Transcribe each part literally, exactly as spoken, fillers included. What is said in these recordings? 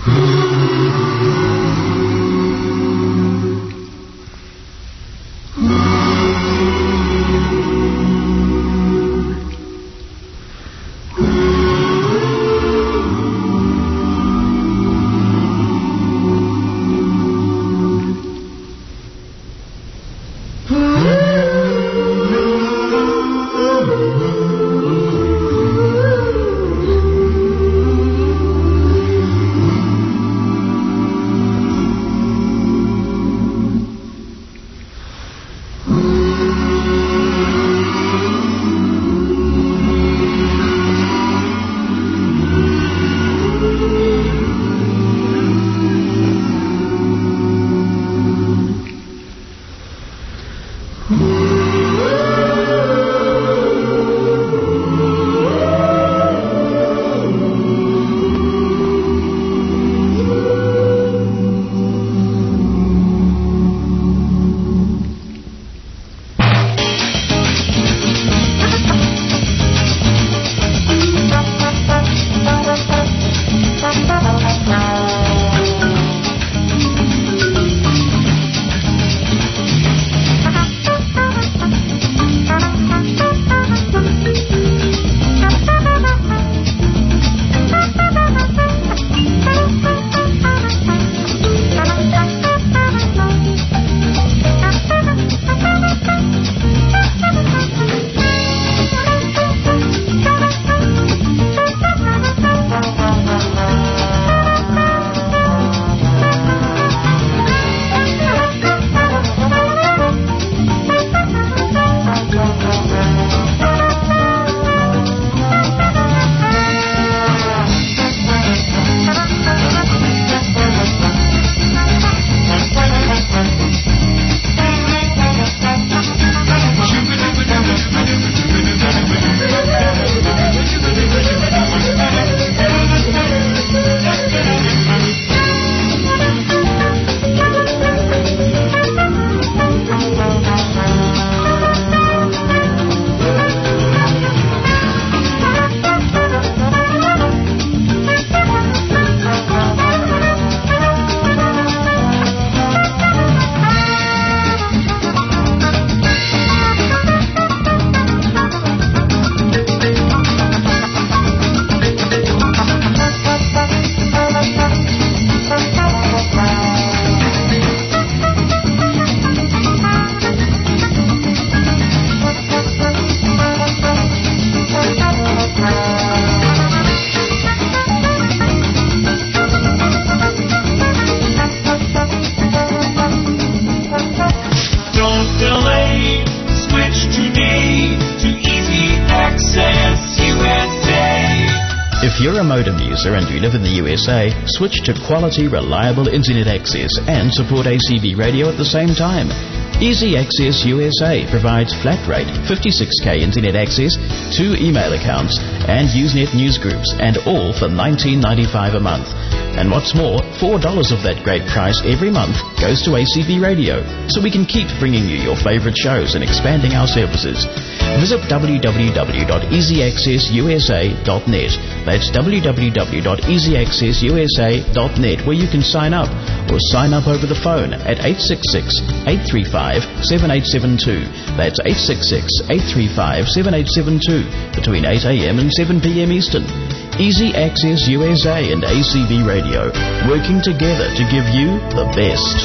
If you're a modem user and you live in the U S A, switch to quality, reliable internet access and support A C B radio at the same time. Easy Access U S A provides flat rate fifty-six K internet access, two email accounts and Usenet news groups, and all for nineteen ninety-five a month. And what's more, four dollars of that great price every month goes to A C B Radio, so we can keep bringing you your favorite shows and expanding our services. Visit w w w dot easy access u s a dot net. That's w w w dot easy access u s a dot net, where you can sign up, or sign up over the phone at eight six six, eight three five, seven eight seven two. That's eight six six, eight three five, seven eight seven two, between eight a m and seven p m Eastern. Easy Access U S A and A C B Radio, working together to give you the best.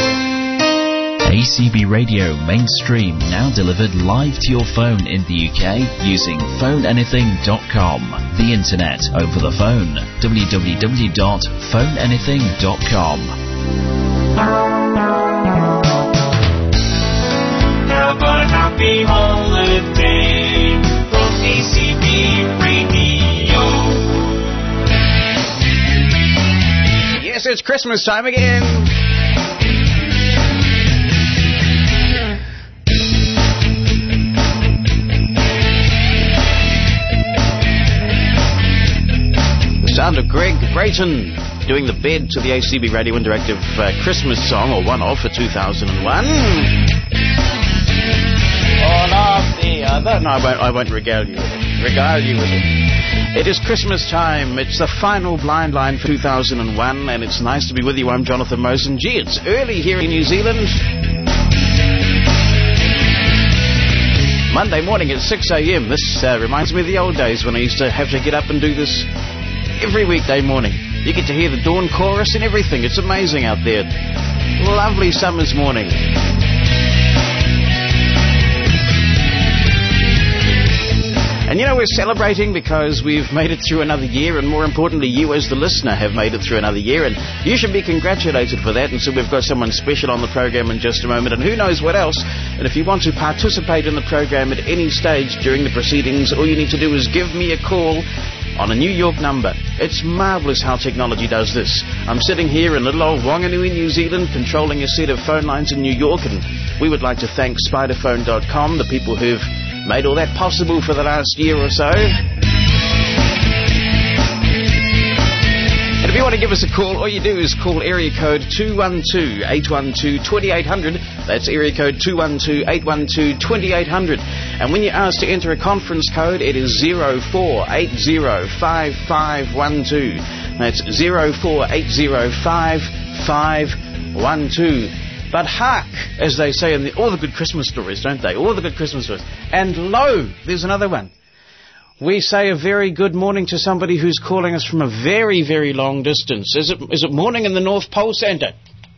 A C B Radio Mainstream, now delivered live to your phone in the U K using phone anything dot com. The internet over the phone, w w w dot phone anything dot com. Have a happy holiday from A C B Radio. Yes, it's Christmas time again. The sound of Greg Brayton doing the bed to the A C B Radio Interactive uh, Christmas song, or one-off, for two thousand one. All of the other... No, I won't, I won't regale you with it. Regale you with it. It is Christmas time. It's the final blind line for two thousand one, and it's nice to be with you. I'm Jonathan Mosen. Gee, it's early here in New Zealand. Monday morning at six a.m. This uh, reminds me of the old days when I used to have to get up and do this every weekday morning. You get to hear the dawn chorus and everything. It's amazing out there. Lovely summer's morning. And you know, we're celebrating because we've made it through another year, and more importantly, you as the listener have made it through another year, and you should be congratulated for that. And so we've got someone special on the program in just a moment, and who knows what else. And if you want to participate in the program at any stage during the proceedings, all you need to do is give me a call on a New York number. It's marvellous how technology does this. I'm sitting here in little old Wanganui, New Zealand, controlling a set of phone lines in New York, and we would like to thank Spiderphone dot com, the people who've made all that possible for the last year or so. And if you want to give us a call, all you do is call area code two one two, eight one two, two eight zero zero. That's area code two one two, eight one two, two eight zero zero. And when you're asked to enter a conference code, it is zero four eight zero five five one two. That's zero four eight zero five five one two. But hark, as they say in the, all the good Christmas stories, don't they? All the good Christmas stories. And lo, there's another one. We say a very good morning to somebody who's calling us from a very, very long distance. Is it is it morning in the North Pole, Santa?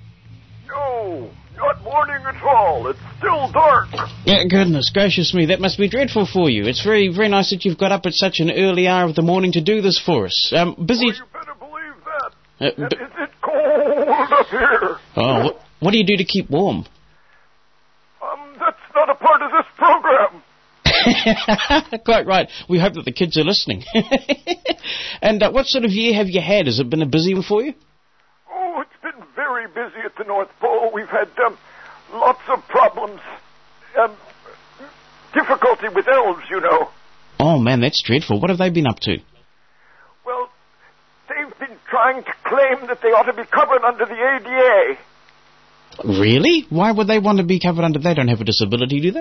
No, not morning at all. It's still dark. Yeah, goodness gracious me, that must be dreadful for you. It's very, very nice that you've got up at such an early hour of the morning to do this for us. Um, busy... Oh, you better believe that. Uh, and b- is it cold up here? Oh, what, what do you do to keep warm? Um, that's not a part of this program. Quite right. We hope that the kids are listening. And uh, what sort of year have you had? Has it been a busy one for you? Oh, it's been very busy at the North Pole. We've had um, lots of problems. Um, difficulty with elves, you know. Oh, man, that's dreadful. What have they been up to? Well, they've been trying to claim that they ought to be covered under the A D A. Really? Why would they want to be covered under? They don't have a disability, do they?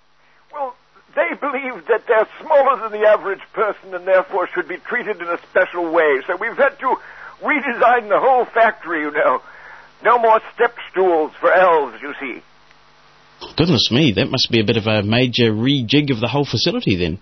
Well, they believe that they're smaller than the average person and therefore should be treated in a special way. So we've had to redesign the whole factory, you know. No more step stools for elves, you see. Goodness me, that must be a bit of a major rejig of the whole facility then.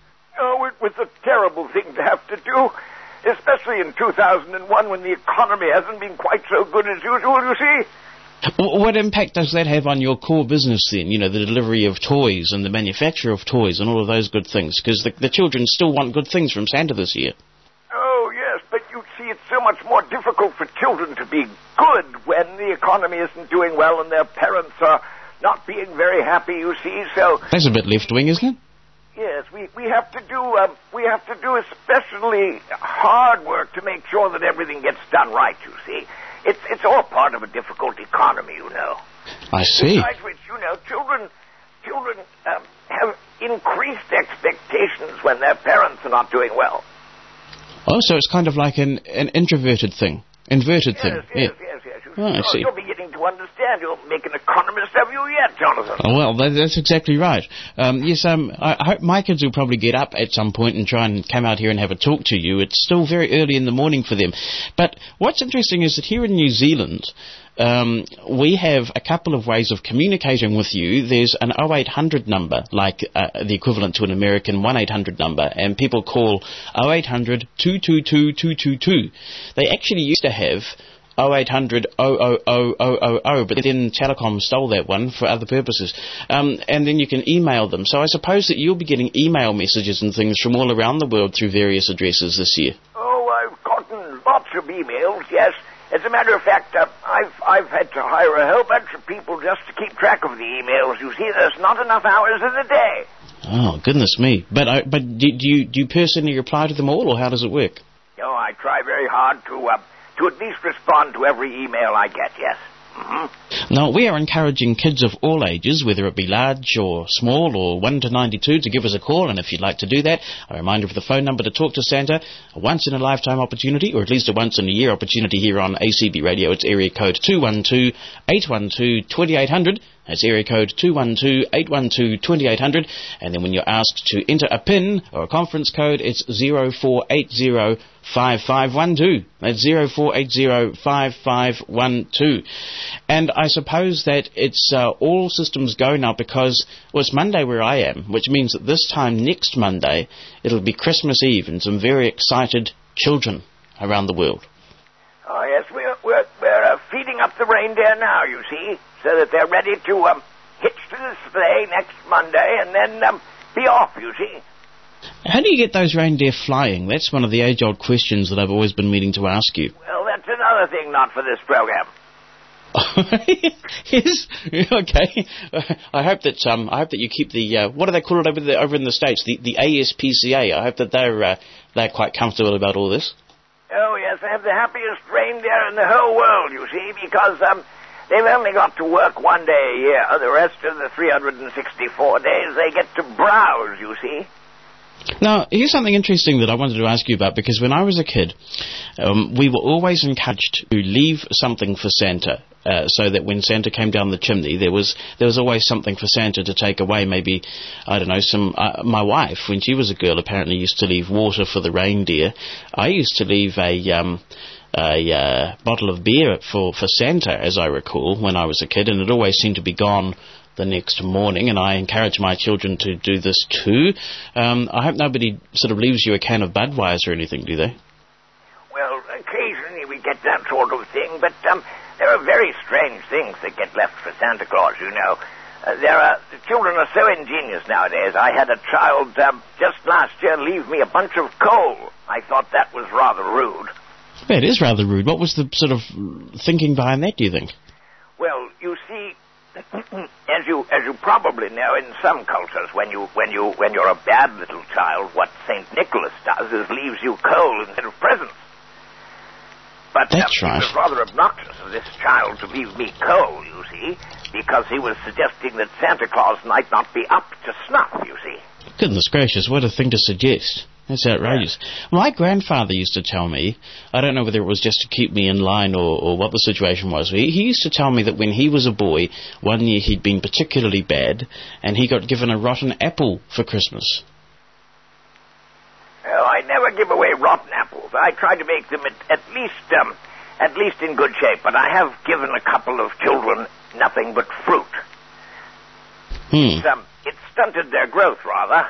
Oh, it was a terrible thing to have to do, especially in two thousand one when the economy hasn't been quite so good as usual, you see. What impact does that have on your core business then? You know, the delivery of toys and the manufacture of toys and all of those good things? Because the, the children still want good things from Santa this year. Oh, yes, but you see, it's so much more difficult for children to be good when the economy isn't doing well and their parents are not being very happy, you see, so... That's a bit left-wing, isn't it? Yes, we, we have to do um, we have to do especially hard work to make sure that everything gets done right, you see. It's it's all part of a difficult economy, you know. I see. Besides which, you know, children children um, have increased expectations when their parents are not doing well. Oh, so it's kind of like an, an introverted thing, inverted yes, thing. Yes, yeah. yes, yes, yes. Oh, I see. You're beginning to understand. You'll make an economist of you yet, Jonathan. Oh, well, that, that's exactly right. Um, yes, um, I, I hope my kids will probably get up at some point and try and come out here and have a talk to you. It's still very early in the morning for them. But what's interesting is that here in New Zealand, um, we have a couple of ways of communicating with you. There's an oh eight hundred number, like uh, the equivalent to an American one eight hundred number, and people call oh eight hundred, two two two, two two two. They actually used to have oh eight hundred, oh oh oh, oh oh oh, but then Telecom stole that one for other purposes. Um, and then you can email them. So I suppose that you'll be getting email messages and things from all around the world through various addresses this year. Oh, I've gotten lots of emails, yes. As a matter of fact, uh, I've I've had to hire a whole bunch of people just to keep track of the emails. You see, there's not enough hours in the day. Oh, goodness me. But uh, but do, do you do you personally reply to them all, or how does it work? No, I try very hard to... Uh, to at least respond to every email I get, yes. Mm-hmm. Now, we are encouraging kids of all ages, whether it be large or small or one to ninety-two, to give us a call, and if you'd like to do that, a reminder of the phone number to talk to Santa, a once-in-a-lifetime opportunity, or at least a once-in-a-year opportunity here on A C B Radio. It's area code two one two, eight one two, two eight zero zero. That's area code two one two, eight one two, two eight zero zero. And then when you're asked to enter a PIN or a conference code, it's zero four eight zero five five one two. That's zero four eight zero five five one two. And I suppose that it's uh, all systems go now because, well, it's Monday where I am, which means that this time next Monday it'll be Christmas Eve and some very excited children around the world. Oh, yes, we're, we're, we're uh, feeding up the reindeer now, you see, so that they're ready to um, hitch to the sleigh next Monday and then um, be off, you see. How do you get those reindeer flying? That's one of the age-old questions that I've always been meaning to ask you. Well, that's another thing not for this program. Yes. Okay. Uh, I hope that um, I hope that you keep the uh, what do they call it over the, over in the States? The the A S P C A. I hope that they're uh, they're quite comfortable about all this. Oh yes, I have the happiest reindeer in the whole world, you see, because um, they've only got to work one day a year. The rest of the three hundred sixty-four days they get to browse, you see. Now, here's something interesting that I wanted to ask you about, because when I was a kid, um, we were always encouraged to leave something for Santa, uh, so that when Santa came down the chimney, there was there was always something for Santa to take away. Maybe, I don't know, some. Uh, my wife, when she was a girl, apparently used to leave water for the reindeer. I used to leave a um, a uh, bottle of beer for, for Santa, as I recall, when I was a kid, and it always seemed to be gone the next morning, and I encourage my children to do this too. Um, I hope nobody sort of leaves you a can of Budweiser or anything, do they? Well, occasionally we get that sort of thing, but um, there are very strange things that get left for Santa Claus, you know. Uh, there are, the children are so ingenious nowadays. I had a child um, just last year leave me a bunch of coal. I thought that was rather rude. Yeah, it is rather rude. What was the sort of thinking behind that, do you think? Well, you see, as you as you probably know, in some cultures, when you when you when you're a bad little child, what Saint Nicholas does is leaves you coal instead of presents. But That's um, right. it was rather obnoxious of this child to leave me coal, you see, because he was suggesting that Santa Claus might not be up to snuff, you see. Goodness gracious, what a thing to suggest. That's outrageous. Yeah. My grandfather used to tell me, I don't know whether it was just to keep me in line or, or what the situation was, he, he used to tell me that when he was a boy, one year he'd been particularly bad, and he got given a rotten apple for Christmas. Well, I never give away rotten apples. I try to make them at, at least um, at least in good shape, but I have given a couple of children nothing but fruit. Hmm. It's, um, it stunted their growth, rather.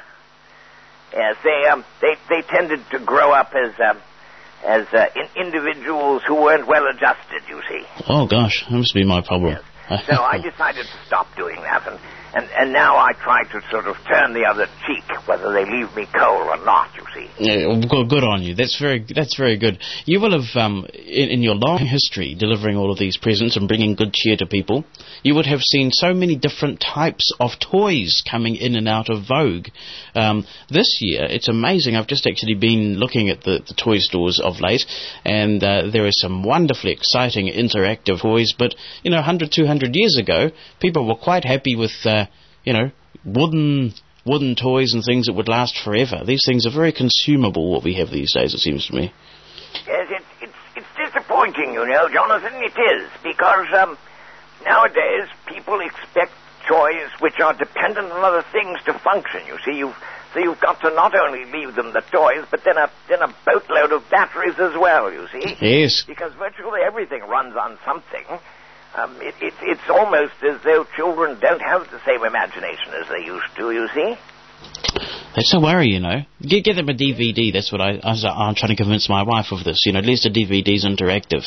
Yes, they um, they they tended to grow up as um, as uh, in individuals who weren't well adjusted, you see. Oh gosh, that must be my problem. Yes. So I decided to stop doing that, and, and and now I try to sort of turn the other cheek, whether they leave me coal or not, you see. Yeah, well, good on you. That's very that's very good. You will have, um, in, in your long history delivering all of these presents and bringing good cheer to people, you would have seen so many different types of toys coming in and out of vogue. Um, this year, it's amazing. I've just actually been looking at the, the toy stores of late, and uh, there are some wonderfully exciting interactive toys, but, you know, one hundred, two hundred years ago, people were quite happy with, uh, you know, wooden wooden toys and things that would last forever. These things are very consumable, what we have these days, it seems to me. Yes, it, it's, it's disappointing, you know, Jonathan, it is, because um, nowadays people expect toys which are dependent on other things to function, you see. You've, so you've got to not only leave them the toys, but then a, then a boatload of batteries as well, you see. Yes. Because virtually everything runs on something. Um, it, it, it's almost as though children don't have the same imagination as they used to, you see. That's a worry, you know. Get, get them a D V D, that's what I, I, I'm trying to convince my wife of this. You know, at least a D V D's interactive.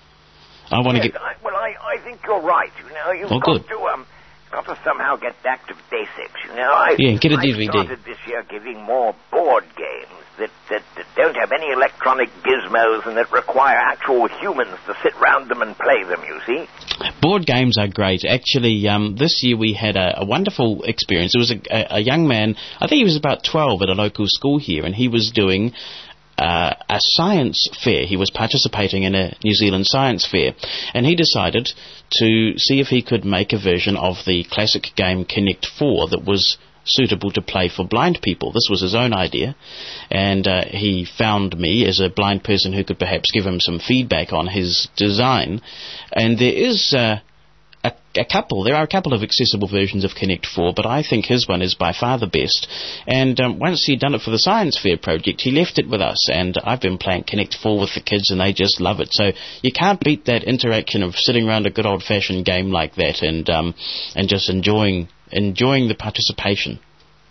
I want to yes, get... I, well, I, I think you're right, you know. You've oh, got good. to, um, got to somehow get back to basics, you know. I, yeah, get a D V D. I started this year giving more board games that, that, that don't have any electronic gizmos and that require actual humans to sit round them and play them, you see. Board games are great. Actually, um, this year we had a, a wonderful experience. There was a, a, a young man, I think he was about twelve, at a local school here, and he was doing uh, a science fair. He was participating in a New Zealand science fair, and he decided to see if he could make a version of the classic game Connect four that was suitable to play for blind people. This was his own idea, and uh, he found me as a blind person who could perhaps give him some feedback on his design. And there is uh, a a couple. There are a couple of accessible versions of Connect four, but I think his one is by far the best. And um, once he'd done it for the Science Fair project, he left it with us, and I've been playing Connect four with the kids, and they just love it. So you can't beat that interaction of sitting around a good old-fashioned game like that, and um, and just enjoying enjoying the participation.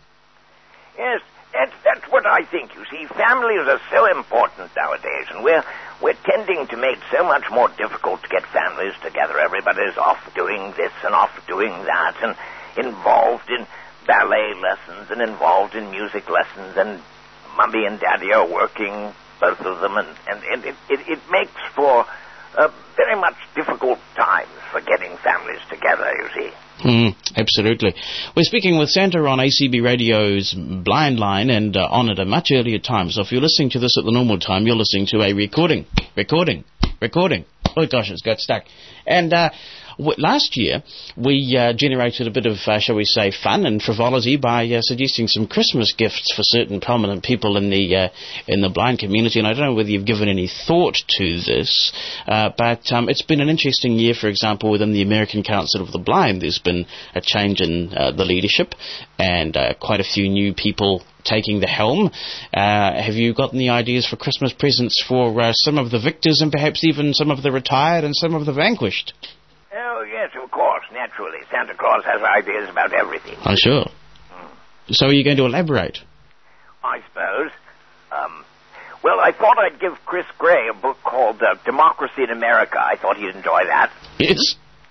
Yes, that's, that's what I think. You see, families are so important nowadays, and we're we're tending to make so much more difficult to get families together. Everybody's off doing this and off doing that, and involved in ballet lessons and involved in music lessons, and Mummy and Daddy are working, both of them, and, and, and it, it, it makes for uh, very much difficult times for getting families together, you see. Mm, absolutely. We're speaking with Santa on A C B Radio's Blind Line, and uh, on at a much earlier time. So if you're listening to this at the normal time, you're listening to a recording, recording, recording. Oh gosh, it's got stuck. And uh, w- last year we uh, generated a bit of, uh, shall we say, fun and frivolity by uh, suggesting some Christmas gifts for certain prominent people in the uh, in the blind community. And I don't know whether you've given any thought to this, uh, but um, it's been an interesting year. For example, within the American Council of the Blind, there's been a change in uh, the leadership, and uh, quite a few new people taking the helm. Uh, have you gotten the ideas for Christmas presents for uh, some of the victors, and perhaps even some of the retired and some of the vanquished? Oh, yes, of course, naturally. Santa Claus has ideas about everything. I'm sure. Mm. So are you going to elaborate? I suppose. Um, well, I thought I'd give Chris Gray a book called uh, Democracy in America. I thought he'd enjoy that. Yes.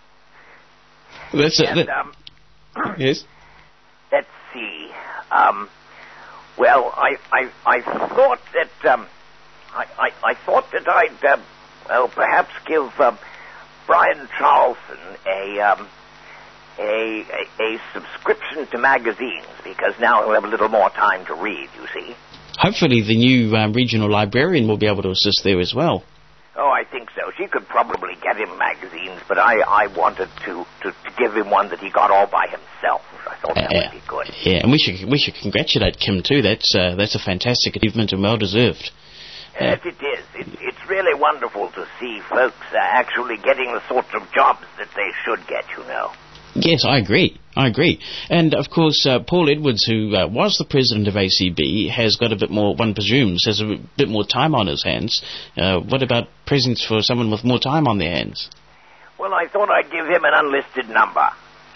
That's and, it. That, um, yes. Let's see. Um... Well, I, I, I thought that, um, I, I, I thought that I'd, uh, well, perhaps give, uh, Brian Charlson a, um, a, a, a subscription to magazines, because now he'll have a little more time to read, you see. Hopefully the new um, regional librarian will be able to assist there as well. Oh, I think so. She could probably get him magazines, but I, I wanted to, to, to give him one that he got all by himself. I thought that uh, would be good. Yeah, and we should we should congratulate Kim too. That's uh, that's a fantastic achievement and well deserved. Yes, it is. It, it's really wonderful to see folks uh, actually getting the sorts of jobs that they should get, you know. Yes, I agree. I agree. And, of course, uh, Paul Edwards, who uh, was the president of A C B, has got a bit more, one presumes, has a bit more time on his hands. Uh, what about presents for someone with more time on their hands? Well, I thought I'd give him an unlisted number.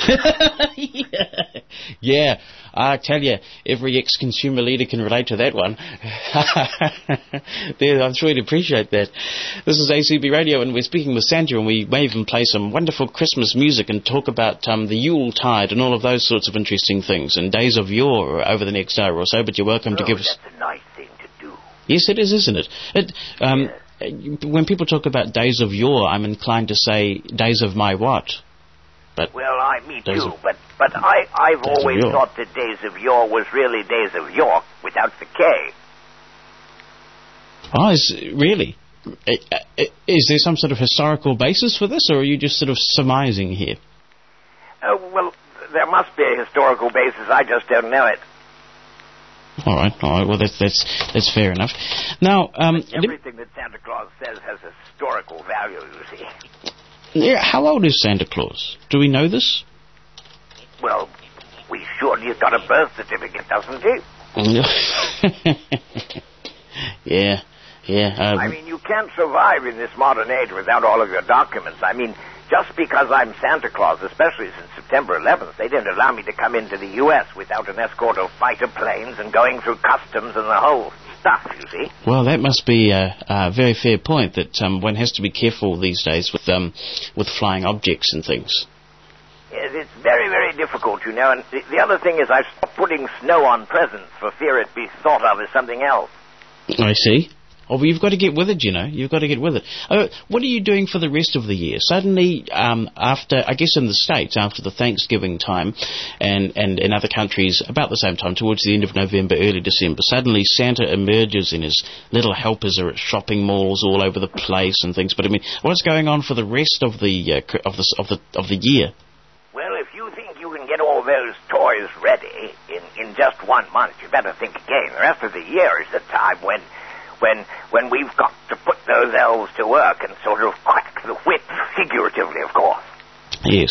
yeah. yeah, I tell you, every ex-consumer leader can relate to that one. there, I'm sure you'd appreciate that. This is A C B Radio, and we're speaking with Santa, and we may even play some wonderful Christmas music and talk about um, the Yuletide and all of those sorts of interesting things, and days of yore over the next hour or so, but you're welcome oh, to give us... that's a nice thing to do. Yes, it is, isn't it? it um, yeah. When people talk about days of yore, I'm inclined to say days of my what? But well, I, me too, of, but but I, I've always thought that Days of Yore was really Days of York without the K. Oh, is, really? Is there some sort of historical basis for this, or are you just sort of surmising here? Uh, well, there must be a historical basis, I just don't know it. All right, all right, well, that's that's, that's fair enough. Now, um... everything that Santa Claus says has a historical value, you see. Yeah, how old is Santa Claus? Do we know this? Well, we should. He's got a birth certificate, doesn't he? yeah, yeah. Um, I mean, you can't survive in this modern age without all of your documents. I mean, just because I'm Santa Claus, especially since September eleventh, they didn't allow me to come into the U S without an escort of fighter planes and going through customs and the whole stuff, you see. Well, that must be a, a very fair point, that um, one has to be careful these days with um, with flying objects and things. Yes, it's very, very difficult, you know, and the, the other thing is I've stopped putting snow on presents for fear it be thought of as something else. I see. Oh, well, you've got to get with it, you know. You've got to get with it. Oh, what are you doing for the rest of the year? Suddenly, um, after, I guess in the States, after the Thanksgiving time, and, and in other countries about the same time, towards the end of November, early December, suddenly Santa emerges and his little helpers are at shopping malls all over the place and things. But I mean, what's going on for the rest of the uh, of the of the of the year? Well, if you think you can get all those toys ready in in just one month, you better think again. The rest of the year is the time when. When when we've got to put those elves to work and sort of crack the whip, figuratively, of course. Yes,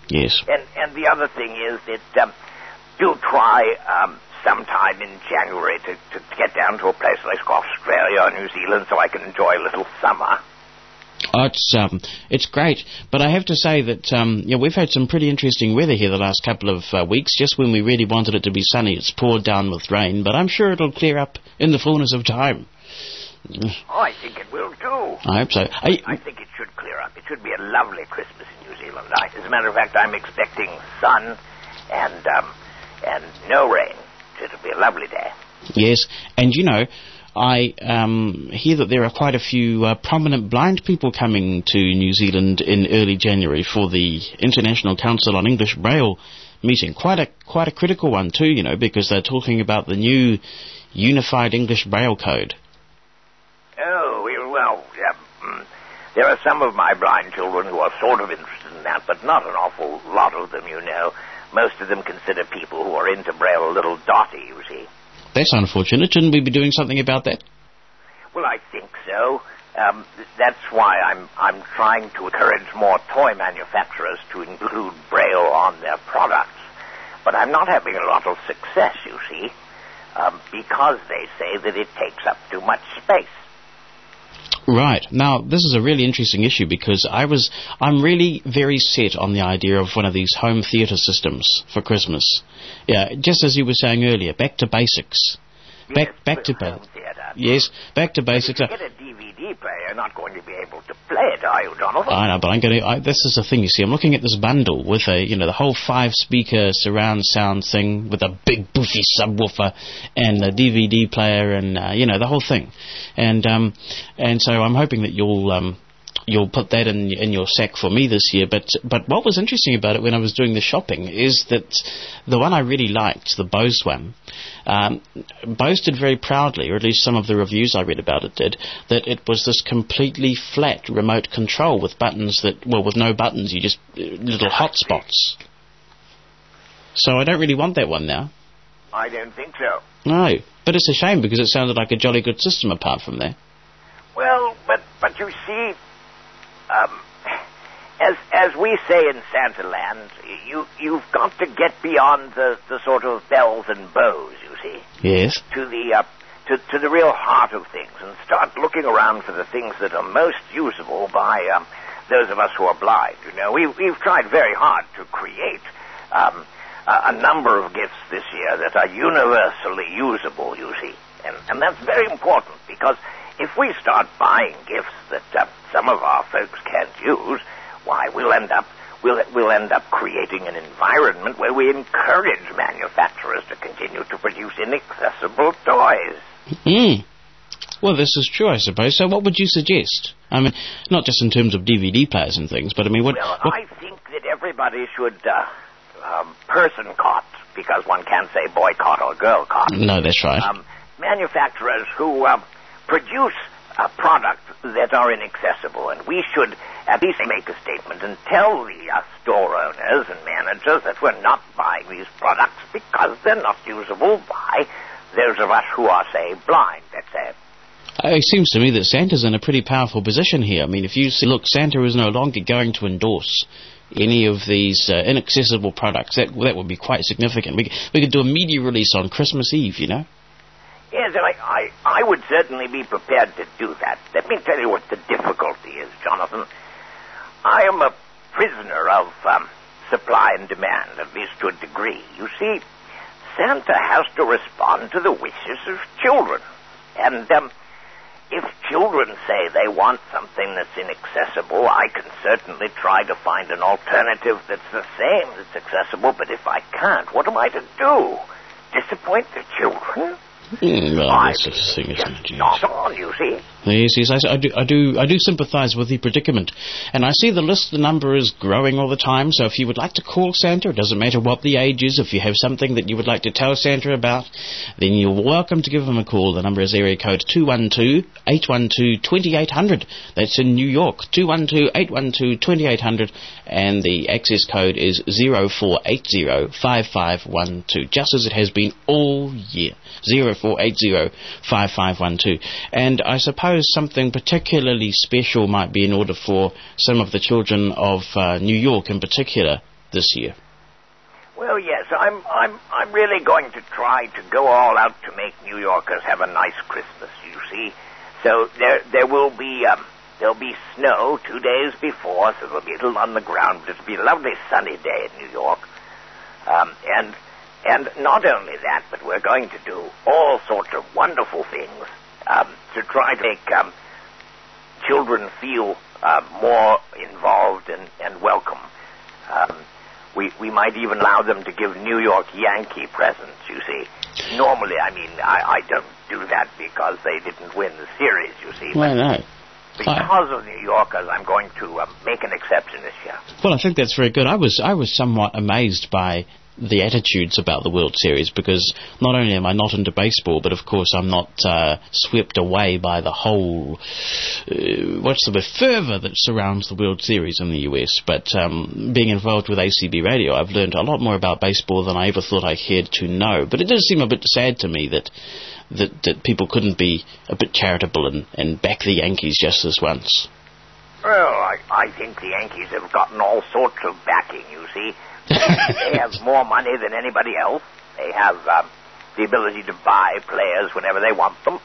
Yes. And and the other thing is that um, do try um, sometime in January to, to, to get down to a place like Australia or New Zealand so I can enjoy a little summer. Oh, it's um, it's great, but I have to say that um, yeah, we've had some pretty interesting weather here the last couple of uh, weeks. Just when we really wanted it to be sunny, it's poured down with rain. But I'm sure it'll clear up in the fullness of time. Oh, I think it will too. I hope so. I, I think it should clear up. It should be a lovely Christmas in New Zealand. I, as a matter of fact, I'm expecting sun and um, and no rain. It'll be a lovely day. Yes, and you know, I um, hear that there are quite a few uh, prominent blind people coming to New Zealand in early January for the International Council on English Braille meeting. Quite a quite a critical one too, you know, because they're talking about the new Unified English Braille Code. Oh, well, yeah, there are some of my blind children who are sort of interested in that, but not an awful lot of them, you know. Most of them consider people who are into Braille a little dotty, you see. That's unfortunate. Shouldn't we be doing something about that? Well, I think so. Um, that's why I'm I'm trying to encourage more toy manufacturers to include Braille on their products. But I'm not having a lot of success, you see, um, because they say that it takes up too much space. Right. Now, this is a really interesting issue because I was, I'm really very set on the idea of one of these home theatre systems for Christmas. Yeah, just as you were saying earlier, back to basics. Back, Yes, back to home basics. theatre. Yes, back to basics. If you get a D V D player, you're not going to be able to play it, are you, Jonathan? I know, but I'm going to. I, this is the thing. You see, I'm looking at this bundle with a, you know, the whole five-speaker surround sound thing with a big boofy subwoofer and a D V D player and uh, you know the whole thing, and um, and so I'm hoping that you'll um, you'll put that in in your sack for me this year. But but what was interesting about it when I was doing the shopping is that the one I really liked, the Bose one. Um, Bose did very proudly, or at least some of the reviews I read about it did, that it was this completely flat remote control with buttons that, well, with no buttons, you just, uh, little hotspots. So I don't really want that one now. I don't think so. No, but it's a shame because it sounded like a jolly good system apart from that. Well, but but you see, um, as as we say in Santa Land, you you've got to get beyond the, the sort of bells and bows, you see. Yes. To the uh, to to the real heart of things, and start looking around for the things that are most usable by um, those of us who are blind. You know, we've we've tried very hard to create um, a, a number of gifts this year that are universally usable, you see, and and that's very important because if we start buying gifts that uh, some of our folks can't use, why, we'll end up we'll we'll end up creating an environment where we encourage manufacturers to continue to produce inaccessible toys. Mm. Well, this is true, I suppose. So, what would you suggest? I mean, not just in terms of D V D players and things, but I mean, what? Well, what I think that everybody should uh, um, person cot, because one can't say boycott or girl cot. No, that's right. Um, manufacturers who uh, produce uh, products that are inaccessible, and we should at least make a statement and tell the uh, store owners and managers that we're not buying these products because they're not usable by those of us who are, say, blind, let's say. It seems to me that Santa's in a pretty powerful position here. I mean, if you see, look, Santa is no longer going to endorse any of these uh, inaccessible products. That that would be quite significant. We, we could do a media release on Christmas Eve, you know? Yes, and I, I, I would certainly be prepared to do that. Let me tell you what the difficulty is, Jonathan. I am a prisoner of um, supply and demand, at least to a degree. You see, Santa has to respond to the wishes of children. And um, if children say they want something that's inaccessible, I can certainly try to find an alternative that's the same, that's accessible. But if I can't, what am I to do? Disappoint the children? Mm, well, I that's a thing, isn't it? Yes. not on, you see. Yes, yes, I, I do, I do, I do sympathise with the predicament, and I see the list, the number is growing all the time. So if you would like to call Santa, it doesn't matter what the age is. If you have something that you would like to tell Santa about, then you're welcome to give him a call. The number is area code two one two, eight one two, two eight zero zero. That's in New York, two one two, eight one two, two eight zero zero, and the access code is zero four eight zero, five five one two, just as it has been all year. zero four eight zero, five five one two. And I suppose something particularly special might be in order for some of the children of uh, New York in particular. this year. Well, yes, I'm I'm I'm really going to try to go all out to make New Yorkers have a nice Christmas, you see. So there there will be um there'll be snow two days before, so there'll be a little on the ground, but it'll be a lovely sunny day in New York. Um and and not only that, but we're going to do all sorts of wonderful things um to try to make um children feel uh, more involved and, and welcome. Um We we might even allow them to give New York Yankee presents, you see. Normally, I mean, I, I don't do that because they didn't win the series, you see. Well, no. Because of New Yorkers, I'm going to um, make an exception this year. Well, I think that's very good. I was I was somewhat amazed by the attitudes about the World Series, because not only am I not into baseball, but of course I'm not uh, swept away by the whole, uh, what's the word, fervour that surrounds the World Series in the U S. But um, being involved with A C B Radio, I've learned a lot more about baseball than I ever thought I cared to know. But it does seem a bit sad to me that that, that people couldn't be a bit charitable and, and back the Yankees just this once. Well, I, I think the Yankees have gotten all sorts of backing, you see. They have more money than anybody else. They have um, the ability to buy players whenever they want them.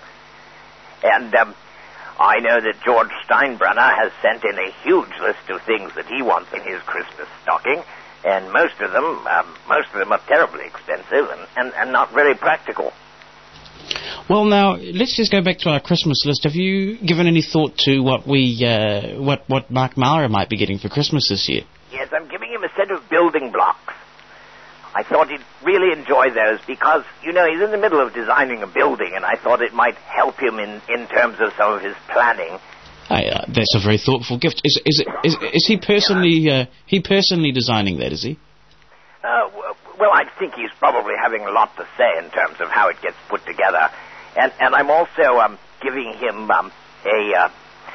And um, I know that George Steinbrenner has sent in a huge list of things that he wants in his Christmas stocking, and most of them, um, most of them are terribly expensive and, and, and not very practical. Well, now let's just go back to our Christmas list. Have you given any thought to what we, uh, what what Mark Maurer might be getting for Christmas this year? Yes, I'm giving him a set of building blocks. I thought he'd really enjoy those because, you know, he's in the middle of designing a building, and I thought it might help him in, in terms of some of his planning. Hey, uh, that's a very thoughtful gift. Is is it, is, is he personally uh, he personally designing that? Is he? Uh, well, I think he's probably having a lot to say in terms of how it gets put together, and and I'm also um, giving him um, a, uh,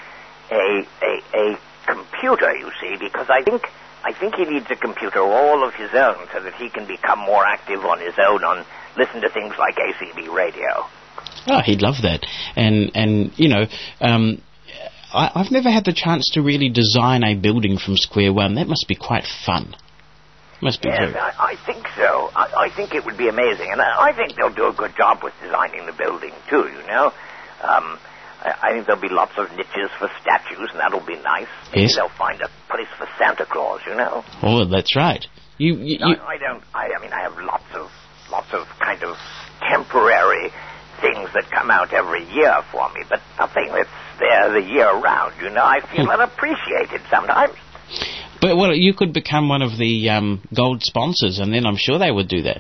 a a a computer, you see, because I think. I think he needs a computer all of his own so that he can become more active on his own, on listen to things like A C B radio. Oh, he'd love that. And, and you know, um, I, I've never had the chance to really design a building from square one. That must be quite fun. Must be yes, very... I, I think so. I, I think it would be amazing. And I, I think they'll do a good job with designing the building, too, you know. Um... I think there'll be lots of niches for statues, and that'll be nice. Maybe yes. They'll find a place for Santa Claus, you know. Oh, that's right. You, you, no, you... I don't. I, I mean, I have lots of, lots of kind of temporary things that come out every year for me, but nothing that's there the year round. You know, I feel unappreciated sometimes. But well, you could become one of the um, gold sponsors, and then I'm sure they would do that.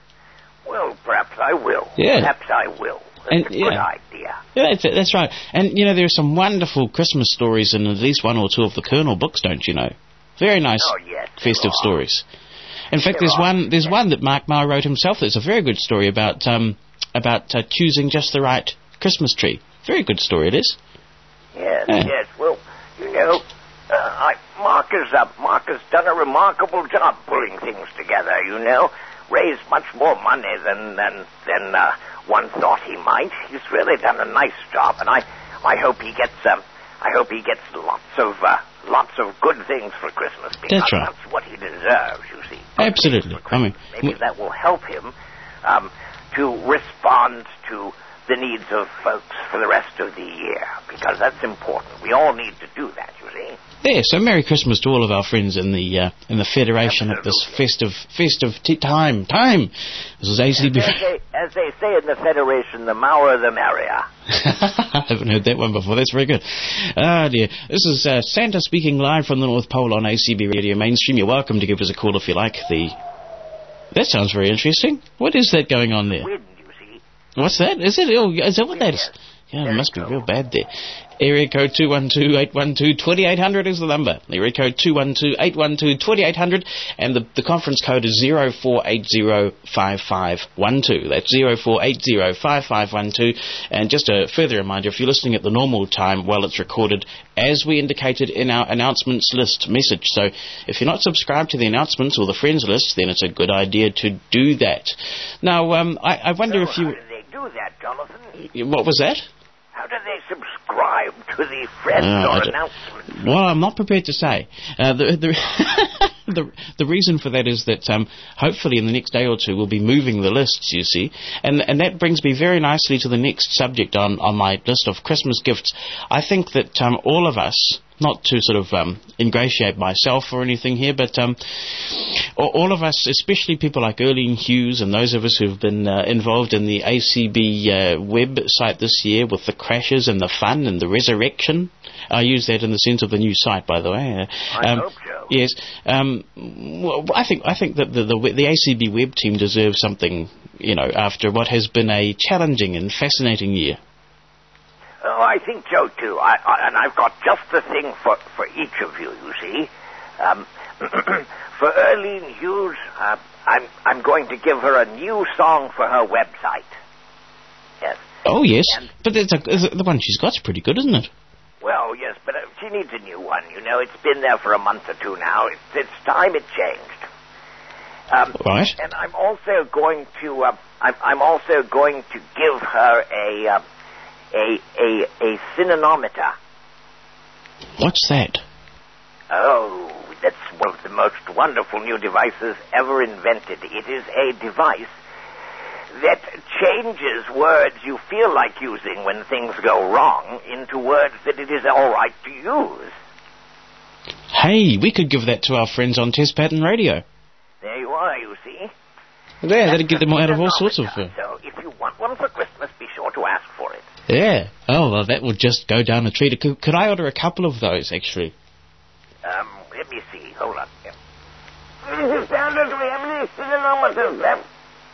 Well, perhaps I will. Yeah. Perhaps I will. That's and, a good yeah. idea. Yeah, that's, that's right. And, you know, there are some wonderful Christmas stories in at least one or two of the Colonel books, don't you know? Very nice oh, yes, festive stories. In fact, there there's are. one There's yes. one that Mark Maurer wrote himself that's a very good story about um, about uh, choosing just the right Christmas tree. Very good story it is. Yes, Yeah. yes. Well, you know, uh, I, Mark, has, uh, Mark has done a remarkable job pulling things together, you know. Raised much more money than than than uh, one thought he might. He's really done a nice job, and I I hope he gets um I hope he gets lots of uh, lots of good things for Christmas, because That's right. that's what he deserves. You see, Good Absolutely. things for I mean, Christmas. maybe w- that will help him um, to respond to the needs of folks for the rest of the year, because that's important. We all need to do that. You see. Yeah, so Merry Christmas to all of our friends in the uh, in the Federation at this festive festive t- time. Time! This is A C B... As they, as they say in the Federation, the Maurer the merrier. I haven't heard that one before. That's very good. Ah, dear. This is uh, Santa speaking live from the North Pole on A C B Radio Mainstream. You're welcome to give us a call if you like. The That sounds very interesting. What is that going on there? Wind, you see. What's that? Is it? Oh, is that what that is? Yeah, it must be real bad there. Area code two one two, eight one two, two eight zero zero is the number. Area code two one two, eight one two, two eight zero zero, and the, the conference code is zero four eight zero, five five one two. That's zero four eight zero, five five one two. And just a further reminder, if you're listening at the normal time, well, it's recorded as we indicated in our announcements list message. So if you're not subscribed to the announcements or the friends list, then it's a good idea to do that. Now, um, I, I wonder So if you... how do they do that, Jonathan? What was that? How do they subscribe to the friends Uh, I or don't- announcements? Well, I'm not prepared to say. Uh, the, the the the reason for that is that um, hopefully in the next day or two we'll be moving the lists, you see. And and that brings me very nicely to the next subject on, on my list of Christmas gifts. I think that um, all of us, not to sort of um, ingratiate myself or anything here, but um, all of us, especially people like Erlene Hughes and those of us who've been uh, involved in the A C B uh, website this year with the crashes and the fun and the resurrection. I use that in the sense of the new site, by the way. Uh, I um, hope so. Yes. Um, well, I think I think that the, the the A C B web team deserves something, you know, after what has been a challenging and fascinating year. Oh, I think so, too. I, I, and I've got just the thing for, for each of you, you see. Um, for Erlene Hughes, uh, I'm, I'm going to give her a new song for her website. Yes. Oh, yes. And but it's a, it's a, the one she's got's pretty good, isn't it? Well, yes, but uh, she needs a new one. You know, it's been there for a month or two now. It's, it's time it changed. Um, right. And I'm also going to, uh, I'm, I'm also going to give her a... Uh, A, a, a synonymometer. What's that? Oh, that's one of the most wonderful new devices ever invented. It is a device that changes words you feel like using when things go wrong into words that it is all right to use. Hey, we could give that to our friends on Test Pattern Radio. There you are, you see. Yeah, that'd get them out of all sorts of... Uh, So if you want one for Christmas, be sure to ask for it. Yeah. Oh, well, that would just go down a treat. Could, could I order a couple of those, actually? Um, let me see. Hold on. Missus Sanders, do we have any synonymometers left?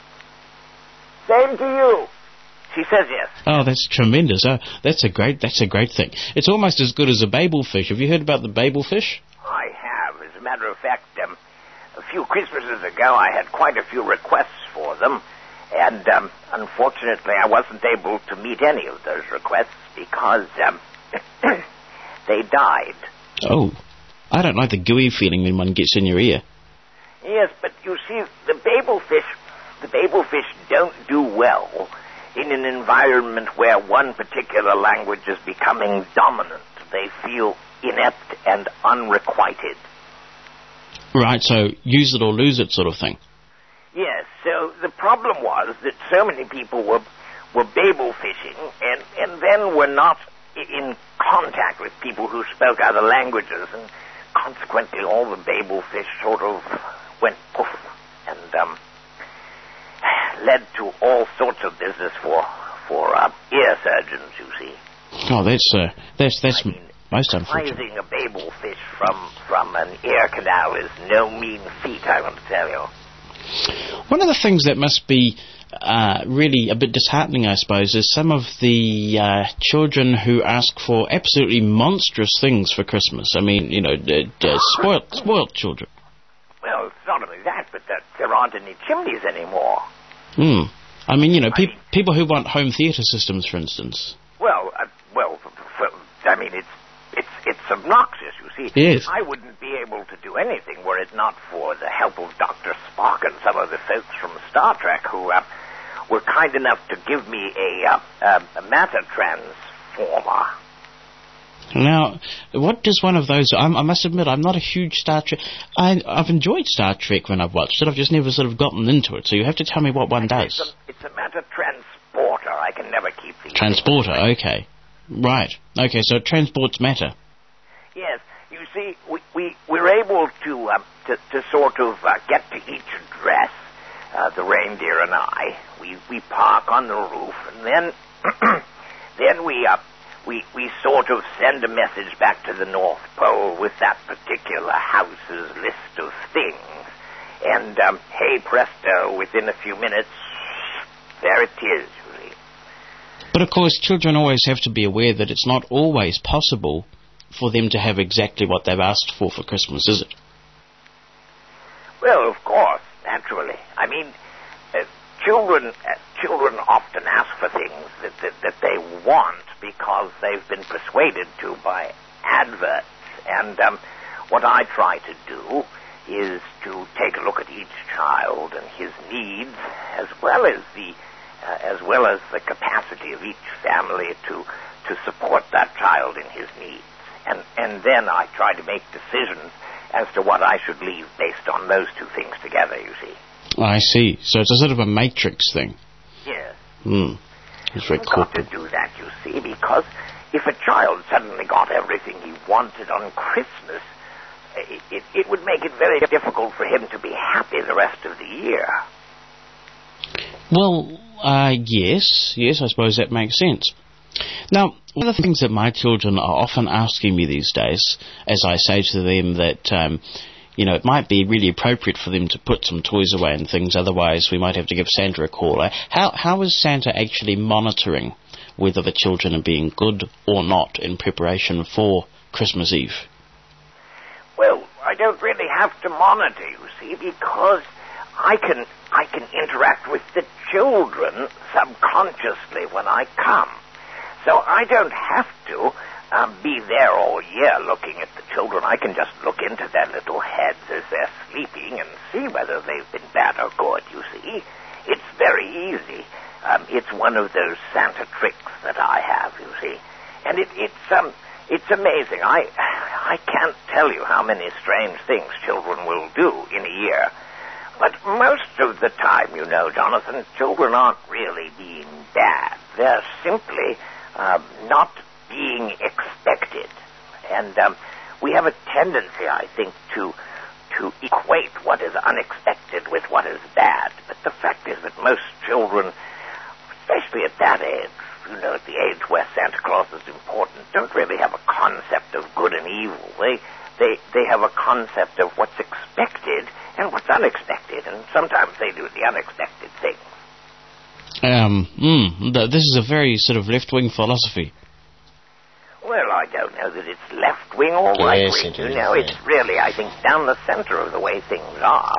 Same to you. She says yes. Oh, that's tremendous. Oh, that's a great, that's a great thing. It's almost as good as a Babel fish. Have you heard about the Babel fish? I have. As a matter of fact, um, a few Christmases ago, I had quite a few requests for them. And, um, unfortunately, I wasn't able to meet any of those requests because, um, they died. Oh, I don't like the gooey feeling when one gets in your ear. Yes, but you see, the Babel fish, the Babel fish don't do well in an environment where one particular language is becoming dominant. They feel inept and unrequited. Right, so use it or lose it sort of thing. Yes, so the problem was that so many people were were Babel fishing and, and then were not in contact with people who spoke other languages, and consequently all the Babel fish sort of went poof and um, led to all sorts of business for for uh, ear surgeons, you see. Oh, that's uh, that's that's I mean, most unfortunate. Prizing a Babel fish from from an ear canal is no mean feat, I want to tell you. One of the things that must be uh, really a bit disheartening, I suppose, is some of the uh, children who ask for absolutely monstrous things for Christmas. I mean, you know, uh, uh, spoiled, spoiled children. Well, it's not only that, but that there aren't any chimneys anymore. Hmm. I mean, you know, pe- I mean, people who want home theatre systems, for instance. Well, uh, well, f- f- I mean, it's it's it's obnoxious, you see. Yes. I wouldn't be able to do anything were it not for the help of Doctor Spock and some of the folks from Star Trek who uh, were kind enough to give me a, uh, uh, a matter transformer. Now, what does one of those... I'm, I must admit, I'm not a huge Star Trek... I, I've enjoyed Star Trek when I've watched it. I've just never sort of gotten into it. So you have to tell me what one does. It's a, it's a matter transporter. I can never keep the... Transporter, okay. Right. Okay, so it transports matter. Yes. You see, we, we, we're able to, uh, to, to sort of uh, get to each address, uh, the reindeer and I. We, we park on the roof, and then, then we... Uh, We we sort of send a message back to the North Pole with that particular house's list of things. And, um, hey presto, within a few minutes, there it is, you see. But, of course, children always have to be aware that it's not always possible for them to have exactly what they've asked for for Christmas, is it? Well, of course, naturally. I mean, uh, children uh, children often ask for things that, that, that they want because they've been persuaded to by adverts. And um, what I try to do is to take a look at each child and his needs, as well as the uh, as well as the capacity of each family to to support that child in his needs. And and then I try to make decisions as to what I should leave based on those two things together, you see. I see. So it's a sort of a matrix thing. Yes. Hmm. It's very I've got corporate. to do that, you see, because if a child suddenly got everything he wanted on Christmas, it, it, it would make it very difficult for him to be happy the rest of the year. Well, uh, yes, yes, I suppose that makes sense. Now, one of the things that my children are often asking me these days, as I say to them that, um, you know, it might be really appropriate for them to put some toys away and things, otherwise we might have to give Santa a call. How, how is Santa actually monitoring whether the children are being good or not in preparation for Christmas Eve? Well, I don't really have to monitor, you see, because I can I can interact with the children subconsciously when I come. So I don't have to um, be there all year looking at the children. I can just look into their little heads as they're sleeping and see whether they've been bad or good, you see. It's very easy. Um, it's one of those Santa tricks that I have, you see. And it, it's um, it's amazing. I I can't tell you how many strange things children will do in a year. But most of the time, you know, Jonathan, children aren't really being bad. They're simply um, not being expected. And um, we have a tendency, I think, to to equate what is unexpected with what is bad. But the fact is that most children, especially at that age, you know, at the age where Santa Claus is important, don't really have a concept of good and evil. They they they have a concept of what's expected and what's unexpected, and sometimes they do the unexpected things. Um, mm, th- this is a very sort of left-wing philosophy. Well, I don't know that it's left-wing or Yes, right-wing. it You is, know, yeah. it's really, I think, down the center of the way things are.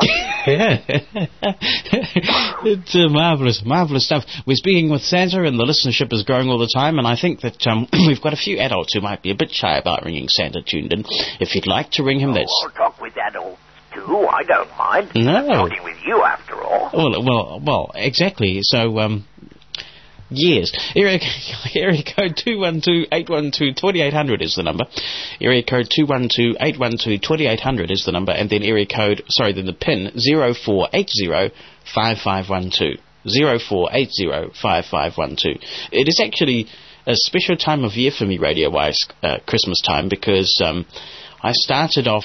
It's uh, marvellous, marvellous stuff. We're speaking with Santa, and the listenership is growing all the time, and I think that um, we've got a few adults who might be a bit shy about ringing Santa tuned in. If you'd like to ring him, that's... I'll talk with adults, too. I don't mind. No. I'm talking with you, after all. Well, well, well, exactly. So, um... yes. Area, area code two one two, eight one two, two eight zero zero is the number. Area code two one two, eight one two, two eight zero zero is the number. And then area code, sorry, then the pin, zero four eight zero, five five one two. zero four eight zero, five five one two. It is actually a special time of year for me, radio-wise, uh, Christmas time, because um, I started off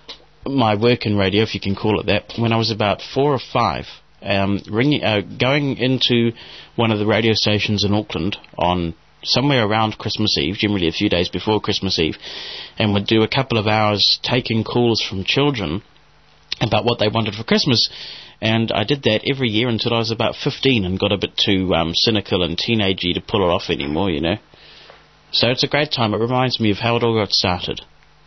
my work in radio, if you can call it that, when I was about four or five. Um, ringing, uh, going into one of the radio stations in Auckland on somewhere around Christmas Eve, generally a few days before Christmas Eve, and would do a couple of hours taking calls from children about what they wanted for Christmas. And I did that every year until I was about fifteen and got a bit too um, cynical and teenagey to pull it off anymore, you know. So it's a great time. It reminds me of how it all got started.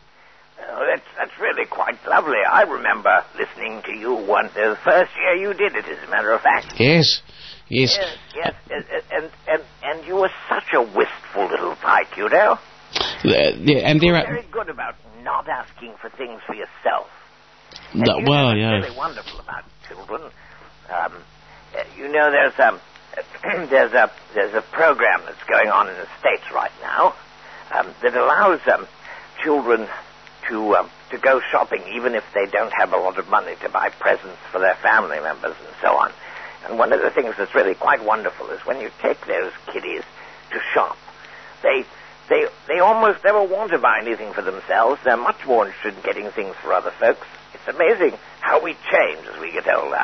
Oh, that's, that's really quite lovely. I remember listening to you one, the first year you did it, as a matter of fact. Yes, yes. Yes, yes, and, and, and, and you were such a wistful little tyke, you know. Uh, yeah, and there are... Very good about not asking for things for yourself. And That, you well, know, yeah. what's really wonderful about children. Um, uh, you know, there's um, there's a there's a program that's going on in the States right now um, that allows um, children to um, to go shopping even if they don't have a lot of money to buy presents for their family members and so on. And one of the things that's really quite wonderful is when you take those kiddies to shop, they they they almost never want to buy anything for themselves. They're much more interested in getting things for other folks. It's amazing how we change as we get older.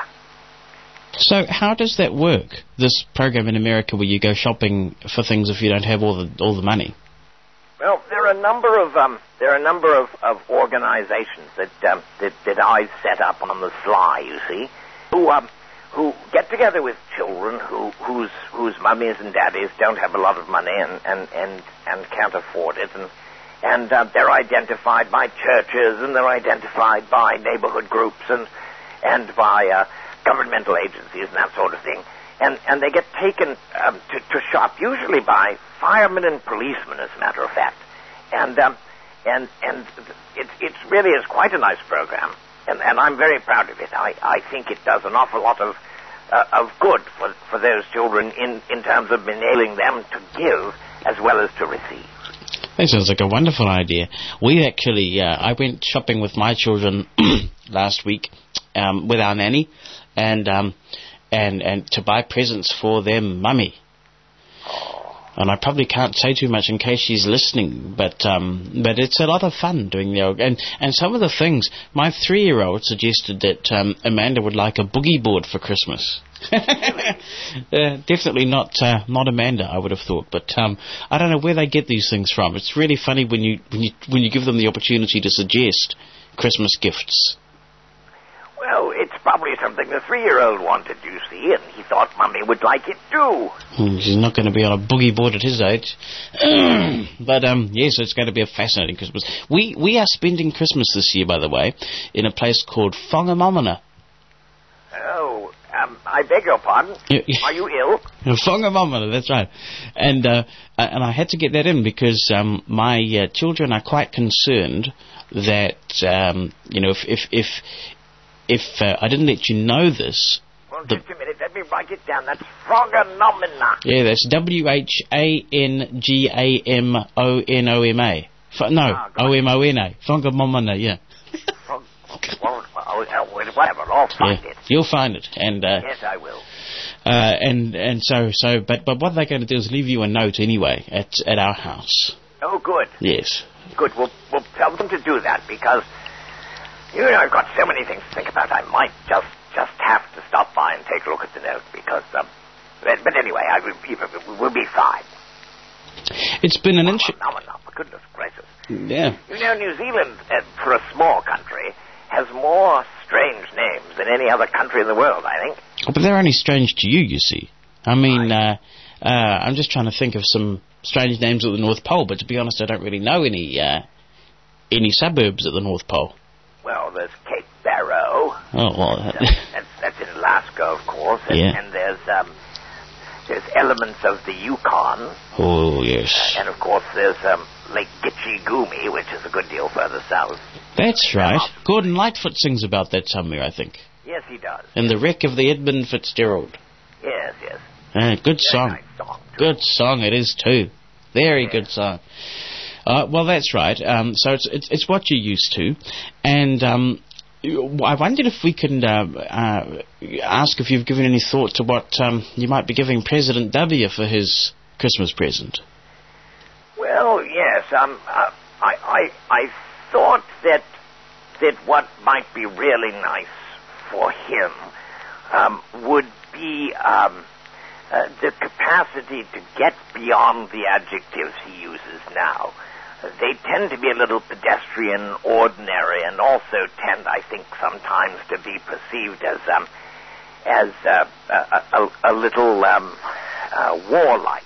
So how does that work, this program in America where you go shopping for things if you don't have all the all the money? Well, there are a number of um, there are a number of, of organizations that, um, that that I set up on the sly, you see, who um, who get together with children who whose whose mummies and daddies don't have a lot of money and and, and, and can't afford it, and and uh, they're identified by churches and they're identified by neighborhood groups and and by uh, governmental agencies and that sort of thing. And and they get taken um, to, to shop, usually by firemen and policemen, as a matter of fact. And um, and and it it really is quite a nice program, and, and I'm very proud of it. I, I think it does an awful lot of uh, of good for for those children in, in terms of enabling them to give as well as to receive. That sounds like a wonderful idea. We actually, uh, I went shopping with my children last week um, with our nanny, and um, and and to buy presents for their mummy. And I probably can't say too much in case she's listening, but um, but it's a lot of fun doing the old, and and some of the things. My three-year-old suggested that um, Amanda would like a boogie board for Christmas. uh, definitely not uh, not Amanda, I would have thought, but um, I don't know where they get these things from. It's really funny when you when you when you give them the opportunity to suggest Christmas gifts. Well, it's probably something the three-year-old wanted, you see, and he thought Mummy would like it too. Hmm, she's not going to be on a boogie board at his age. But, um, yes, it's going to be a fascinating Christmas. We we are spending Christmas this year, by the way, in a place called Whangamomana. Oh, um, I beg your pardon? Are you ill? Whangamomana, that's right. And, uh, and I had to get that in because um, my uh, children are quite concerned that, um, you know, if... if, if If uh, I didn't let you know this... Well, just a minute. Let me write it down. That's Whangamomana. Yeah, that's W H A N G A M O N O M A. F- no, oh, O M O N A. Whangamomana, yeah. Well, whatever. I'll find yeah, it. You'll find it. And, uh, yes, I will. Uh, and and so, so but, but what they're going to do is leave you a note anyway at, at our house. Oh, good. Yes. Good. We'll, we'll tell them to do that because... You know, I've got so many things to think about. I might just just have to stop by and take a look at the note because, um, but, but anyway, I will, we'll be fine. It's been an interesting... Oh, no, no, for goodness gracious. Yeah. You know, New Zealand, uh, for a small country, has more strange names than any other country in the world, I think. Oh, but they're only strange to you, you see. I mean, uh, uh, I'm just trying to think of some strange names at the North Pole, but to be honest, I don't really know any uh, any suburbs at the North Pole. Well, there's Cape Barrow. Oh, well... That's, that's, that's in Alaska, of course. And, yeah. and there's um, there's elements of the Yukon. Oh, yes. And, of course, there's um, Lake Gitche-Gumee, which is a good deal further south. That's right. Gordon Lightfoot sings about that somewhere, I think. Yes, he does. And the Wreck of the Edmund Fitzgerald. Yes, yes. Uh, good Very song. nice song, too. Good song it is, too. Very yes. good song. Uh, well, that's right. Um, so it's, it's it's what you're used to, and um, I wondered if we can uh, uh, ask if you've given any thought to what um, you might be giving President W for his Christmas present. Well, yes. Um, uh, I I I thought that that what might be really nice for him um, would be um, uh, the capacity to get beyond the adjectives he uses now. They tend to be a little pedestrian, ordinary, and also tend, I think, sometimes to be perceived as um, as uh, a, a, a little um, uh, warlike.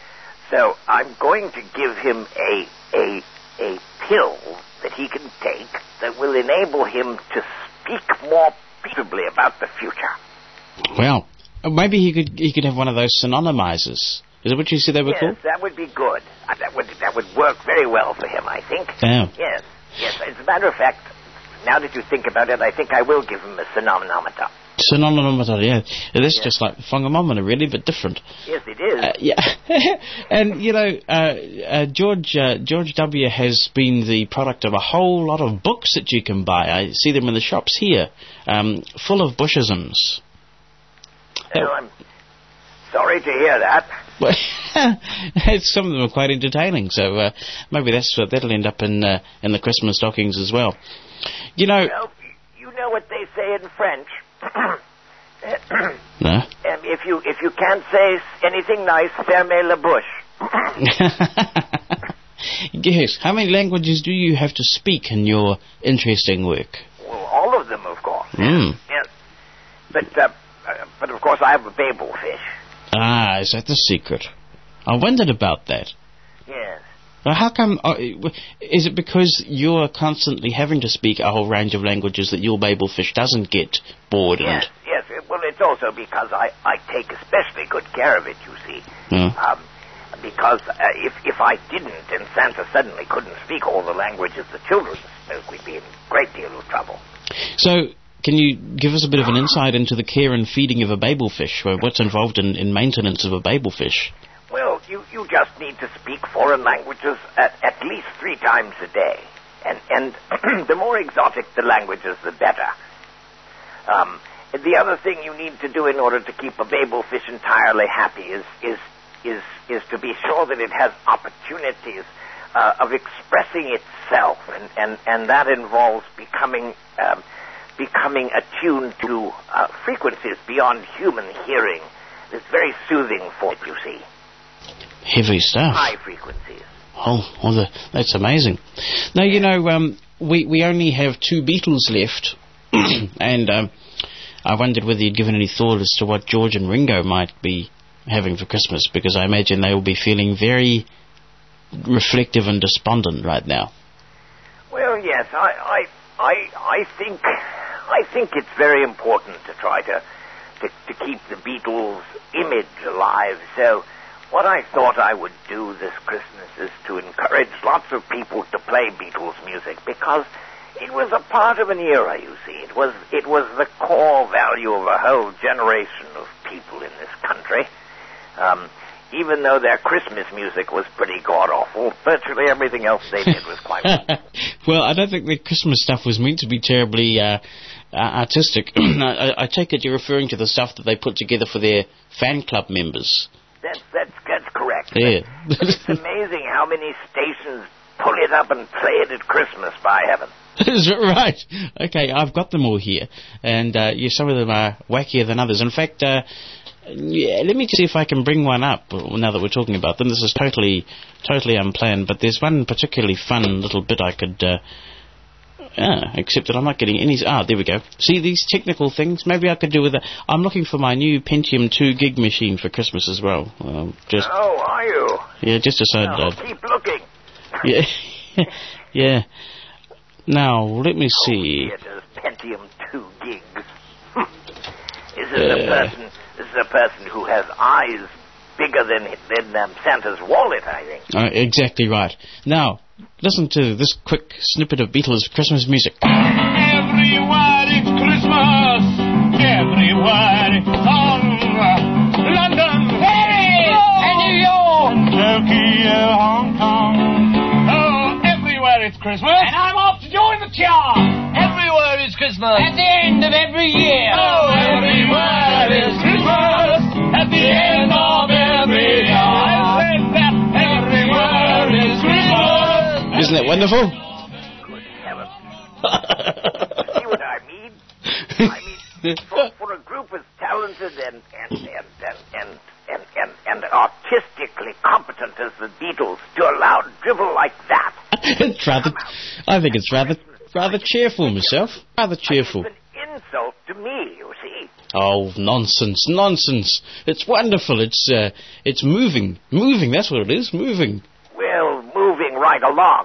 So I'm going to give him a a a pill that he can take that will enable him to speak more peaceably about the future. Well, maybe he could he could have one of those synonymizers. Is that what you said they were yes, called? Yes, that would be good. Uh, that would that would work very well for him, I think. Yeah. Yes, yes. As a matter of fact, now that you think about it, I think I will give him a synonymometer. Synonymometer, yeah. It is yes. just like Whangamomana, really, but different. Yes, it is. Uh, yeah. And, you know, uh, uh, George uh, George W. has been the product of a whole lot of books that you can buy. I see them in the shops here, um, full of Bushisms. Well, uh, I'm sorry to hear that. Well, some of them are quite entertaining, so uh, maybe that's uh, that'll end up in uh, in the Christmas stockings as well. You know, well, you know what they say in French. No. Um, if you if you can't say anything nice, fermez la bouche. Yes. How many languages do you have to speak in your interesting work? Well, all of them, of course. Mm. Yes. But uh, uh, but of course, I have a Babel fish. Ah, is that the secret? I wondered about that. Yes. Well, how come... Uh, is it because you're constantly having to speak a whole range of languages that your Babel fish doesn't get bored? Yes, and yes. Well, it's also because I, I take especially good care of it, you see. Yeah. Um, because uh, if, if I didn't and Santa suddenly couldn't speak all the languages the children spoke, we'd be in a great deal of trouble. So... Can you give us a bit of an insight into the care and feeding of a Babel fish? What's involved in, in maintenance of a Babel fish? Well, you, you just need to speak foreign languages at, at least three times a day. And, and the more exotic the languages, the better. Um, the other thing you need to do in order to keep a babel fish entirely happy is, is, is, is to be sure that it has opportunities uh, of expressing itself. And, and, and that involves becoming, um, becoming attuned to uh, frequencies beyond human hearing. It's very soothing for it, you see. Heavy stuff. High frequencies. Oh, well, the, that's amazing. Now, you know, um, we, we only have two Beatles left, and um, I wondered whether you'd given any thought as to what George and Ringo might be having for Christmas, because I imagine they will be feeling very reflective and despondent right now. Well, yes, I, I, I, I think, I think it's very important to try to, to, to keep the Beatles' image alive. So, what I thought I would do this Christmas is to encourage lots of people to play Beatles music, because it was a part of an era, you see. It was, it was the core value of a whole generation of people in this country. Um, even though their Christmas music was pretty god-awful, virtually everything else they did was quite good. Well, I don't think the Christmas stuff was meant to be terribly uh, uh, artistic. I, I take it you're referring to the stuff that they put together for their fan club members. That's, that's, that's correct. Yeah. But, but it's amazing how many stations pull it up and play it at Christmas, by heaven. Is it right? Okay, I've got them all here. And uh, yeah, some of them are wackier than others. In fact, uh, yeah, let me see if I can bring one up now that we're talking about them. This is totally, totally unplanned, but there's one particularly fun little bit I could... Uh, Ah, except that I'm not getting any... Ah, there we go. See these technical things? Maybe I could do with that. I'm looking for my new Pentium two gig machine for Christmas as well. Um, just Oh, are you? Yeah, just decided... Oh, I'd, keep looking. Yeah. Yeah. Now, let me see. Oh, there's Pentium two gigs. This is a person... This is a person who has eyes bigger than, than um, Santa's wallet, I think. Uh, exactly right. Now... Listen to this quick snippet of Beatles Christmas music. Everywhere it's Christmas, everywhere it's on. London, hey, and New York, Tokyo, Hong Kong. Oh, everywhere it's Christmas. And I'm off to join the chart. Everywhere is Christmas. At the end of every year. Oh, everywhere is Christmas. At the end of every year. I said that everywhere is Christmas. Isn't that wonderful? Good heavens. See what I mean? I mean, for, for a group as talented and and, and, and, and, and, and, and artistically competent as the Beatles to allow drivel like that. It's rather, I think it's rather rather cheerful myself. Rather cheerful. It's an insult to me, you see. Oh, nonsense, nonsense. It's wonderful. It's uh, it's moving. Moving, that's what it is, moving. Well, moving right along.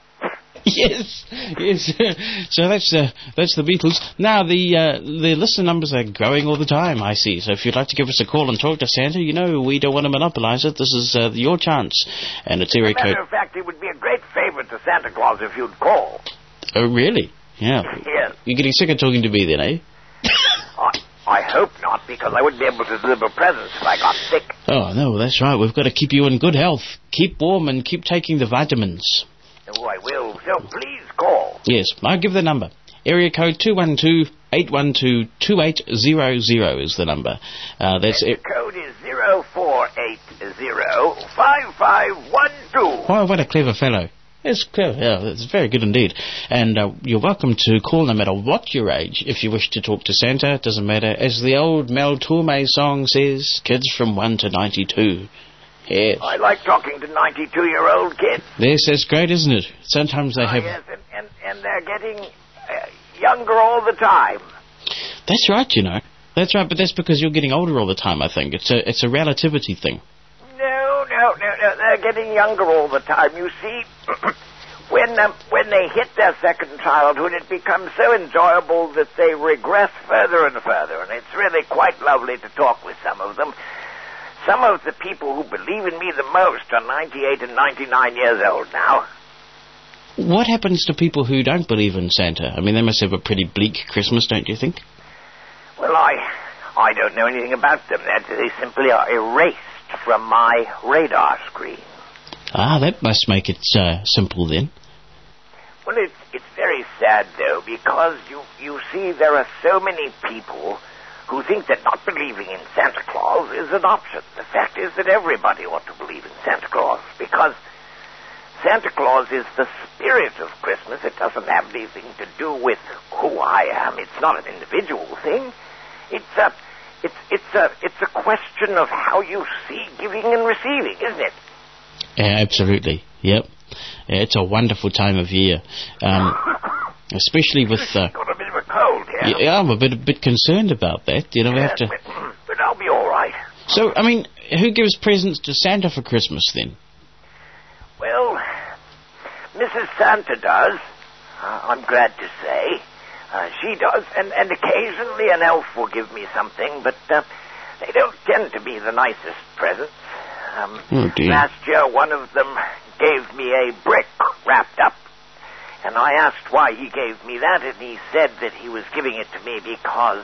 Yes, yes. So that's uh, that's the Beatles. Now the uh, the listener numbers are growing all the time, I see. So if you'd like to give us a call and talk to Santa, you know we don't want to monopolise it. This is uh, your chance, and it's area As a matter code. of fact, it would be a great favour to Santa Claus if you'd call. Oh, really? Yeah. Yes. You're getting sick of talking to me then, eh? I, I hope not, because I wouldn't be able to deliver presents if I got sick. Oh no, that's right. We've got to keep you in good health. Keep warm and keep taking the vitamins. Oh, I will. So please call. Yes, I'll give the number. Area code two one two, eight one two, two eight zero zero is the number. Uh, that's and it. The code is zero four eight zero five five one two. Oh, what a clever fellow. It's clever. Yeah, it's very good indeed. And uh, you're welcome to call no matter what your age if you wish to talk to Santa. It doesn't matter. As the old Mel Torme song says, kids from one to ninety-two. Yes. I like talking to ninety-two-year-old kids. Yes, that's great, isn't it? Sometimes they Oh, have... yes, and, and, and they're getting uh, younger all the time. That's right, you know. That's right, but that's because you're getting older all the time, I think. It's a it's a relativity thing. No, no, no, no. They're getting younger all the time. You see, when um, when they hit their second childhood, it becomes so enjoyable that they regress further and further, and it's really quite lovely to talk with some of them. Some of the people who believe in me the most are ninety-eight and ninety-nine years old now. What happens to people who don't believe in Santa? I mean, they must have a pretty bleak Christmas, don't you think? Well, I I don't know anything about them. That they simply are erased from my radar screen. Ah, that must make it uh, simple then. Well, it's, it's very sad, though, because you, you see there are so many people who think that not believing in Santa Claus is an option. The fact is that everybody ought to believe in Santa Claus, because Santa Claus is the spirit of Christmas. It doesn't have anything to do with who I am. It's not an individual thing. It's a, it's, it's a, it's a question of how you see giving and receiving, isn't it? Yeah, absolutely. Yep. Yeah, it's a wonderful time of year, um, especially with. Uh, got a bit of a cold here. Yeah, I'm a bit a bit concerned about that. You know, we yes, have to. But, but I'll be all right. So, I mean, who gives presents to Santa for Christmas then? Well, Missus Santa does. Uh, I'm glad to say, uh, she does, and and occasionally an elf will give me something, but uh, they don't tend to be the nicest presents. Um, oh dear. Last year, one of them gave me a brick wrapped up, and I asked why he gave me that, and he said that he was giving it to me because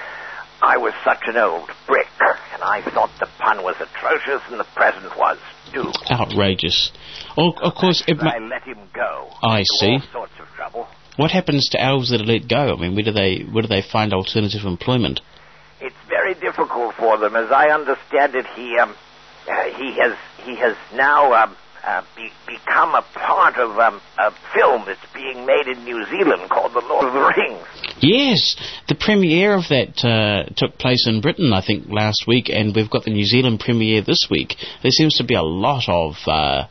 I was such an old brick, and I thought the pun was atrocious, and the present was, too. Outrageous. Oh, of course, it I ma- let him go. I to see. All sorts of trouble. What happens to elves that are let go? I mean, where do they where do they find alternative employment? It's very difficult for them, as I understand it. He um, uh, he has he has now um, uh, be, become a part of um, a film that's being made in New Zealand called The Lord of the Rings. Yes, the premiere of that uh, took place in Britain, I think, last week, and we've got the New Zealand premiere this week. There seems to be a lot of uh,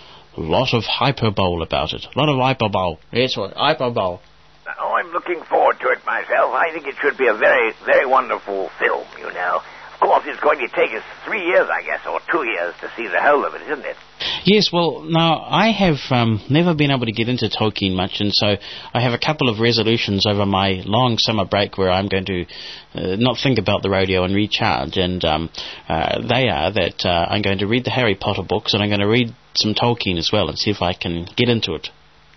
lot of hyperbole about it. A lot of hyperbole. Yes, what? Hyperbole. Oh, I'm looking forward to it myself. I think it should be a very, very wonderful film, you know. Of course, it's going to take us three years, I guess, or two years to see the whole of it, isn't it? Yes, well, now, I have um, never been able to get into Tolkien much, and so I have a couple of resolutions over my long summer break where I'm going to uh, not think about the radio and recharge, and um, uh, they are that uh, I'm going to read the Harry Potter books, and I'm going to read some Tolkien as well, and see if I can get into it.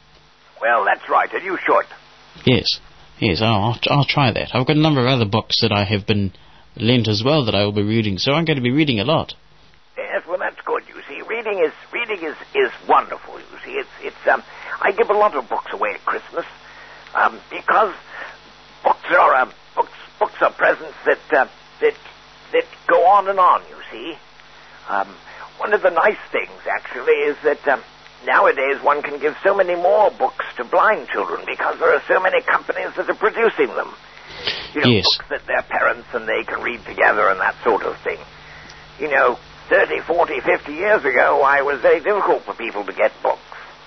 Well, that's right, and you should. Yes, yes, I'll, I'll try that. I've got a number of other books that I have been lent as well that I will be reading, so I'm going to be reading a lot. Yes, well, that's good. You see, reading is reading is, is wonderful. You see, it's it's um. I give a lot of books away at Christmas, um, because books are um, books books are presents that uh, that that go on and on. You see, um, one of the nice things actually is that um, nowadays one can give so many more books to blind children because there are so many companies that are producing them. You know, yes. Books that their parents and they can read together and that sort of thing. You know, thirty, forty, fifty years ago, I was very difficult for people to get books.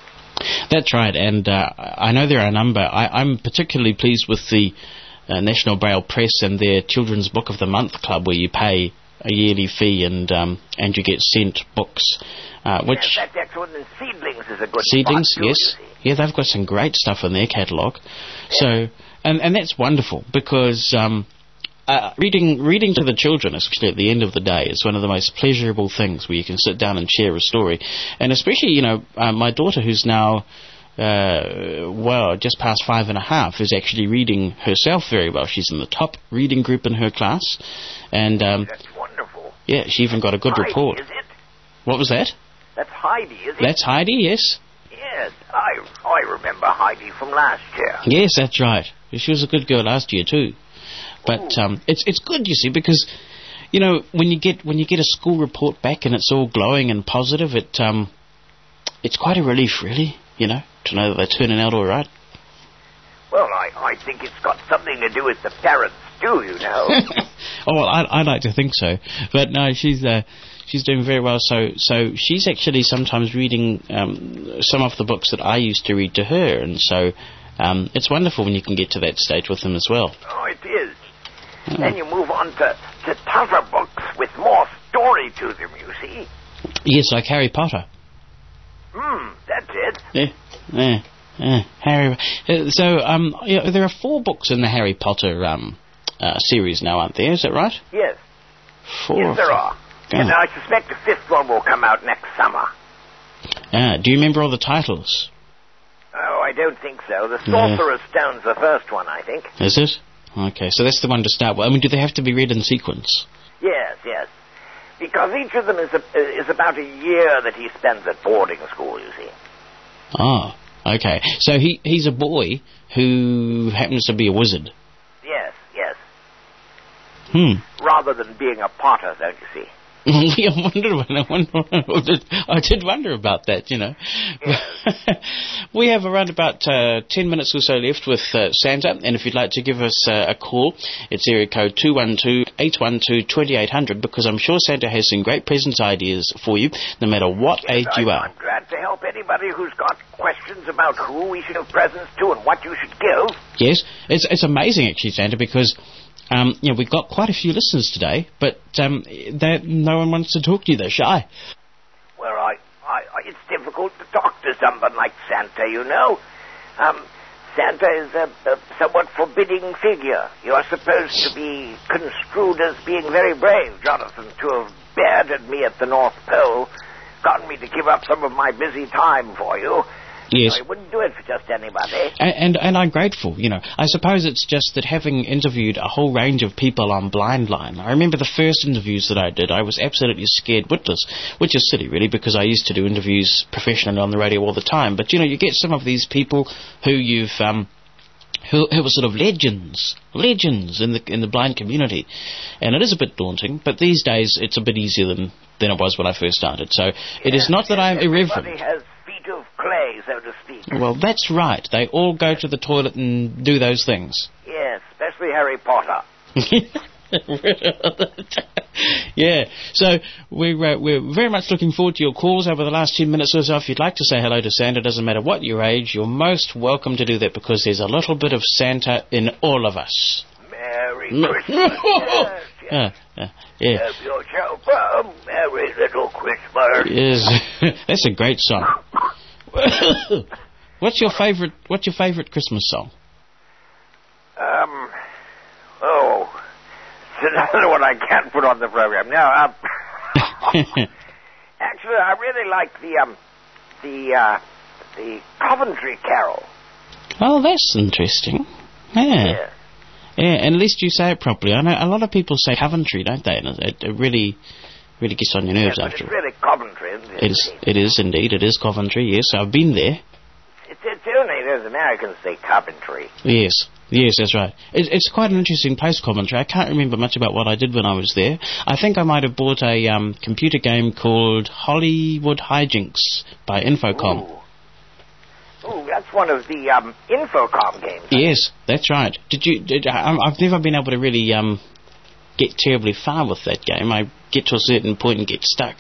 That's right, and uh, I know there are a number. I, I'm particularly pleased with the uh, National Braille Press and their Children's Book of the Month Club, where you pay a yearly fee and um, and you get sent books. Uh, which yes, that's excellent, and Seedlings is a good Seedlings, spot too, yes. Yeah, they've got some great stuff in their catalogue. Yes. So, and, and that's wonderful, because um, uh, reading reading to the children, especially at the end of the day, is one of the most pleasurable things, where you can sit down and share a story. And especially, you know, uh, my daughter, who's now, uh, well, just past five and a half, is actually reading herself very well. She's in the top reading group in her class. And um, that's wonderful. Yeah, she even got a good Heidi, report. Is it? What was that? That's Heidi, is it? That's Heidi, yes. Yes, I I remember Heidi from last year. Yes, that's right. She was a good girl last year too. But um, it's it's good, you see, because you know when you get when you get a school report back and it's all glowing and positive, it um it's quite a relief, really. You know, to know that they're turning out all right. Well, I I think it's got something to do with the parents too, you know. Oh well, I I like to think so, but no, she's uh. She's doing very well, so so she's actually sometimes reading um, some of the books that I used to read to her, and so um, it's wonderful when you can get to that stage with them as well. Oh, it is. Mm. Then you move on to, to tougher books with more story to them, you see. Yes, like Harry Potter. Hmm, that's it. Yeah, yeah, yeah. Harry. Uh, so um, yeah, there are four books in the Harry Potter um, uh, series now, aren't there? Is that right? Yes. Four. Yes, there are. God. And I suspect the fifth one will come out next summer. Ah, do you remember all the titles? Oh, I don't think so. The Sorcerer's yeah. Stone's the first one, I think. Is it? Okay, so that's the one to start with. I mean, do they have to be read in sequence? Yes, yes. Because each of them is a, is about a year that he spends at boarding school, you see. Oh, okay. So he he's a boy who happens to be a wizard. Yes, yes. Hmm. Rather than being a potter, don't you see? I wondered, I, wondered, I did wonder about that, you know. Yes. We have around about uh, ten minutes or so left with uh, Santa, and if you'd like to give us uh, a call, it's area code two one two, eight one two, two eight zero zero, because I'm sure Santa has some great present ideas for you, no matter what yes, age I, you are. I'm glad to help anybody who's got questions about who we should give presents to and what you should give. Yes, it's, it's amazing, actually, Santa, because... Um, you know, we've got quite a few listeners today, but um, no one wants to talk to you. They're shy. Well, I, I, I, it's difficult to talk to someone like Santa, you know. Um, Santa is a, a somewhat forbidding figure. You are supposed to be construed as being very brave, Jonathan, to have bearded me at the North Pole, gotten me to give up some of my busy time for you. Yes. I wouldn't do it for just anybody. And, and and I'm grateful, you know. I suppose it's just that having interviewed a whole range of people on Blind Line, I remember the first interviews that I did, I was absolutely scared witless, which is silly, really, because I used to do interviews professionally on the radio all the time. But, you know, you get some of these people who you've... Um, Who, who were sort of legends, legends in the in the blind community, and it is a bit daunting. But these days, it's a bit easier than, than it was when I first started. So it yes, is not that I am irreverent. Everybody has feet of clay, so to speak. Well, that's right. They all go to the toilet and do those things. Yes, especially Harry Potter. Yeah, so we're, uh, we're very much looking forward to your calls over the last ten minutes or so. If you'd like to say hello to Santa, doesn't matter what your age, you're most welcome to do that, because there's a little bit of Santa in all of us. Merry Christmas. Yes, yes. Uh, uh, yeah. Have yourself a merry little Christmas. Yes, that's a great song. What's your favorite? What's your favorite Christmas song? Um. Oh. It's another one I can't put on the program. No, um, actually, I really like the um, the uh, the Coventry Carol. Oh, that's interesting. Yeah. Yeah. Yeah, and at least you say it properly. I know a lot of people say Coventry, don't they? And it, it really, really gets on your nerves Yeah, but after. it's really Coventry, isn't it? It is. It is indeed. It is Coventry. Yes, I've been there. It's, it's only those Americans say Coventry. Yes. Yes, that's right. It, it's quite an interesting place, Coventry. I can't remember much about what I did when I was there. I think I might have bought a um, computer game called Hollywood Hijinks by Infocom. Ooh, Ooh that's one of the um, Infocom games. Yes, that's right. Did you? Did, I, I've never been able to really um, get terribly far with that game. I get to a certain point and get stuck.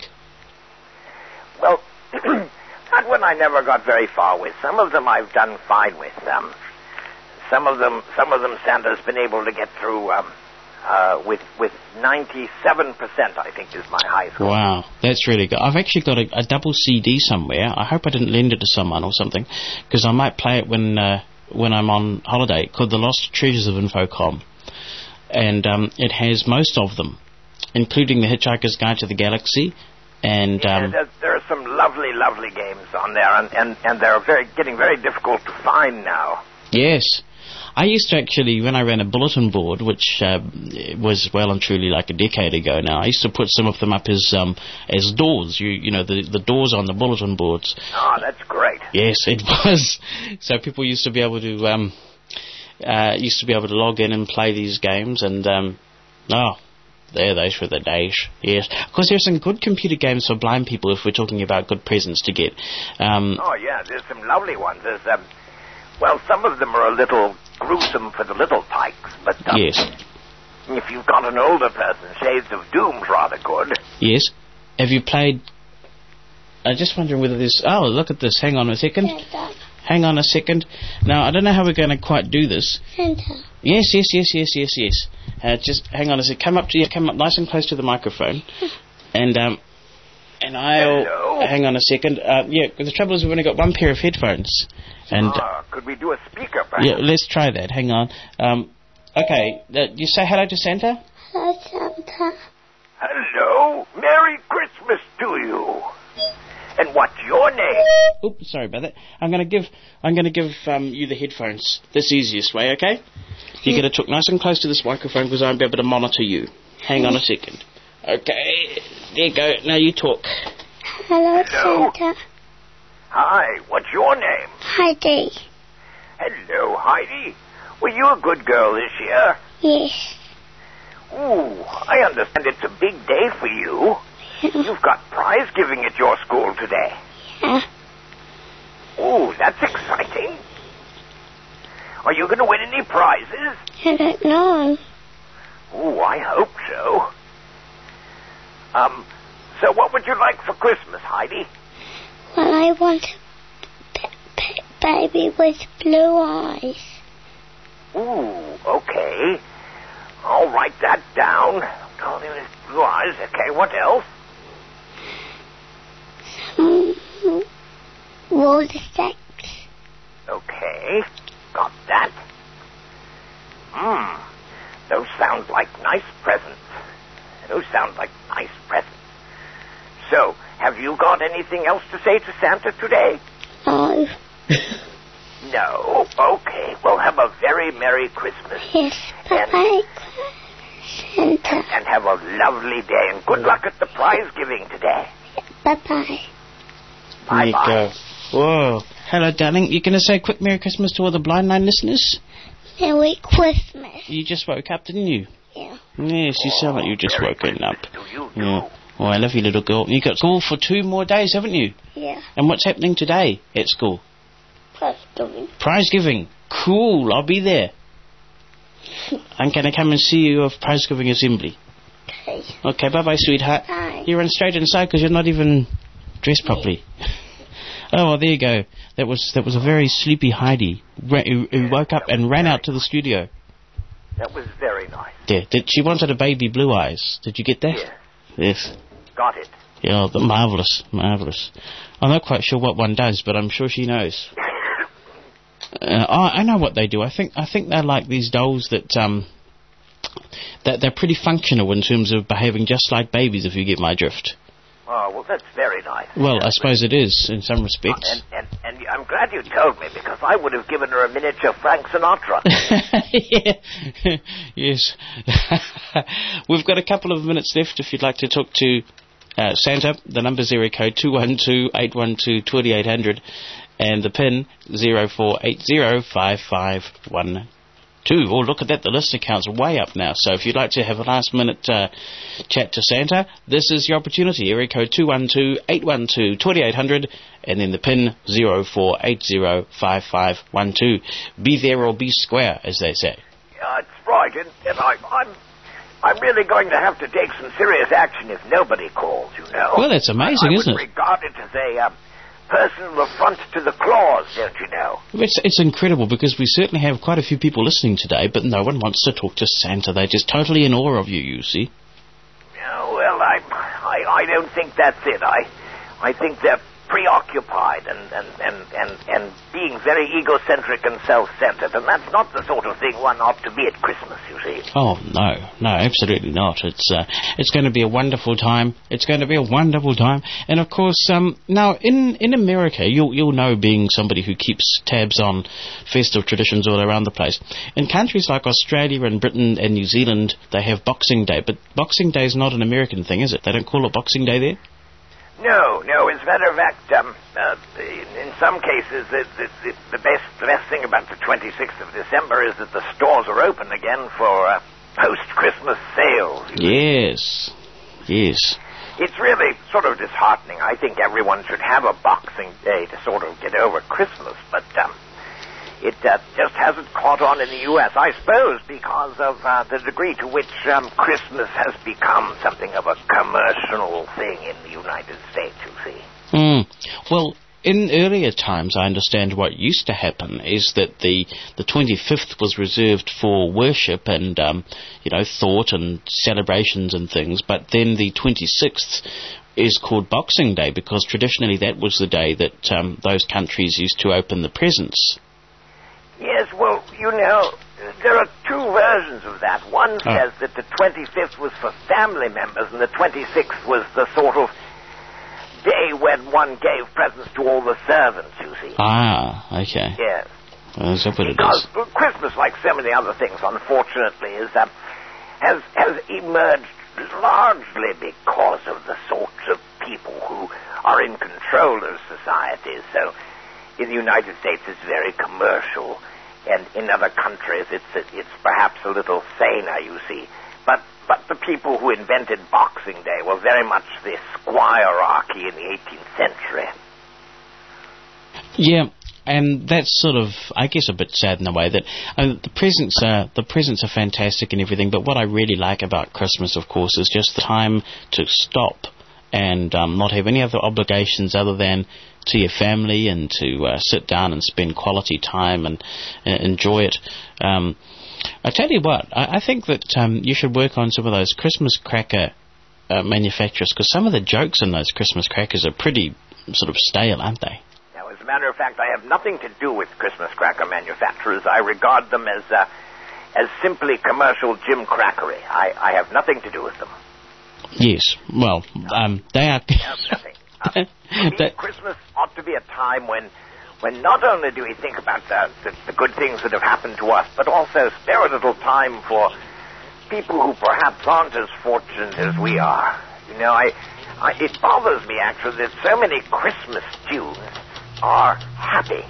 Well, that one I never got very far with. Some of them I've done fine with. Um, Some of them, some of them, Santa's been able to get through um, uh, with with ninety-seven percent. I think is my high score. Wow, that's really good. I've actually got a, a double C D somewhere. I hope I didn't lend it to someone or something, because I might play it when uh, when I'm on holiday. Called The Lost Treasures of Infocom, and um, it has most of them, including The Hitchhiker's Guide to the Galaxy. And yeah, um, there, there are some lovely, lovely games on there, and and, and they're very getting very difficult to find now. Yes. I used to actually, when I ran a bulletin board, which uh, was well and truly like a decade ago now, I used to put some of them up as um, as doors, you you know, the, the doors on the bulletin boards. Oh, that's great. Yes, it was. So people used to be able to um, uh, used to be able to log in and play these games, and um, oh, there, those were the days. Yes, of course, there's some good computer games for blind people if we're talking about good presents to get. Um, oh yeah, there's some lovely ones. There's um, well, some of them are a little gruesome for the little tykes, but um, yes. If you've got an older person, Shades of Doom's rather good. Yes. Have you played... I'm just wondering whether this... Oh, look at this. Hang on a second. Santa. Hang on a second. Now, I don't know how we're going to quite do this. Santa. Yes, yes, yes, yes, yes, yes. Uh, just hang on a second. Come up to you. Come up nice and close to the microphone. and, um... And I'll... Hello? Hang on a second. Uh, yeah, the trouble is we've only got one pair of headphones. And... Ah, could we do a speaker, perhaps? Yeah, let's try that. Hang on. Um... Okay, uh, you say hello to Santa? Hello, Santa. Hello. Merry Christmas to you. And what's your name? Oops, sorry about that. I'm going to give I'm going to give um, you the headphones. This easiest way, okay? You're going to talk nice and close to this microphone because I won't be able to monitor you. Hang on a second. Okay, there you go. Now you talk. Hello, Hello? Santa. Hi, what's your name? Heidi. Hello, Heidi. Were you a good girl this year? Yes. Ooh, I understand it's a big day for you. You've got prize giving at your school today. Yeah. Ooh, that's exciting. Are you going to win any prizes? I don't know. Ooh, I hope so. Um, so what would you like for Christmas, Heidi? Well, I want a p- p- baby with blue eyes. Ooh, okay. I'll write that down. Oh, there is blue eyes. Okay, what else? Some roller sticks. Okay, got that. Hmm, those sound like nice presents. Those sound like nice presents. So, have you got anything else to say to Santa today? No. No? Okay, well, have a very Merry Christmas. Yes. And, Bye-bye, Santa. and have a lovely day, and good luck at the prize giving today. Bye-bye. There you Bye-bye. go. Whoa. Hello, darling. You going to say a quick Merry Christmas to all the Blind Line listeners? Merry Christmas. You just woke up, didn't you? Yeah. Yes, you sound like you just Merry woken up. Christmas to you, too. Yeah. Oh, I love you, little girl. You got school for two more days, haven't you? Yeah. And what's happening today at school? Plus doing. Prize giving. Cool. I'll be there. I'm going to come and see you of prize giving assembly. Okay. Okay, bye-bye, sweetheart. Bye. You run straight inside because you're not even dressed properly. Oh, well, there you go. That was that was a very sleepy Heidi ra- who, who woke up and ran out to the studio. That was very nice. Yeah, did, she wanted a baby blue eyes. Did you get that? Yes. Yes. Got it. Yeah, the marvellous, marvellous. I'm not quite sure what one does, but I'm sure she knows. Uh, I, I know what they do. I think I think they're like these dolls that um that they're pretty functional in terms of behaving just like babies, if you get my drift. Oh, well, that's very nice. Well, I suppose it is in some respects. And, and, and I'm glad you told me, because I would have given her a miniature Frank Sinatra. Yeah. Yes. We've got a couple of minutes left if you'd like to talk to uh, Santa. The number's area code two one two, eight one two, two eight zero zero and the pin zero four eight zero five five one two. Oh, look at that. The listener count's way up now. So if you'd like to have a last minute uh, chat to Santa, this is your opportunity. Area code two one two, eight one two, two eight zero zero and then the pin zero four eight zero five five one two. Be there or be square, as they say. Yeah, it's right, and, and I, I'm, I'm really going to have to take some serious action if nobody calls, you know. Well, that's amazing, I, I isn't would it? regard it as a um, personal affront to the claws, don't you know? It's, it's incredible because we certainly have quite a few people listening today, but no one wants to talk to Santa. They're just totally in awe of you, you see. Yeah, well, I, I, I don't think that's it. I, I think they're preoccupied and, and, and, and, and being very egocentric and self-centered, and that's not the sort of thing one ought to be at Christmas, you see. Oh, no, no, absolutely not. It's uh, it's going to be a wonderful time. It's going to be a wonderful time. And, of course, um, now, in, in America, you'll, you'll know, being somebody who keeps tabs on festive traditions all around the place. In countries like Australia and Britain and New Zealand, they have Boxing Day. But Boxing Day is not an American thing, is it? They don't call it Boxing Day there? No, no. As a matter of fact, um, uh, in, in some cases, it, it, it, the best the best thing about the twenty-sixth of December is that the stores are open again for uh, post-Christmas sales. Yes, yes. It's really sort of disheartening. I think everyone should have a Boxing Day to sort of get over Christmas, but um, it uh, just hasn't caught on in the U S, I suppose, because of uh, the degree to which um, Christmas has become something of a commercial thing in the United States, you see. Mm. Well, in earlier times, I understand what used to happen is that the the twenty-fifth was reserved for worship and, um, you know, thought and celebrations and things, but then the twenty-sixth is called Boxing Day because traditionally that was the day that um, those countries used to open the presents. Yes, well, you know, there are two versions of that. One Oh. says that the twenty-fifth was for family members and the twenty-sixth was the sort of day when one gave presents to all the servants, you see. Ah, okay. Yes. Well, is that what it Because is? Christmas, like so many other things, unfortunately, is um, has has emerged largely because of the sorts of people who are in control of society. So in the United States it's very commercial, and in other countries it's it's perhaps a little saner, you see. But but the people who invented Boxing Day were very much the squirearchy in the eighteenth century. Yeah, and that's sort of, I guess, a bit sad in a way that I mean, the presents are the presents are fantastic and everything. But what I really like about Christmas, of course, is just the time to stop and um, not have any other obligations other than to your family and to uh, sit down and spend quality time and uh, enjoy it. Um, I tell you what, I, I think that um, you should work on some of those Christmas cracker uh, manufacturers, because some of the jokes in those Christmas crackers are pretty sort of stale, aren't they? Now, as a matter of fact, I have nothing to do with Christmas cracker manufacturers. I regard them as uh, as simply commercial gimcrackery. I, I have nothing to do with them. Yes, well, um, they are... No, nothing. Uh, for me, that... Christmas ought to be a time when when not only do we think about the, the, the good things that have happened to us, but also spare a little time for people who perhaps aren't as fortunate as we are. You know, I, I it bothers me, actually, that so many Christmas tunes are happy.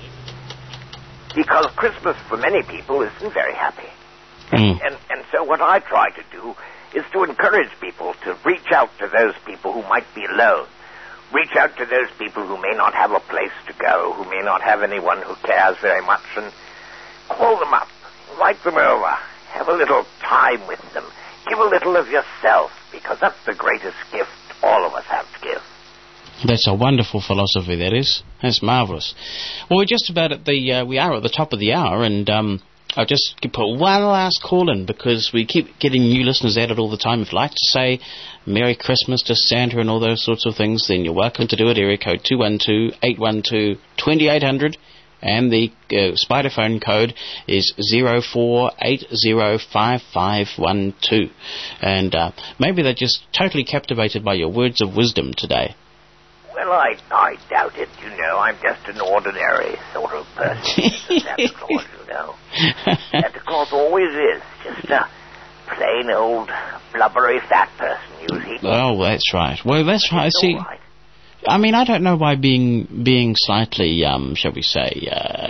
Because Christmas, for many people, isn't very happy. Mm. And, and so what I try to do is to encourage people to reach out to those people who might be alone. Reach out to those people who may not have a place to go, who may not have anyone who cares very much, and call them up, invite them over, have a little time with them, give a little of yourself, because that's the greatest gift all of us have to give. That's a wonderful philosophy, that is. That's marvellous. Well, we're just about at the, uh, we are at the top of the hour, and um, I'll just put one last call in, because we keep getting new listeners added all the time. If you'd like to say Merry Christmas to Santa and all those sorts of things, then you're welcome to do it. Area code two one two, eight one two, two eight zero zero, and the uh, Spider phone code is zero four eight zero five five one two. And uh, maybe they're just totally captivated by your words of wisdom today. Well, I, I doubt it, you know. I'm just an ordinary sort of person. Santa Claus, you know. Santa Claus always is. Just a plain old blubbery fat person, you see. Oh, that's right. Well, that's right. It's See, all right. I mean, I don't know why being being slightly, um, shall we say,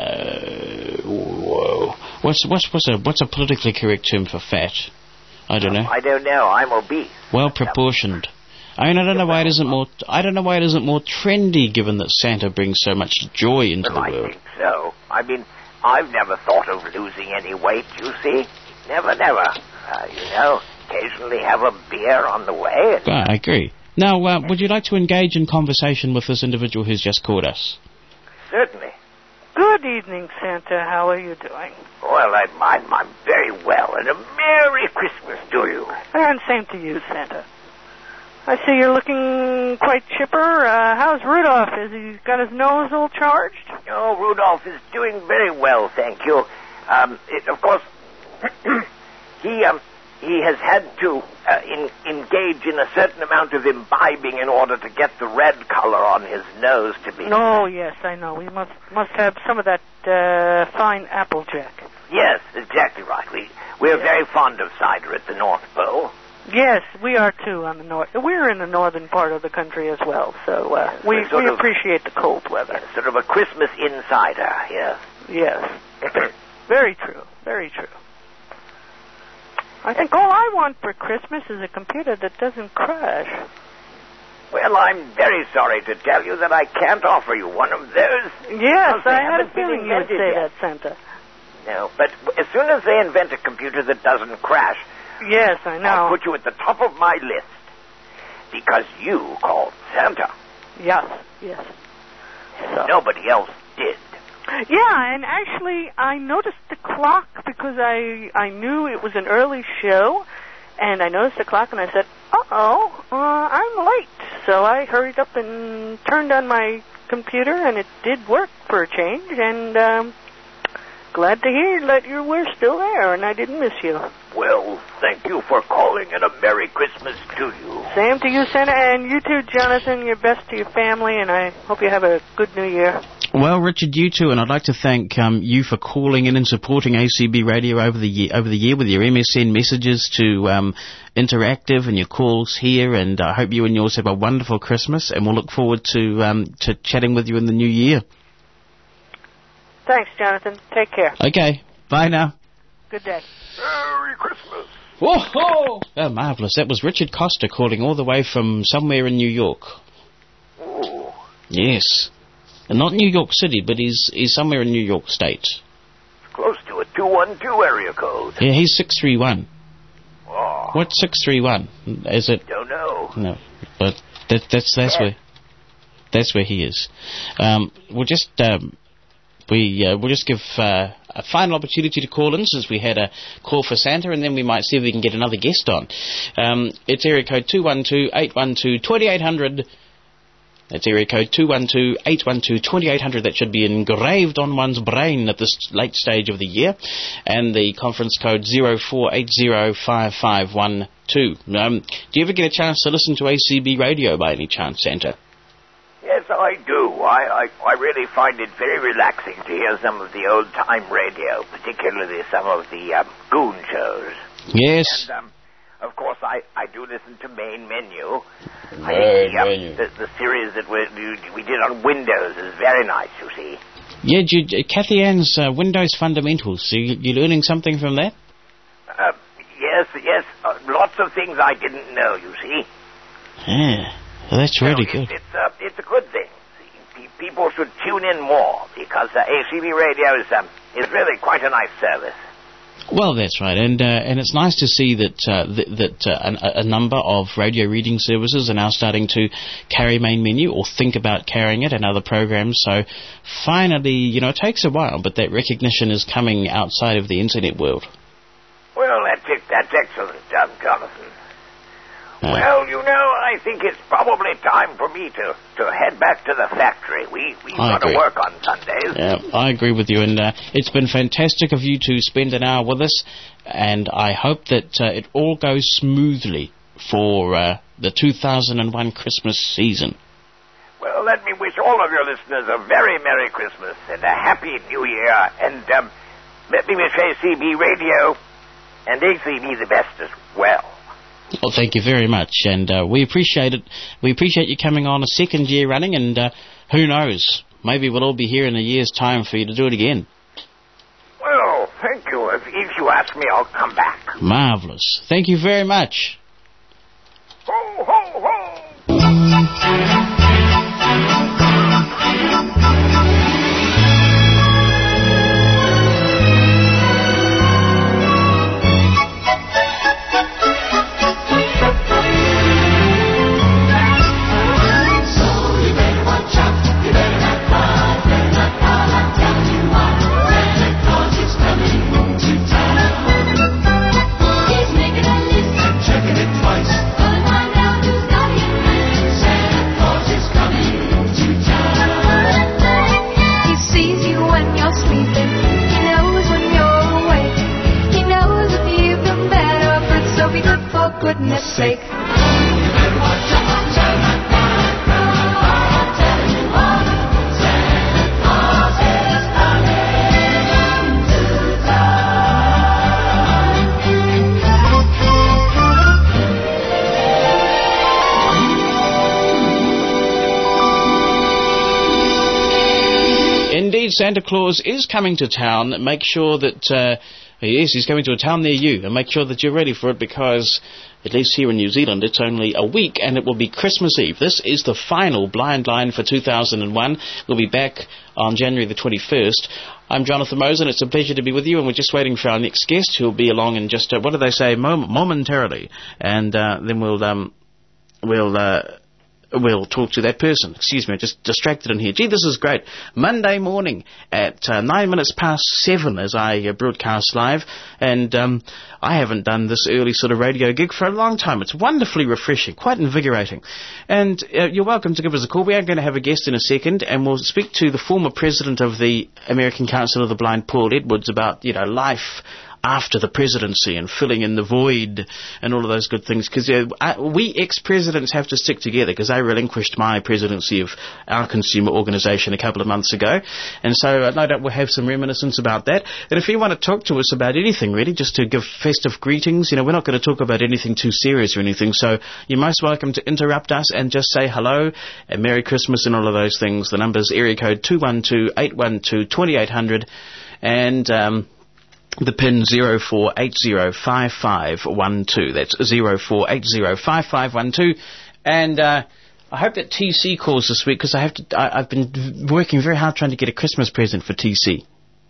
uh, whoa, what's what's what's a what's a politically correct term for fat? I don't know. I don't know. I'm obese. Well proportioned. I mean, I don't know why it isn't more. I don't know why it isn't more trendy, given that Santa brings so much joy into well, the world. I think so. I mean, I've never thought of losing any weight. You see, never, never. Uh, you know, occasionally have a beer on the way. And... Ah, I agree. Now, uh, would you like to engage in conversation with this individual who's just called us? Certainly. Good evening, Santa. How are you doing? Well, I'm, I'm, I'm very well, and a Merry Christmas to you. And same to you, Santa. I see you're looking quite chipper. Uh, how's Rudolph? Has he got his nose all charged? Oh, Rudolph is doing very well, thank you. Um, it, of course, he um, he has had to uh, in, engage in a certain amount of imbibing in order to get the red color on his nose to be... Oh, yes, I know. We must must have some of that uh, fine Applejack. Yes, exactly right. We, we're yeah. very fond of cider at the North Pole. Yes, we are too on the north. We're in the northern part of the country as well, so uh, yes, we, we of, appreciate the cold weather. Yes, sort of a Christmas insider, yes. Yes. Very true, very true. I think all I want for Christmas is a computer that doesn't crash. Well, I'm very sorry to tell you that I can't offer you one of those. Yes, I had a feeling you would say yet. that, Santa. No, but as soon as they invent a computer that doesn't crash... Yes, I know. I'll put you at the top of my list. Because you called Santa. Yes, yes. So. Nobody else did. Yeah, and actually I noticed the clock because I I knew it was an early show. And I noticed the clock and I said, uh-oh, uh, I'm late. So I hurried up and turned on my computer and it did work for a change. And um, glad to hear that you were still there and I didn't miss you. Well, thank you for calling and a Merry Christmas to you. Same to you, Santa, and you too, Jonathan. Your best to your family, and I hope you have a good New Year. Well, Richard, you too, and I'd like to thank um, you for calling in and supporting A C B Radio over the year, over the year with your M S N messages to um, Interactive and your calls here, and I hope you and yours have a wonderful Christmas, and we'll look forward to um, to chatting with you in the new year. Thanks, Jonathan. Take care. Okay. Bye now. Good day. Merry Christmas. Whoa! Oh, marvellous. That was Richard Costa calling all the way from somewhere in New York. Oh. Yes. And not New York City, but he's, he's somewhere in New York State. Close to a two one two area code. Yeah, he's six three one. Oh. What's six three one? Is it? Don't know. No, but that, that's that's Yeah. where that's where he is. Um, we'll just um, we uh, we'll just give uh, a final opportunity to call in, since we had a call for Santa, and then we might see if we can get another guest on. Um, it's area code two one two, eight one two, two eight zero zero. That's area code two one two, eight one two, two eight zero zero. That should be engraved on one's brain at this late stage of the year. And the conference code zero four eight zero five five one two. Um, do you ever get a chance to listen to A C B Radio by any chance, Santa? Yes, I do. I, I, I really find it very relaxing to hear some of the old-time radio, particularly some of the um, goon shows. Yes. And, um, of course, I, I do listen to Main Menu. I Main think the, um, Menu. The, the series that we, we did on Windows is very nice, you see. Yeah, you, Kathy Ann's uh, Windows Fundamentals. So you, you learning something from that? Uh, yes, yes. Uh, lots of things I didn't know, you see. Yeah, well, that's really So good. It's, it's, uh, it's a good thing. Pe- People should tune in more, because uh, A C B Radio is, um, is really quite a nice service. Well, that's right, and uh, and it's nice to see that uh, th- that uh, an, a number of radio reading services are now starting to carry Main Menu or think about carrying it and other programs. So finally, you know, it takes a while, but that recognition is coming outside of the internet world. Well, that's, it. that's excellent, um, Jonathan. Uh, Well, you know, I think it's probably time for me to, to head back to the factory. We, we've I got to agree. work on Sundays. Yeah, I agree with you, and uh, it's been fantastic of you to spend an hour with us, and I hope that uh, it all goes smoothly for uh, the two thousand one Christmas season. Well, let me wish all of your listeners a very Merry Christmas and a Happy New Year. And um, let me wish A C B Radio and A C B the best as well. Well, thank you very much, and uh, we appreciate it. We appreciate you coming on a second year running, and uh, who knows, maybe we'll all be here in a year's time for you to do it again. Well, thank you. If, if you ask me, I'll come back. Marvellous. Thank you very much. Ho, ho, ho! Goodness sake. Indeed, Santa Claus is coming to town. Make sure that, uh, yes, he's coming to a town near you, and make sure that you're ready for it, because at least here in New Zealand, it's only a week, and it will be Christmas Eve. This is the final Blind Line for two thousand one. We'll be back on January the twenty-first. I'm Jonathan Mosen. It's a pleasure to be with you, and we're just waiting for our next guest, who'll be along in just, uh, what do they say, Mom- momentarily. And uh, then we'll, um, we'll, uh, we'll talk to that person. Excuse me, I'm just distracted in here. Gee, this is great. Monday morning at uh, nine minutes past seven as I uh, broadcast live, and um, I haven't done this early sort of radio gig for a long time. It's wonderfully refreshing, quite invigorating. And uh, you're welcome to give us a call. We are going to have a guest in a second, and we'll speak to the former president of the American Council of the Blind, Paul Edwards, about, you know, life after the presidency and filling in the void and all of those good things. Because uh, we ex-presidents have to stick together, because I relinquished my presidency of our consumer organisation a couple of months ago. And so uh, no doubt we'll have some reminiscence about that. And if you want to talk to us about anything, really, just to give festive greetings, you know, we're not going to talk about anything too serious or anything. So you're most welcome to interrupt us and just say hello and Merry Christmas and all of those things. The number's area code two one two, eight one two, two eight zero zero and um, the pin zero four eight zero five five one two. That's zero four eight zero five five one two. And uh, I hope that T C calls this week, because I have to. I, I've been working very hard trying to get a Christmas present for T C.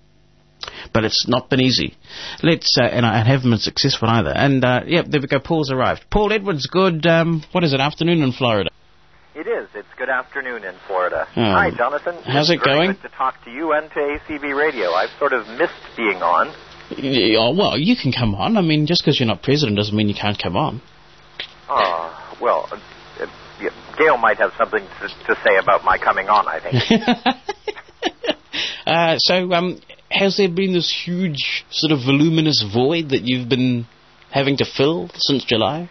But it's not been easy. Let's, uh, and I haven't been successful either. And, uh, yeah, there we go, Paul's arrived. Paul Edwards, good, um, what is it, afternoon in Florida? It is. It's good afternoon in Florida. Oh. Hi, Jonathan. How's it's it going? Good to talk to you and to A C B Radio. I've sort of missed being on. Yeah, well, you can come on. I mean, just because you're not president doesn't mean you can't come on. Oh, well, uh, uh, Gail might have something to, to say about my coming on, I think. uh, so, um... has there been this huge sort of voluminous void that you've been having to fill since July?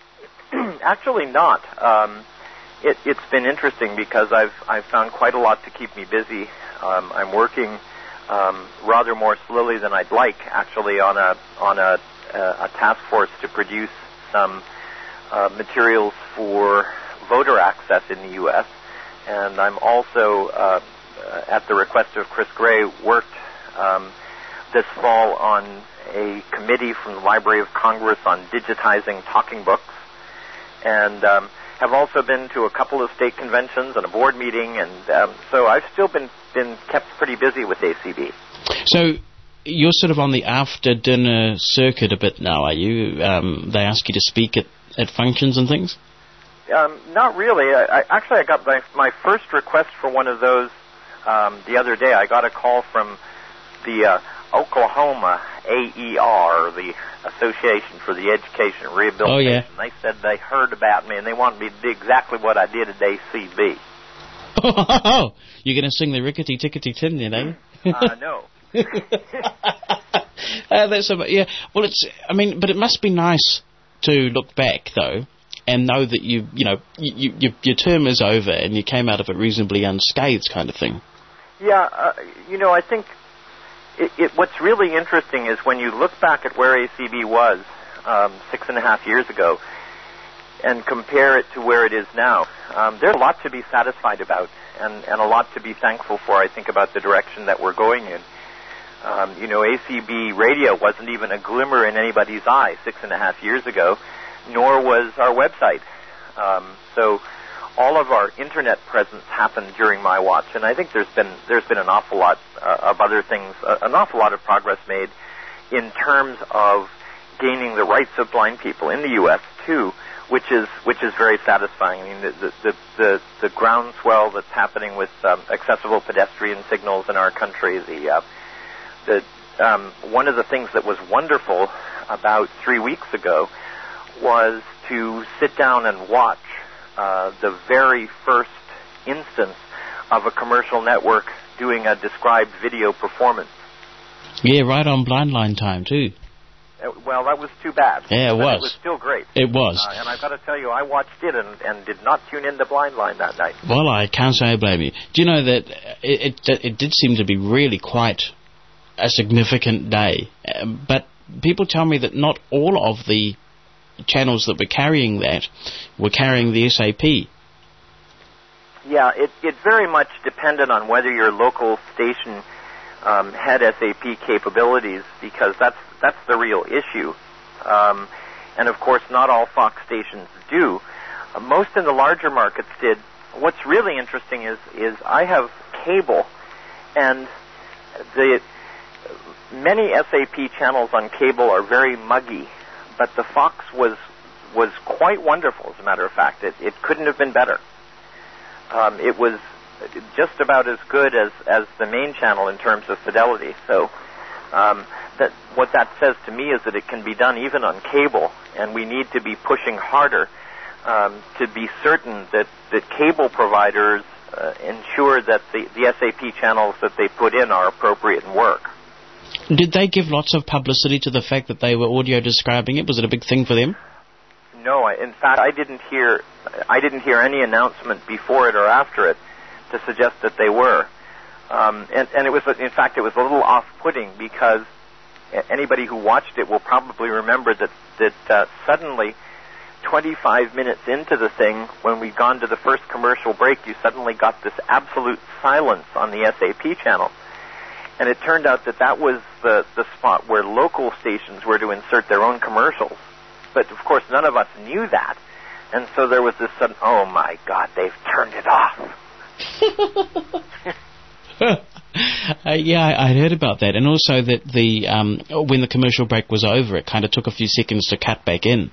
Actually not. Um, it, it's been interesting because I've I've found quite a lot to keep me busy. Um, I'm working um, rather more slowly than I'd like, actually, on a on a, a task force to produce some uh, materials for voter access in the U S And I'm also, uh, at the request of Chris Gray, worked Um, this fall on a committee from the Library of Congress on digitizing talking books, and um, have also been to a couple of state conventions and a board meeting, and um, so I've still been, been kept pretty busy with A C B. So you're sort of on the after-dinner circuit a bit now, are you? Um, they ask you to speak at, at functions and things? Um, not really. I, I, actually, I got my, my first request for one of those um, the other day. I got a call from the uh, Oklahoma A E R, the Association for the Education and Rehabilitation. Oh, yeah. They said they heard about me and they wanted me to do exactly what I did at A C B. Oh, you're going to sing the rickety tickety tin then, are you? uh, no. uh, that's a, yeah. Well, it's. I mean, but it must be nice to look back though and know that you, you know, you, you, your term is over and you came out of it reasonably unscathed, kind of thing. Yeah, uh, you know, I think. It, it, what's really interesting is when you look back at where A C B was um, six and a half years ago and compare it to where it is now, um, there's a lot to be satisfied about and, and a lot to be thankful for, I think, about the direction that we're going in. Um, you know, A C B Radio wasn't even a glimmer in anybody's eye six and a half years ago, nor was our website. Um, so all of our internet presence happened during my watch, and I think there's been there's been an awful lot uh, of other things, uh, an awful lot of progress made in terms of gaining the rights of blind people in the U S too, which is which is very satisfying. I mean, the the the, the groundswell that's happening with um, accessible pedestrian signals in our country. The uh, the um, one of the things that was wonderful about three weeks ago was to sit down and watch Uh, the very first instance of a commercial network doing a described video performance. Yeah, right on Blindline time, too. Uh, well, that was too bad. Yeah, it but was. It was still great. It was. Uh, and I've got to tell you, I watched it and, and did not tune into Blindline that night. Well, I can't say I blame you. Do you know that it, it, it did seem to be really quite a significant day. Um, but people tell me that not all of the channels that were carrying that were carrying the S A P. Yeah, it, it very much depended on whether your local station um, had S A P capabilities, because that's that's the real issue. Um, and of course, not all Fox stations do. Uh, most in the larger markets did. What's really interesting is is I have cable, and the many S A P channels on cable are very muggy. But the Fox was was quite wonderful, as a matter of fact. It, it couldn't have been better. Um, it was just about as good as, as the main channel in terms of fidelity. So um, that what that says to me is that it can be done even on cable, and we need to be pushing harder um, to be certain that, that cable providers uh, ensure that the, the S A P channels that they put in are appropriate and work. Did they give lots of publicity to the fact that they were audio describing it? Was it a big thing for them? No, I, in fact, I didn't hear I didn't hear any announcement before it or after it to suggest that they were. Um, and, and it was, in fact, it was a little off-putting because anybody who watched it will probably remember that that uh, suddenly, twenty-five minutes into the thing, when we'd gone to the first commercial break, you suddenly got this absolute silence on the S A P channel. And it turned out that that was the, the spot where local stations were to insert their own commercials. But, of course, none of us knew that. And so there was this sudden, oh, my God, they've turned it off. uh, yeah, I, I heard about that. And also that the um, when the commercial break was over, it kind of took a few seconds to cut back in.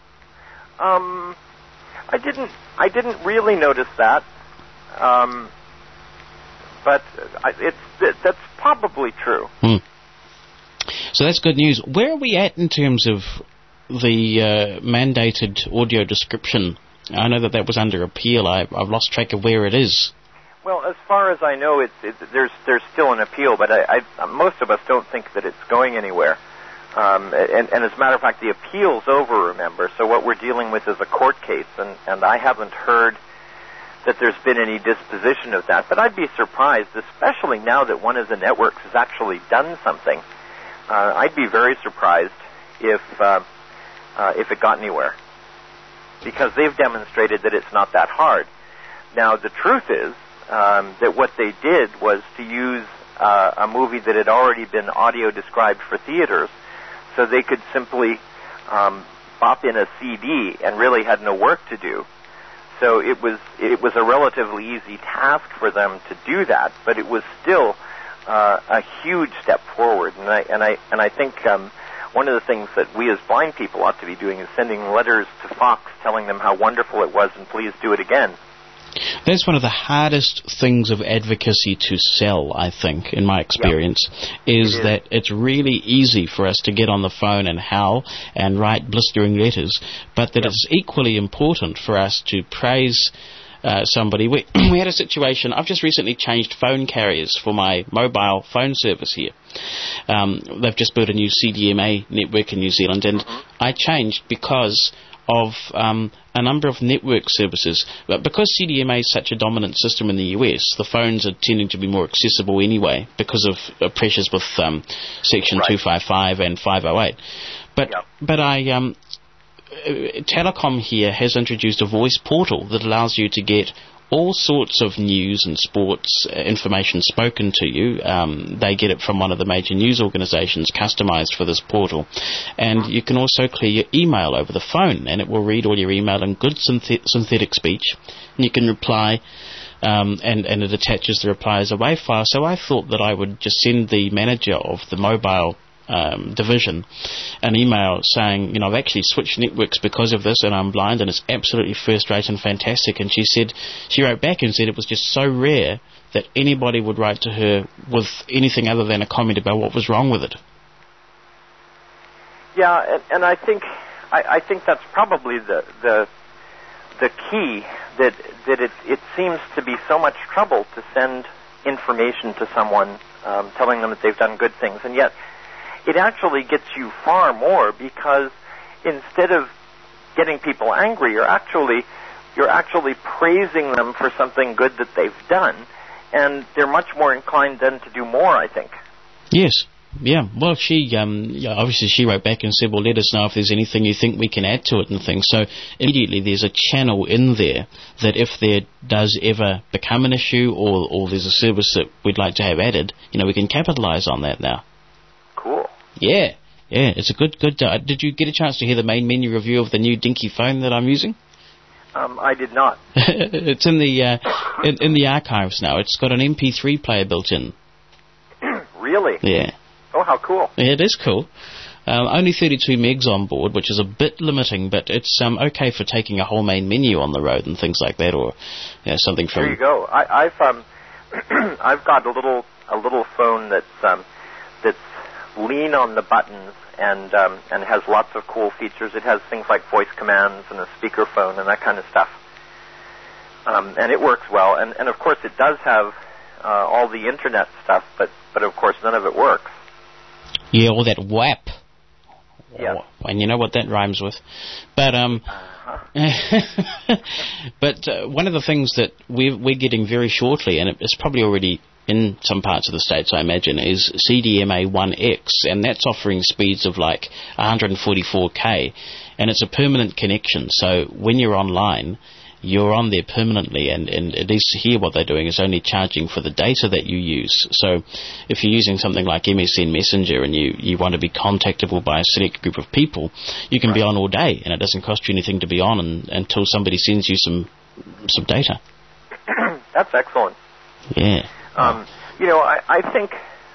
Um, I didn't, I didn't really notice that. Um... But it's it, that's probably true. Hmm. So that's good news. Where are we at in terms of the uh, mandated audio description? I know that that was under appeal. I, I've lost track of where it is. Well, as far as I know, it's, it's, there's there's still an appeal, but I, I, most of us don't think that it's going anywhere. Um, and, and as a matter of fact, the appeal's over, remember. So what we're dealing with is a court case, and, and I haven't heard that there's been any disposition of that. But I'd be surprised, especially now that one of the networks has actually done something. Uh, I'd be very surprised if uh, uh, if it got anywhere, because they've demonstrated that it's not that hard. Now, the truth is um, that what they did was to use uh, a movie that had already been audio described for theaters, so they could simply um, pop in a C D and really had no work to do. So it was it was a relatively easy task for them to do that, but it was still uh, a huge step forward. And I and I and I think um, one of the things that we as blind people ought to be doing is sending letters to Fox telling them how wonderful it was and please do it again. That's one of the hardest things of advocacy to sell, I think, in my experience, yep. is, it is that it's really easy for us to get on the phone and howl and write blistering letters, but that yep. it's equally important for us to praise uh, somebody. We, we had a situation, I've just recently changed phone carriers for my mobile phone service here. Um, they've just built a new C D M A network in New Zealand, and mm-hmm. I changed because of um, a number of network services. But because C D M A is such a dominant system in the U S, the phones are tending to be more accessible anyway because of uh, pressures with um, Section right. two fifty-five and five oh eight. But yep. but I um, uh, Telecom here has introduced a voice portal that allows you to get all sorts of news and sports uh, information spoken to you. Um, they get it from one of the major news organisations, customised for this portal. And you can also clear your email over the phone, and it will read all your email in good synthet- synthetic speech. And you can reply, um, and, and it attaches the reply as a WAV file. So I thought that I would just send the manager of the mobile Um, division an email saying, you know, I've actually switched networks because of this and I'm blind and it's absolutely first rate and fantastic. And she said, she wrote back and said it was just so rare that anybody would write to her with anything other than a comment about what was wrong with it. Yeah, and, and I think I, I think that's probably the the the key, that that it it seems to be so much trouble to send information to someone um, telling them that they've done good things, and yet it actually gets you far more, because instead of getting people angry, you're actually you're actually praising them for something good that they've done, and they're much more inclined then to do more, I think. Yes. Yeah. Well, she um, yeah, obviously she wrote back and said, well, let us know if there's anything you think we can add to it and things. So immediately there's a channel in there that if there does ever become an issue, or, or there's a service that we'd like to have added, you know, we can capitalise on that now. Cool. Yeah, yeah, it's a good, good... Uh, did you get a chance to hear the main menu review of the new dinky phone that I'm using? Um, I did not. It's in the uh, in, in the archives now. It's got an M P three player built in. Really? Yeah. Oh, how cool. Yeah, it is cool. Um, only thirty-two megs on board, which is a bit limiting, but it's um, okay for taking a whole main menu on the road and things like that, or you know, something from... There you go. I, I've um, I've got a little a little phone that's um, that's lean on the buttons and um, and has lots of cool features. It has things like voice commands and a speakerphone and that kind of stuff. Um, and it works well. And, and of course, it does have uh, all the internet stuff, but, but of course, none of it works. Yeah, or that W A P. Yeah. And you know what that rhymes with. But um, uh-huh. but uh, one of the things that we're, we're getting very shortly, and it's probably already in some parts of the States, I imagine, is C D M A one X, and that's offering speeds of like one forty-four K, and it's a permanent connection. So when you're online, you're on there permanently, and, and at least here what they're doing is only charging for the data that you use. So if you're using something like M S N Messenger and you, you want to be contactable by a select group of people, you can right. be on all day, and it doesn't cost you anything to be on and, until somebody sends you some some data. That's excellent. Yeah. Um, you know, I, I think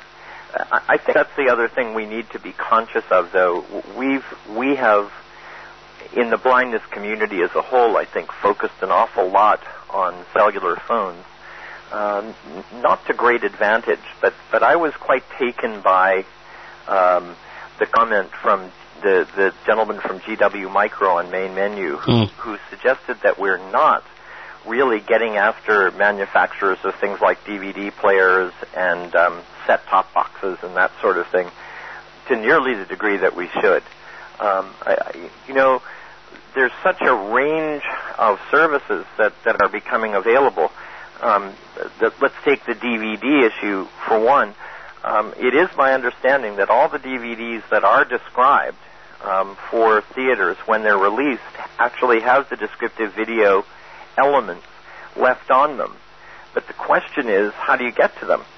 I think that's the other thing we need to be conscious of, though. We've we have, in the blindness community as a whole, I think, focused an awful lot on cellular phones, um, not to great advantage. But but I was quite taken by um, the comment from the the gentleman from G W Micro on Main Menu, who, mm. who suggested that we're not really getting after manufacturers of things like D V D players and um, set-top boxes and that sort of thing to nearly the degree that we should. Um, I, I, you know, there's such a range of services that, that are becoming available. Um, that, let's take the D V D issue for one. Um, it is my understanding that all the D V Ds that are described um, for theaters when they're released actually have the descriptive video elements left on them. But the question is, how do you get to them?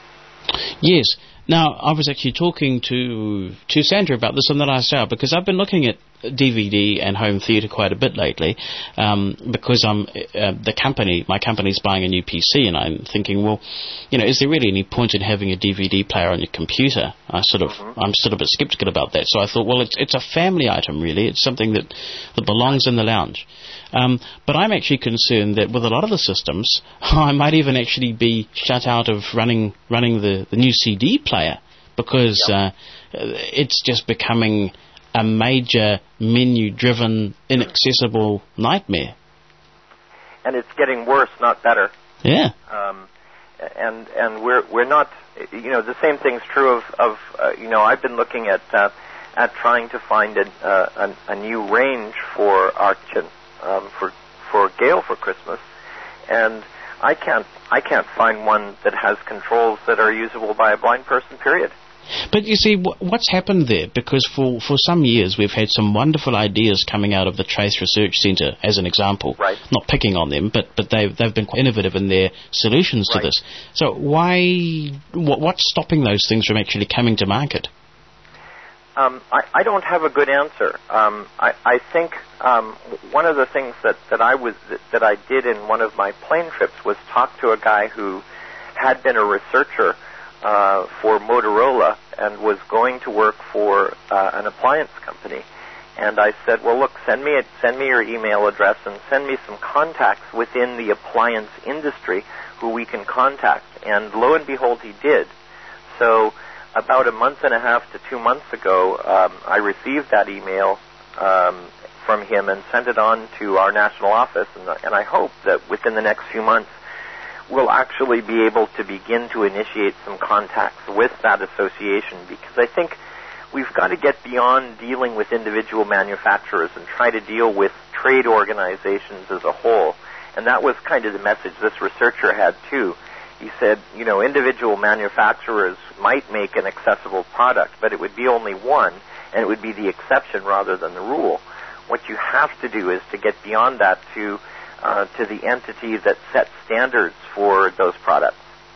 Yes. Now, I was actually talking to to Sandra about this on the last hour, because I've been looking at D V D and home theatre quite a bit lately, um, because I'm uh, the company, my company's buying a new P C, and I'm thinking, well, you know, is there really any point in having a D V D player on your computer? I sort of, mm-hmm. I'm sort of a bit sceptical about that. So I thought, well, it's it's a family item, really. It's something that that belongs in the lounge. Um, but I'm actually concerned that with a lot of the systems, I might even actually be shut out of running running the, the new C D player, because yep. uh, it's just becoming a major menu-driven, inaccessible nightmare. And it's getting worse, not better. Yeah. Um, and and we're we're not, you know, the same thing's true of of uh, you know, I've been looking at uh, at trying to find a, uh, a a new range for our kitchen. Um, for for Gail for Christmas, and I can't I can't find one that has controls that are usable by a blind person. Period. But you see, wh- what's happened there? Because for, for some years we've had some wonderful ideas coming out of the Trace Research Centre, as an example. Right. Not picking on them, but but they've they've been quite innovative in their solutions right. to this. So why what, what's stopping those things from actually coming to market? Um, I, I don't have a good answer. Um, I, I think um, one of the things that, that I was that, that I did in one of my plane trips was talk to a guy who had been a researcher uh, for Motorola and was going to work for uh, an appliance company. And I said, well, look, send me a, send me your email address and send me some contacts within the appliance industry who we can contact. And lo and behold, he did. So about a month and a half to two months ago, um, I received that email um, from him and sent it on to our national office, and, and I hope that within the next few months we'll actually be able to begin to initiate some contacts with that association, because I think we've got to get beyond dealing with individual manufacturers and try to deal with trade organizations as a whole. And that was kind of the message this researcher had too. He said, you know, individual manufacturers might make an accessible product, but it would be only one, and it would be the exception rather than the rule. What you have to do is to get beyond that to uh, to the entity that sets standards for those products.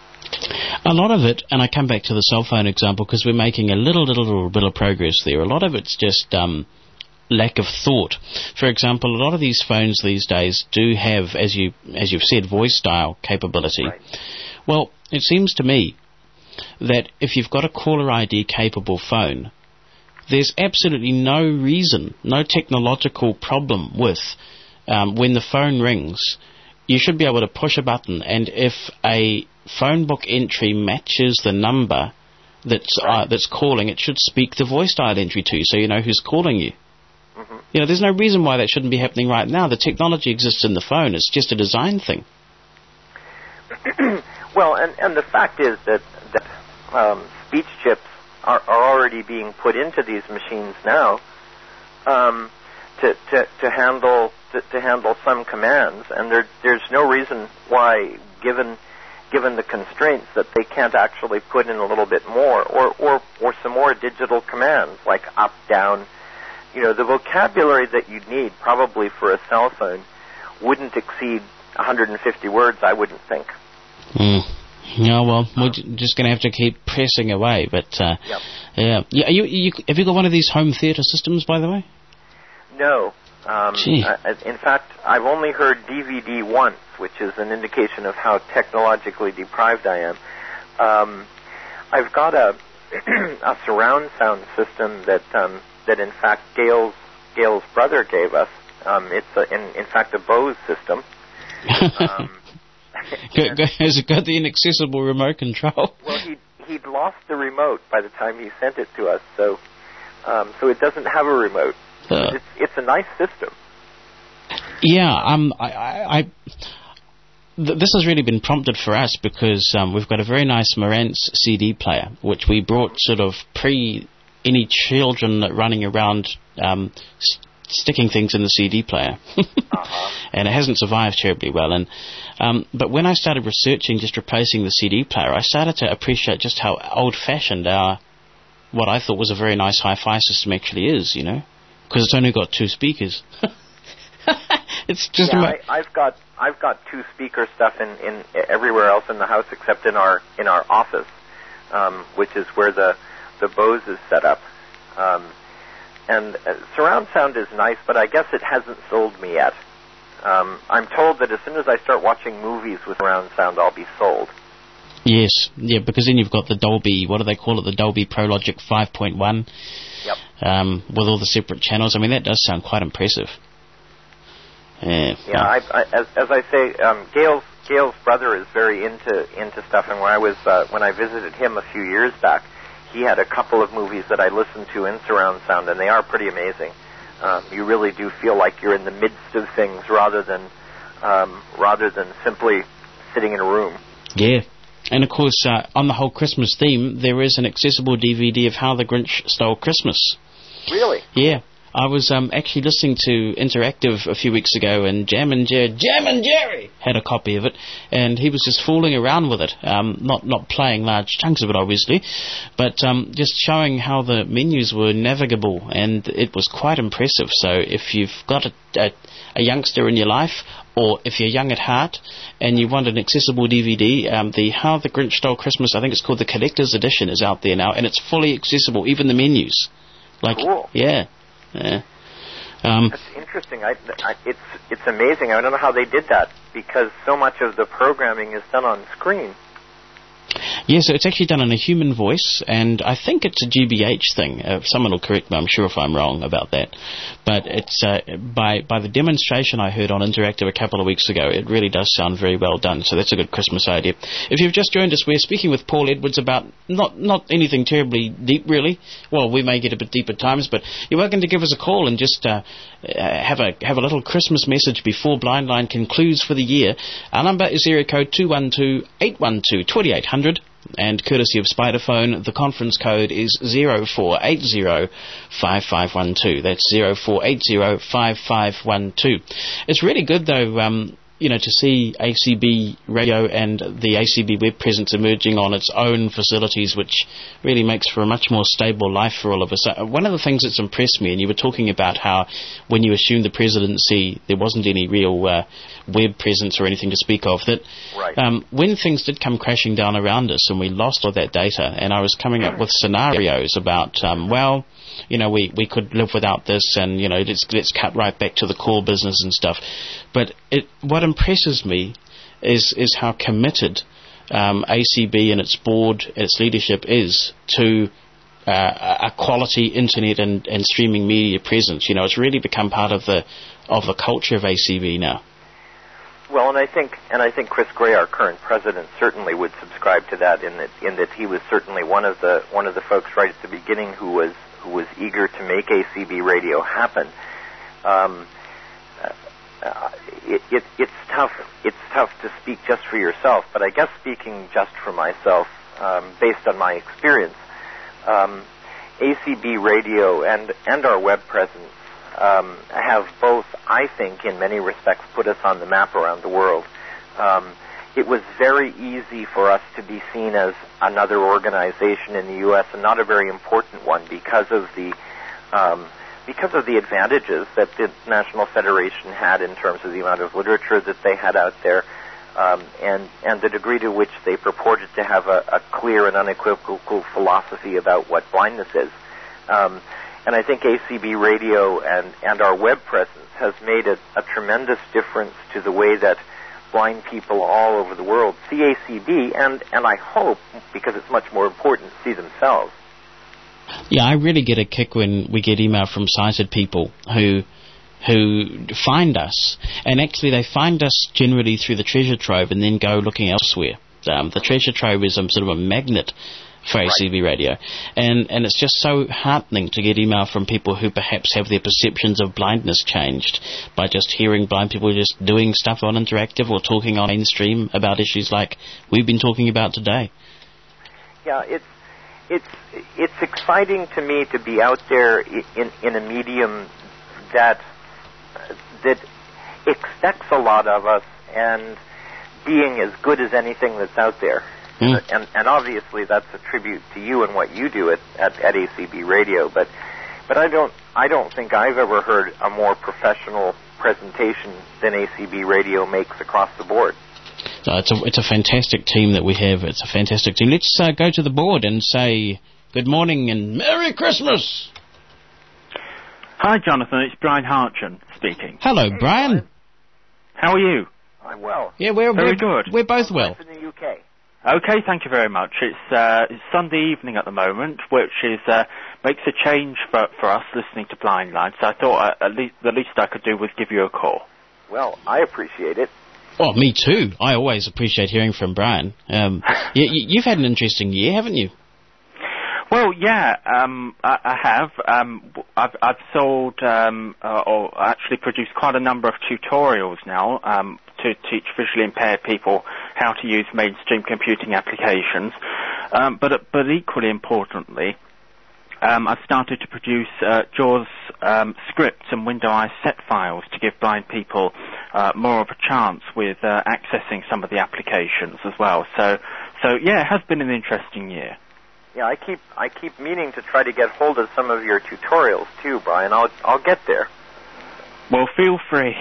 A lot of it, and I come back to the cell phone example because we're making a little, little, little bit of progress there. A lot of it's just um, lack of thought. For example, a lot of these phones these days do have, as you as you've said, voice dial capability. Right. Well, it seems to me that if you've got a caller I D capable phone, there's absolutely no reason, no technological problem with um, when the phone rings, you should be able to push a button, and if a phone book entry matches the number that's uh, that's calling, it should speak the voice dial entry to you, so you know who's calling you. Mm-hmm. You know, there's no reason why that shouldn't be happening right now. The technology exists in the phone. It's just a design thing. Well, and, and the fact is that, that um, speech chips are, are already being put into these machines now um, to, to to handle to, to handle some commands, and there there's no reason why, given given the constraints, that they can't actually put in a little bit more, or or, or some more digital commands like up, down. You know, the vocabulary that you'd need probably for a cell phone wouldn't exceed one hundred fifty words, I wouldn't think. Mm. Yeah, well, we're j- just going to have to keep pressing away. But uh, yep. yeah, yeah. You, you, have you got one of these home theatre systems, by the way? No. Um, Gee. I, in fact, I've only heard D V D once, which is an indication of how technologically deprived I am. Um, I've got a a surround sound system that um, that in fact Gail's Gail's brother gave us. Um, it's a, in in fact a Bose system. Um, Has it got the inaccessible remote control? Well, he he'd lost the remote by the time he sent it to us, so um, so it doesn't have a remote. Uh, it's, it's a nice system. Yeah, um, I, I, I th- this has really been prompted for us because um, we've got a very nice Marantz C D player, which we brought sort of pre any children that running around um, st- sticking things in the C D player, uh-huh. and it hasn't survived terribly well. And um, but when I started researching just replacing the C D player, I started to appreciate just how old-fashioned our what I thought was a very nice hi-fi system actually is. You know, because it's only got two speakers. It's just yeah, ama- I, I've got I've got two speaker stuff in, in everywhere else in the house except in our in our office, um, which is where the the Bose is set up. Um, and uh, surround sound is nice, but I guess it hasn't sold me yet. Um, I'm told that as soon as I start watching movies with surround sound, I'll be sold. Yes, yeah, because then you've got the Dolby, what do they call it, the Dolby ProLogic five point one, yep. um, with all the separate channels. I mean, that does sound quite impressive. Yeah, yeah. I, I, as, as I say, um, Gail's Gail's brother is very into into stuff, and when I was uh, when I visited him a few years back, he had a couple of movies that I listened to in surround sound, and they are pretty amazing. Um, you really do feel like you're in the midst of things rather than um, rather than simply sitting in a room. Yeah. And of course, uh, on the whole Christmas theme, there is an accessible D V D of How the Grinch Stole Christmas. Really? Yeah. I was um, actually listening to Interactive a few weeks ago, and Jam and Jerry, Jam and Jerry had a copy of it, and he was just fooling around with it, um, not not playing large chunks of it, obviously, but um, just showing how the menus were navigable, and it was quite impressive. So if you've got a, a, a youngster in your life, or if you're young at heart and you want an accessible D V D, um, the How the Grinch Stole Christmas, I think it's called the Collector's Edition, is out there now, and it's fully accessible, even the menus. Like, cool. Yeah. Yeah. Um, That's interesting. I, I, it's it's amazing. I don't know how they did that because so much of the programming is done on screen. Yeah, so it's actually done in a human voice, and I think it's a G B H thing. Uh, someone will correct me, I'm sure, if I'm wrong about that. But it's uh, by by the demonstration I heard on Interactive a couple of weeks ago, it really does sound very well done, so that's a good Christmas idea. If you've just joined us, we're speaking with Paul Edwards about not, not anything terribly deep, really. Well, we may get a bit deep at times, but you're welcome to give us a call and just uh, uh, have a have a little Christmas message before Blind Line concludes for the year. Our number is area code two one two, eight one two, two eight zero zero. And courtesy of Spiderphone, the conference code is zero four eight zero, five five one two. That's zero four eight zero, five five one two. It's really good, though, um, you know, to see A C B Radio and the A C B web presence emerging on its own facilities, which really makes for a much more stable life for all of us. Uh, one of the things that's impressed me, and you were talking about how when you assumed the presidency there wasn't any real uh, web presence or anything to speak of, that right. um, when things did come crashing down around us and we lost all that data, and I was coming up with scenarios about, um, well, you know, we, we could live without this, and, you know, let's let's cut right back to the core business and stuff. But it, what impresses me is is how committed um, A C B and its board, its leadership is to uh, a quality internet and, and streaming media presence. You know, it's really become part of the of the culture of A C B now. Well, and I think and I think Chris Gray, our current president, certainly would subscribe to that. In that in that he was certainly one of the one of the folks right at the beginning who was who was eager to make A C B radio happen. Um, uh, it, it, it's tough. It's tough to speak just for yourself, but I guess speaking just for myself, um, based on my experience, um, A C B Radio and, and our web presence um, have both, I think, in many respects, put us on the map around the world. Um, it was very easy for us to be seen as another organization in the U S and not a very important one because of the um, because of the advantages that the National Federation had in terms of the amount of literature that they had out there, um, and and the degree to which they purported to have a, a clear and unequivocal philosophy about what blindness is. Um, and I think A C B Radio and, and our web presence has made a, a tremendous difference to the way that blind people all over the world see A C B and, and I hope, because it's much more important, see themselves. Yeah, I really get a kick when we get email from sighted people who who find us, and actually they find us generally through the Treasure Trove and then go looking elsewhere. Um, the Treasure Trove is a, sort of a magnet for A C B Right. Radio, and, and it's just so heartening to get email from people who perhaps have their perceptions of blindness changed by just hearing blind people just doing stuff on Interactive or talking on mainstream about issues like we've been talking about today. Yeah, it's it's it's exciting to me to be out there in in a medium that that expects a lot of us and being as good as anything that's out there. Mm. And, and obviously that's a tribute to you and what you do at, at, at A C B Radio. But but I don't I don't think I've ever heard a more professional presentation than A C B Radio makes across the board. So it's a it's a fantastic team that we have. It's a fantastic team. Let's uh, go to the board and say good morning and Merry Christmas. Hi, Jonathan. It's Brian Harchin speaking. Hello, Hey, Brian. Brian. How are you? I'm well. Yeah, we're Very we're, good. We're both well. I'm in the U K. Okay, thank you very much. It's, uh, it's Sunday evening at the moment, which is uh, makes a change for for us listening to Blind Line. So I thought uh, at least the least I could do was give you a call. Well, I appreciate it. Oh, me too. I always appreciate hearing from Brian. Um, you, you've had an interesting year, haven't you? Well, yeah, um, I, I have. Um, I've, I've sold, um, uh, or actually produced quite a number of tutorials now um, to teach visually impaired people how to use mainstream computing applications. Um, but but equally importantly, um, I've started to produce uh, JAWS um, scripts and Windows set files to give blind people uh, more of a chance with uh, accessing some of the applications as well. So, so yeah, it has been an interesting year. Yeah, I keep I keep meaning to try to get hold of some of your tutorials too, Brian. I'll I'll get there. Well, feel free.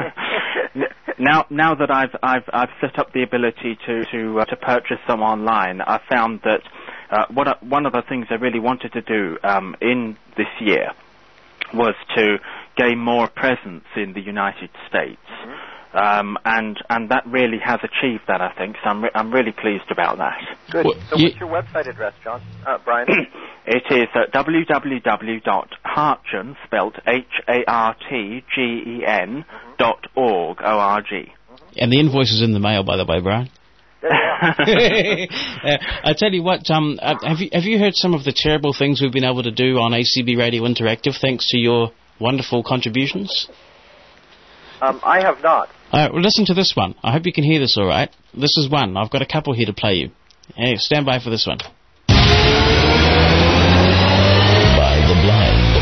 now, now that I've I've I've set up the ability to to uh, to purchase them online, I found that uh, what I, one of the things I really wanted to do um, in this year was to gain more presence in the United States. Mm-hmm. Um, and and that really has achieved that, I think. So I'm re- I'm really pleased about that. Good. Well, so you- what's your website address, John? Uh, Brian? It is at w w w dot hartgen, spelt H A R T G E N, mm-hmm. dot org, O R G. And the invoice is in the mail, by the way, Brian. There you are. uh, I tell you what, um, uh, have you have you heard some of the terrible things we've been able to do on A C B Radio Interactive thanks to your wonderful contributions? Um, I have not. All right, well, listen to this one. I hope you can hear this all right. This is one. I've got a couple here to play you. Hey, stand by for this one. By the blind.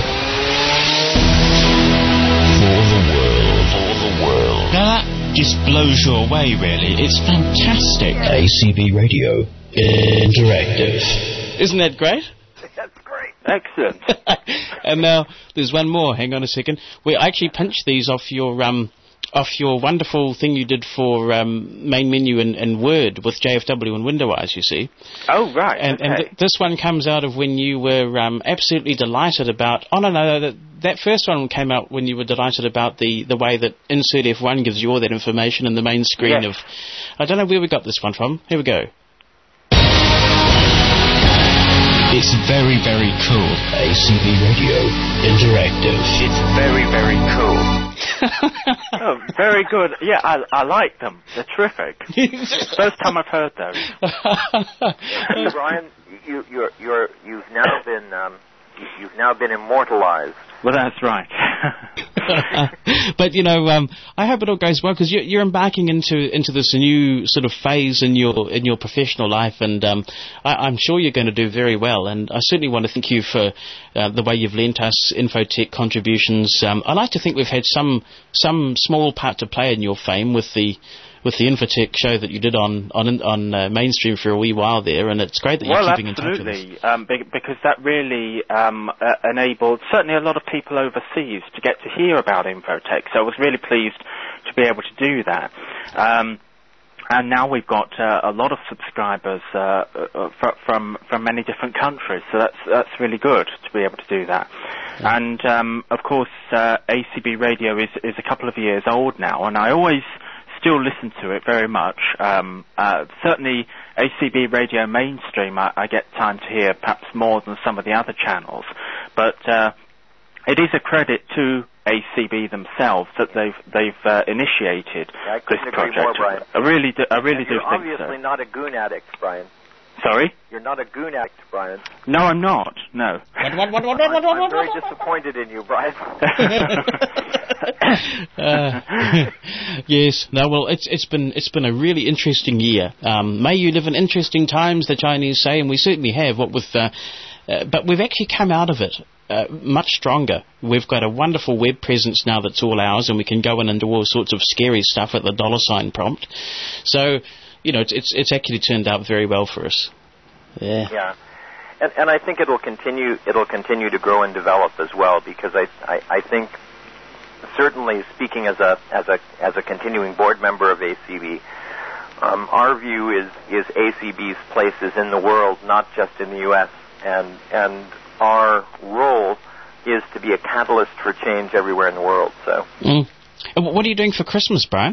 For the world. For the world. Now that just blows you away, really. It's fantastic. A C B Radio Interactive. Isn't that great? That's great. Excellent. And now there's one more. Hang on a second. We actually punched these off your um off your wonderful thing you did for um, main menu and, and Word with J F W and Windows, you see. Oh, right. And, okay. and th- this one comes out of when you were um, absolutely delighted about... Oh, no, no, that, that first one came out when you were delighted about the, the way that Insert F one gives you all that information in the main screen yes. of... I don't know where we got this one from. Here we go. It's very, very cool. A C B Radio Interactive. It's very, very cool. Oh, very good. Yeah, I, I like them. They're terrific. First time I've heard those. Hey, Brian, you, you're, you're, you've now been um, you, you've now been immortalized. Well, that's right. But, you know, um, I hope it all goes well, because you're, you're embarking into into this new sort of phase in your in your professional life, and um, I, I'm sure you're going to do very well. And I certainly want to thank you for uh, the way you've lent us Infotech contributions. Um, I like to think we've had some some small part to play in your fame with the with the Infotech show that you did on on on uh, mainstream for a wee while there, and it's great that you're well, keeping in touch with us. Well, absolutely, um, be- because that really um, uh, enabled certainly a lot of people overseas to get to hear about Infotech. So I was really pleased to be able to do that. Um, and now we've got uh, a lot of subscribers uh, uh, fr- from from many different countries. So that's that's really good to be able to do that. Yeah. And um, of course, uh, A C B Radio is is a couple of years old now, and I always still listen to it very much. Um, uh, certainly A C B Radio Mainstream I, I get time to hear perhaps more than some of the other channels, but uh, it is a credit to A C B themselves that they've they've uh, initiated yeah, I this couldn't agree project. more, Brian. I really do, I really and do you're think so. obviously not a goon addict, Brian. Sorry? You're not a goon addict, Brian. No, I'm not. No. What, what, what, what, what, what, I'm, I'm very disappointed in you, Brian. uh, yes. No. Well, it's it's been it's been a really interesting year. Um, may you live in interesting times, the Chinese say, and we certainly have. What with, uh, uh, but we've actually come out of it uh, much stronger. We've got a wonderful web presence now that's all ours, and we can go in and do all sorts of scary stuff at the dollar sign prompt. So, you know, it's it's, it's actually turned out very well for us. Yeah. Yeah. And, and I think it'll continue. It'll continue to grow and develop as well, because I, I, I think, certainly speaking as a as a as a continuing board member of A C B, um, our view is is A C B's place is in the world, not just in the U S, and and our role is to be a catalyst for change everywhere in the world. So, mm. What are you doing for Christmas, Brian?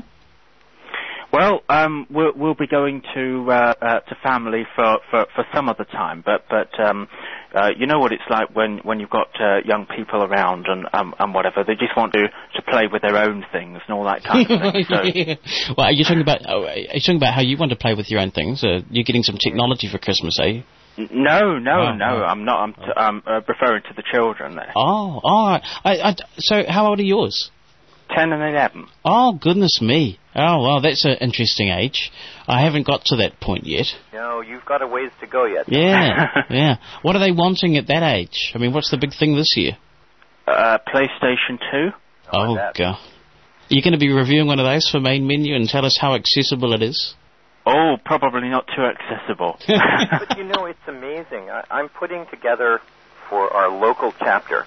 Well, um, we'll, we'll be going to uh, uh, to family for, for, for some of the time, but but um, uh, you know what it's like when, when you've got uh, young people around and um, and whatever. They just want to, to play with their own things and all that kind of thing. So. Yeah. Well, are you talking about oh, are you talking about how you want to play with your own things? Uh, you're getting some technology for Christmas, are you? No, no, oh, no. Oh. I'm not. I'm, t- I'm uh, referring to the children there. Oh, all right. I, I, so, how old are yours? Ten and eleven. Oh, goodness me. Oh, well, that's an interesting age. I haven't got to that point yet. No, you've got a ways to go yet. Yeah, yeah. What are they wanting at that age? I mean, what's the big thing this year? Uh, PlayStation two. Oh, oh God. Are you going to be reviewing one of those for Main Menu and tell us how accessible it is? Oh, probably not too accessible. But, you know, it's amazing. I, I'm putting together for our local chapter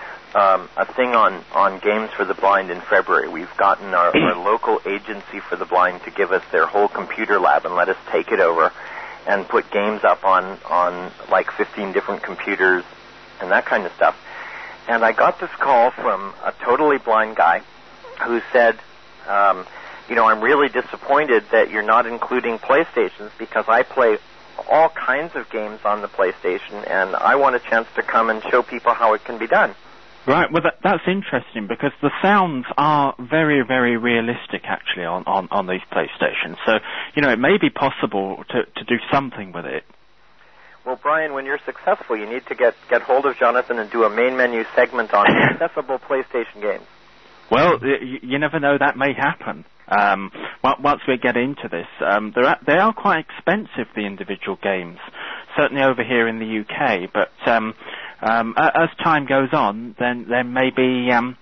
Um, a thing on, on Games for the Blind in February. We've gotten our, our local agency for the blind to give us their whole computer lab and let us take it over and put games up on, on like fifteen different computers and that kind of stuff. And I got this call from a totally blind guy who said, um, you know, I'm really disappointed that you're not including PlayStations because I play all kinds of games on the PlayStation and I want a chance to come and show people how it can be done. Right, well, that, that's interesting because the sounds are very, very realistic, actually, on, on, on these PlayStations. So, you know, it may be possible to, to do something with it. Well, Brian, when you're successful, you need to get, get hold of Jonathan and do a main menu segment on accessible PlayStation games. Well, you, you never know, that may happen. Um, once we get into this, um, they're, they are quite expensive, the individual games, certainly over here in the U K, but um, um, as time goes on, then, then maybe um,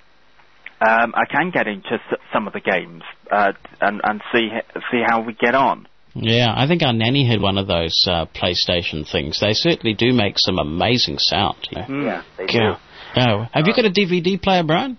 um, I can get into s- some of the games uh, and, and see see how we get on. Yeah, I think our nanny had one of those uh, PlayStation things. They certainly do make some amazing sound. You know? Mm. Yeah, they do. Oh, have uh, you got a D V D player, Brian?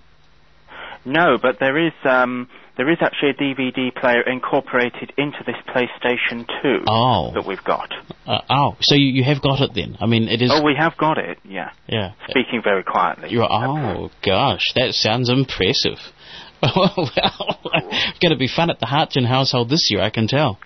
No, but there is um, there is actually a D V D player incorporated into this PlayStation two oh. that we've got. Uh, oh, so you, you have got it then? I mean, it is. Oh, we have got it. Yeah. Yeah. Speaking very quietly. You're, oh gosh, that sounds impressive. Well, it's going to be fun at the Hartgen household this year, I can tell.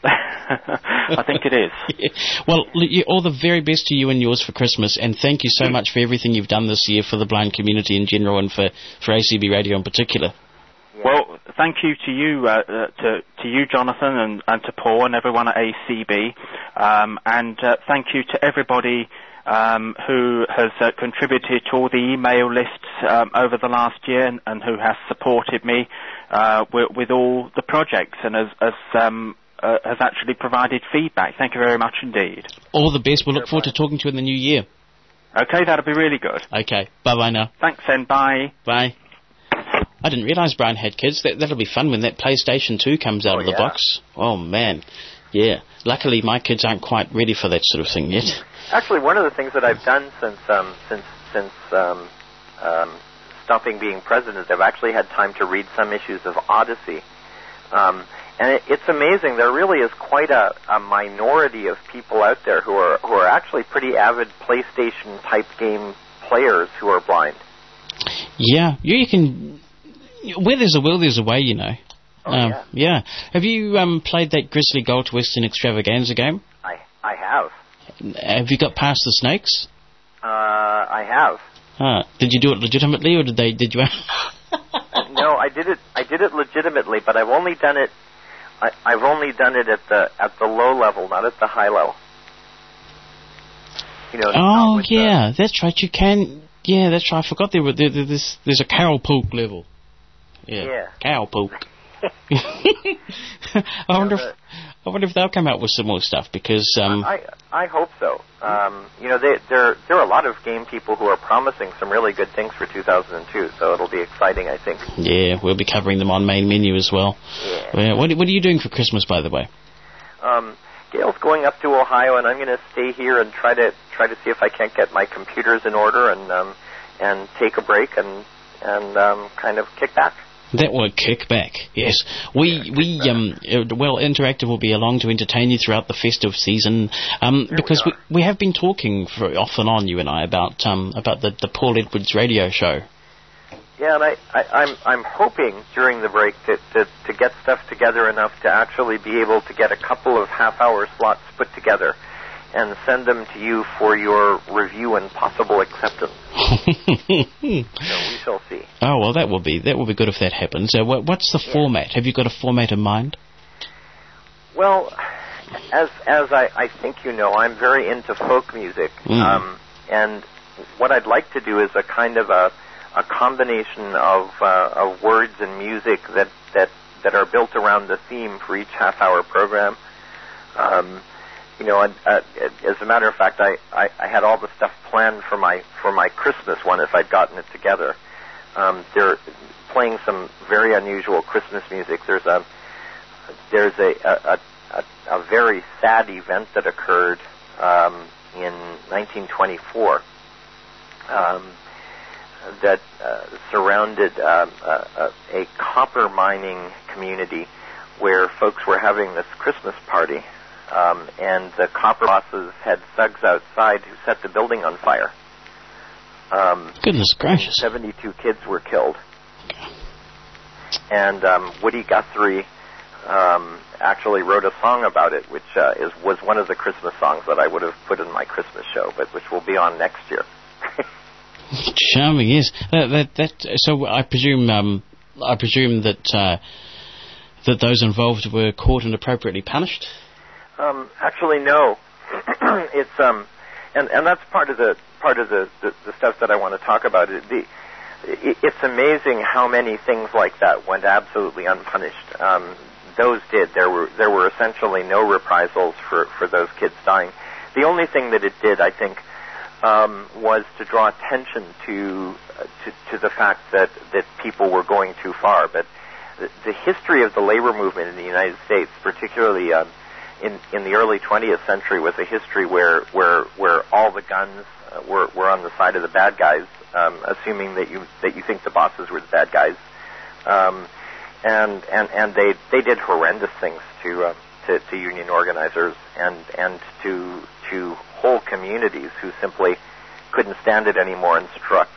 I think it is. Yeah. Well, all the very best to you and yours for Christmas, and thank you so much for everything you've done this year for the blind community in general and for, for A C B Radio in particular. Yeah. Well, thank you to you, uh, uh, to to you, Jonathan, and, and to Paul and everyone at A C B, um, and uh, thank you to everybody um, who has uh, contributed to all the email lists um, over the last year, and, and who has supported me uh, with, with all the projects, and has, has, um, uh, has actually provided feedback. Thank you very much indeed. All the best. We'll look forward to talking to you in the new year. Okay, that'll be really good. Okay, bye-bye now. Thanks, then. Bye. Bye. I didn't realise Brian had kids. That, that'll be fun when that PlayStation two comes out oh, of the yeah. box. Oh, man. Yeah. Luckily, my kids aren't quite ready for that sort of thing yet. Actually, one of the things that I've done since um, since since um, um, stopping being president, I've actually had time to read some issues of Odyssey. Um, and it, it's amazing. There really is quite a, a minority of people out there who are who are actually pretty avid PlayStation-type game players who are blind. Yeah. You, you can... Where there's a will, there's a way, you know. Oh, um, yeah. yeah. Have you um, played that Grizzly Gold Western Extravaganza game? I I have. Have you got past the snakes? Uh, I have. Ah, did you do it legitimately, or did they? Did you? No, I did it. I did it legitimately, but I've only done it. I, I've only done it at the at the low level, not at the high level. You know. Oh yeah, the... that's right. You can. Yeah, that's right. I forgot there were there, there's there's a Cowpoke level. Yeah. Yeah. Cowpoke. I wonder if I wonder if they'll come out with some more stuff, because um, I I hope so. Um, you know, they, there there are a lot of game people who are promising some really good things for two thousand two, so it'll be exciting, I think. Yeah, we'll be covering them on Main Menu as well. Yeah. Well, what what are you doing for Christmas, by the way? Um, Gail's going up to Ohio, and I'm going to stay here and try to try to see if I can't get my computers in order and um, and take a break and and um, kind of kick back. That word, kick back, yes. We, we um, uh, well, Interactive will be along to entertain you throughout the festive season, um, because we, we, we have been talking for off and on, you and I, about um, about the, the Paul Edwards radio show. Yeah, and I, I, I'm I'm hoping during the break to, to, to get stuff together enough to actually be able to get a couple of half-hour slots put together and send them to you for your review and possible acceptance. So we shall see. Oh well, that will be that will be good if that happens. Uh, what, what's the yeah. format? Have you got a format in mind? Well, as as I, I think you know, I'm very into folk music, mm. um, and what I'd like to do is a kind of a a combination of uh, of words and music that that that are built around the theme for each half-hour program. Um, You know, uh, uh, as a matter of fact, I, I, I had all the stuff planned for my for my Christmas one if I'd gotten it together. Um, they're playing some very unusual Christmas music. There's a there's a a, a, a very sad event that occurred um, in nineteen twenty-four um, that uh, surrounded um, a, a copper mining community where folks were having this Christmas party. Um, and the copper bosses had thugs outside who set the building on fire. Um, Goodness gracious. seventy-two kids were killed. And um, Woody Guthrie um, actually wrote a song about it, which uh, is was one of the Christmas songs that I would have put in my Christmas show, but which will be on next year. Charming, yes. That, that, that, so I presume um, I presume that uh, that those involved were caught and appropriately punished? Um, actually, no. it's um, and and that's part of the part of the, the, the stuff that I want to talk about. It, the, it, it's amazing how many things like that went absolutely unpunished. Um, those did. There were there were essentially no reprisals for, for those kids dying. The only thing that it did, I think, um, was to draw attention to, uh, to to the fact that that people were going too far. But the, the history of the labor movement in the United States, particularly um, in in the early twentieth century, was a history where where where all the guns uh, were were on the side of the bad guys, um, assuming that you that you think the bosses were the bad guys, um, and and and they they did horrendous things to uh, to, to union organizers and and to to whole communities who simply couldn't stand it anymore and struck.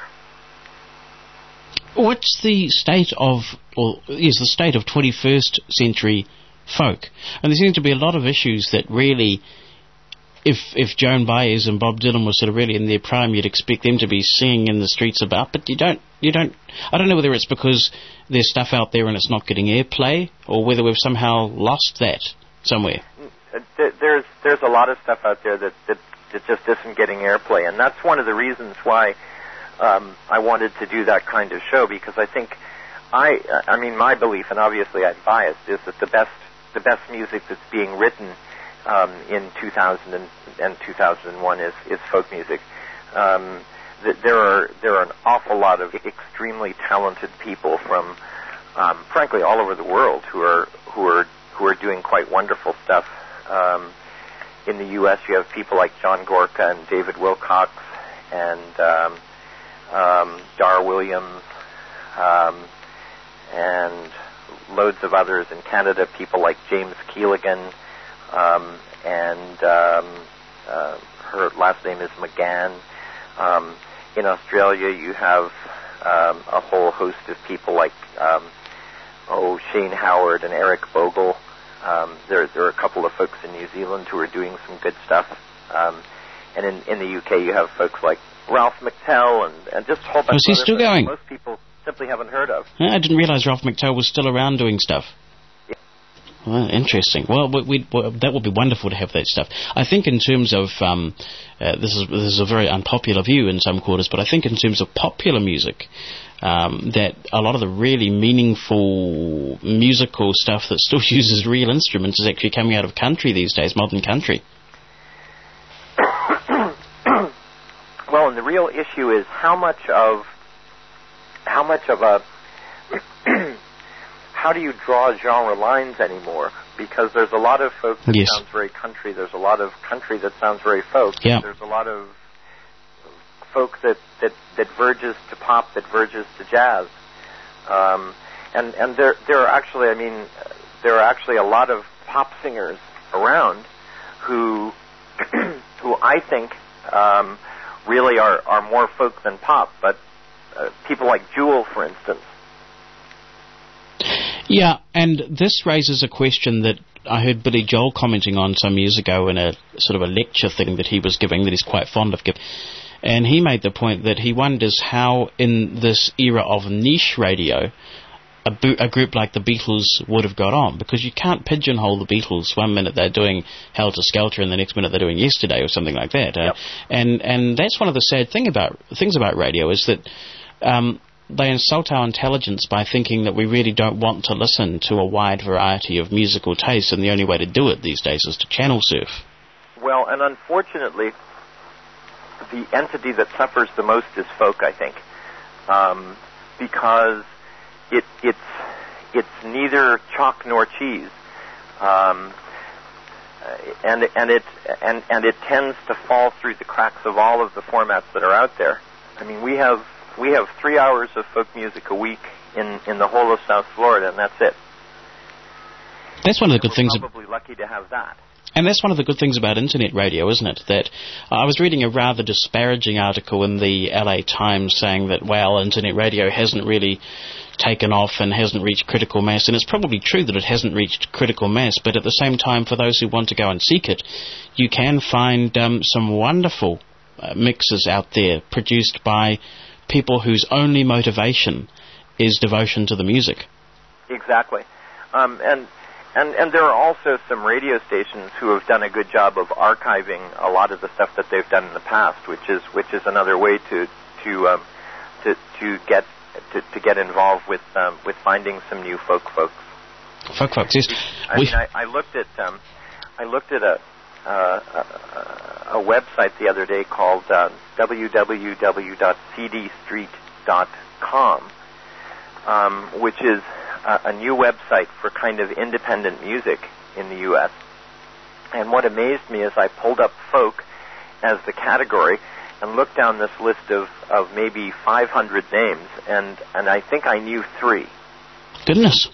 What's the state of, or is the state of twenty-first century folk? And there seems to be a lot of issues that really, if if Joan Baez and Bob Dylan were sort of really in their prime, you'd expect them to be singing in the streets about, but you don't, you don't, I don't know whether it's because there's stuff out there and it's not getting airplay, or whether we've somehow lost that somewhere. There's there's a lot of stuff out there that, that it just isn't getting airplay. And that's one of the reasons why um, I wanted to do that kind of show, because I think I I mean my belief, and obviously I'm biased, is that the best the best music that's being written um, in two thousand and, and two thousand one is is folk music. Um, th- there are there are an awful lot of extremely talented people from um, frankly all over the world who are who are who are doing quite wonderful stuff. Um, in the U S you have people like John Gorka and David Wilcox and um, um, Dar Williams um, and loads of others. In Canada, people like James Keeligan um, and um, uh, her last name is McGann. Um, in Australia, you have um, a whole host of people like um, oh Shane Howard and Eric Bogle. Um, there, there are a couple of folks in New Zealand who are doing some good stuff. Um, and in, in the U K, you have folks like Ralph McTell and, and just a whole bunch Was he of other still folks going? most people simply haven't heard of. Yeah, I didn't realise Ralph McTell was still around doing stuff. Yeah. Well, interesting. Well, we, we, well, that would be wonderful to have that stuff. I think in terms of, um, uh, this is this is a very unpopular view in some quarters, but I think in terms of popular music, um, that a lot of the really meaningful musical stuff that still uses real instruments is actually coming out of country these days, modern country. Well, and the real issue is how much of how much of a how do you draw genre lines anymore? Because there's a lot of folk that yes. sounds very country. There's a lot of country that sounds very folk. Yeah. There's a lot of folk that, that, that verges to pop, that verges to jazz. Um, and and there there are actually, I mean, there are actually a lot of pop singers around who who I think um, really are, are more folk than pop. But uh, people like Jewel, for instance. Yeah, and this raises a question that I heard Billy Joel commenting on some years ago in a sort of a lecture thing that he was giving that he's quite fond of giving. And he made the point that he wonders how, in this era of niche radio, a, bo- a group like the Beatles would have got on. Because you can't pigeonhole the Beatles. One minute they're doing Helter Skelter and the next minute they're doing Yesterday or something like that. Uh, yep. And and that's one of the sad thing about things about radio is that um, they insult our intelligence by thinking that we really don't want to listen to a wide variety of musical tastes, and the only way to do it these days is to channel surf. Well, and unfortunately, the entity that suffers the most is folk, I think, um, because it, it's it's neither chalk nor cheese, um, and and it and and it tends to fall through the cracks of all of the formats that are out there. I mean, we have we have three hours of folk music a week in, in the whole of South Florida, and that's it. That's one of the good We're things. Probably lucky to have that. And that's one of the good things about internet radio, isn't it? That uh, I was reading a rather disparaging article in the L A Times saying that, well, internet radio hasn't really taken off and hasn't reached critical mass. And it's probably true that it hasn't reached critical mass, but at the same time, for those who want to go and seek it, you can find um, some wonderful uh, mixes out there produced by people whose only motivation is devotion to the music. Exactly. Um, and... And and there are also some radio stations who have done a good job of archiving a lot of the stuff that they've done in the past, which is which is another way to to um, to to get to, to get involved with um, with finding some new folk folks. Folk folks, yes. I mean, I, I looked at um, I looked at a uh, a, a website the other day called uh, w w w dot c d street dot com, um, which is a new website for kind of independent music in the U S And what amazed me is I pulled up folk as the category and looked down this list of, of maybe five hundred names, and, and I think I knew three. Goodness.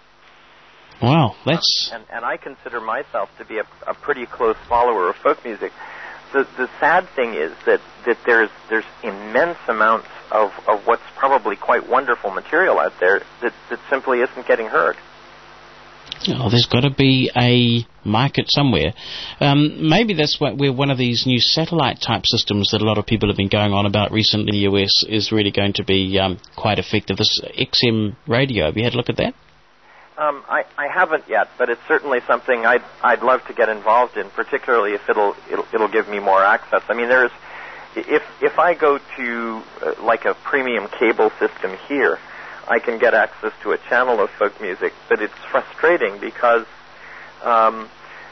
Wow, that's... Um, and, and I consider myself to be a, a pretty close follower of folk music. The, the sad thing is that, that there's there's immense amounts of, of what's probably quite wonderful material out there that, that simply isn't getting heard. Oh, there's got to be a market somewhere. Um, maybe that's what where one of these new satellite-type systems that a lot of people have been going on about recently in the U S is really going to be um, quite effective. This X M radio, have you had a look at that? Um, I, I haven't yet, but it's certainly something I'd I'd love to get involved in, particularly if it'll it'll, it'll give me more access. I mean, there's if if I go to uh, like a premium cable system here, I can get access to a channel of folk music, but it's frustrating because um,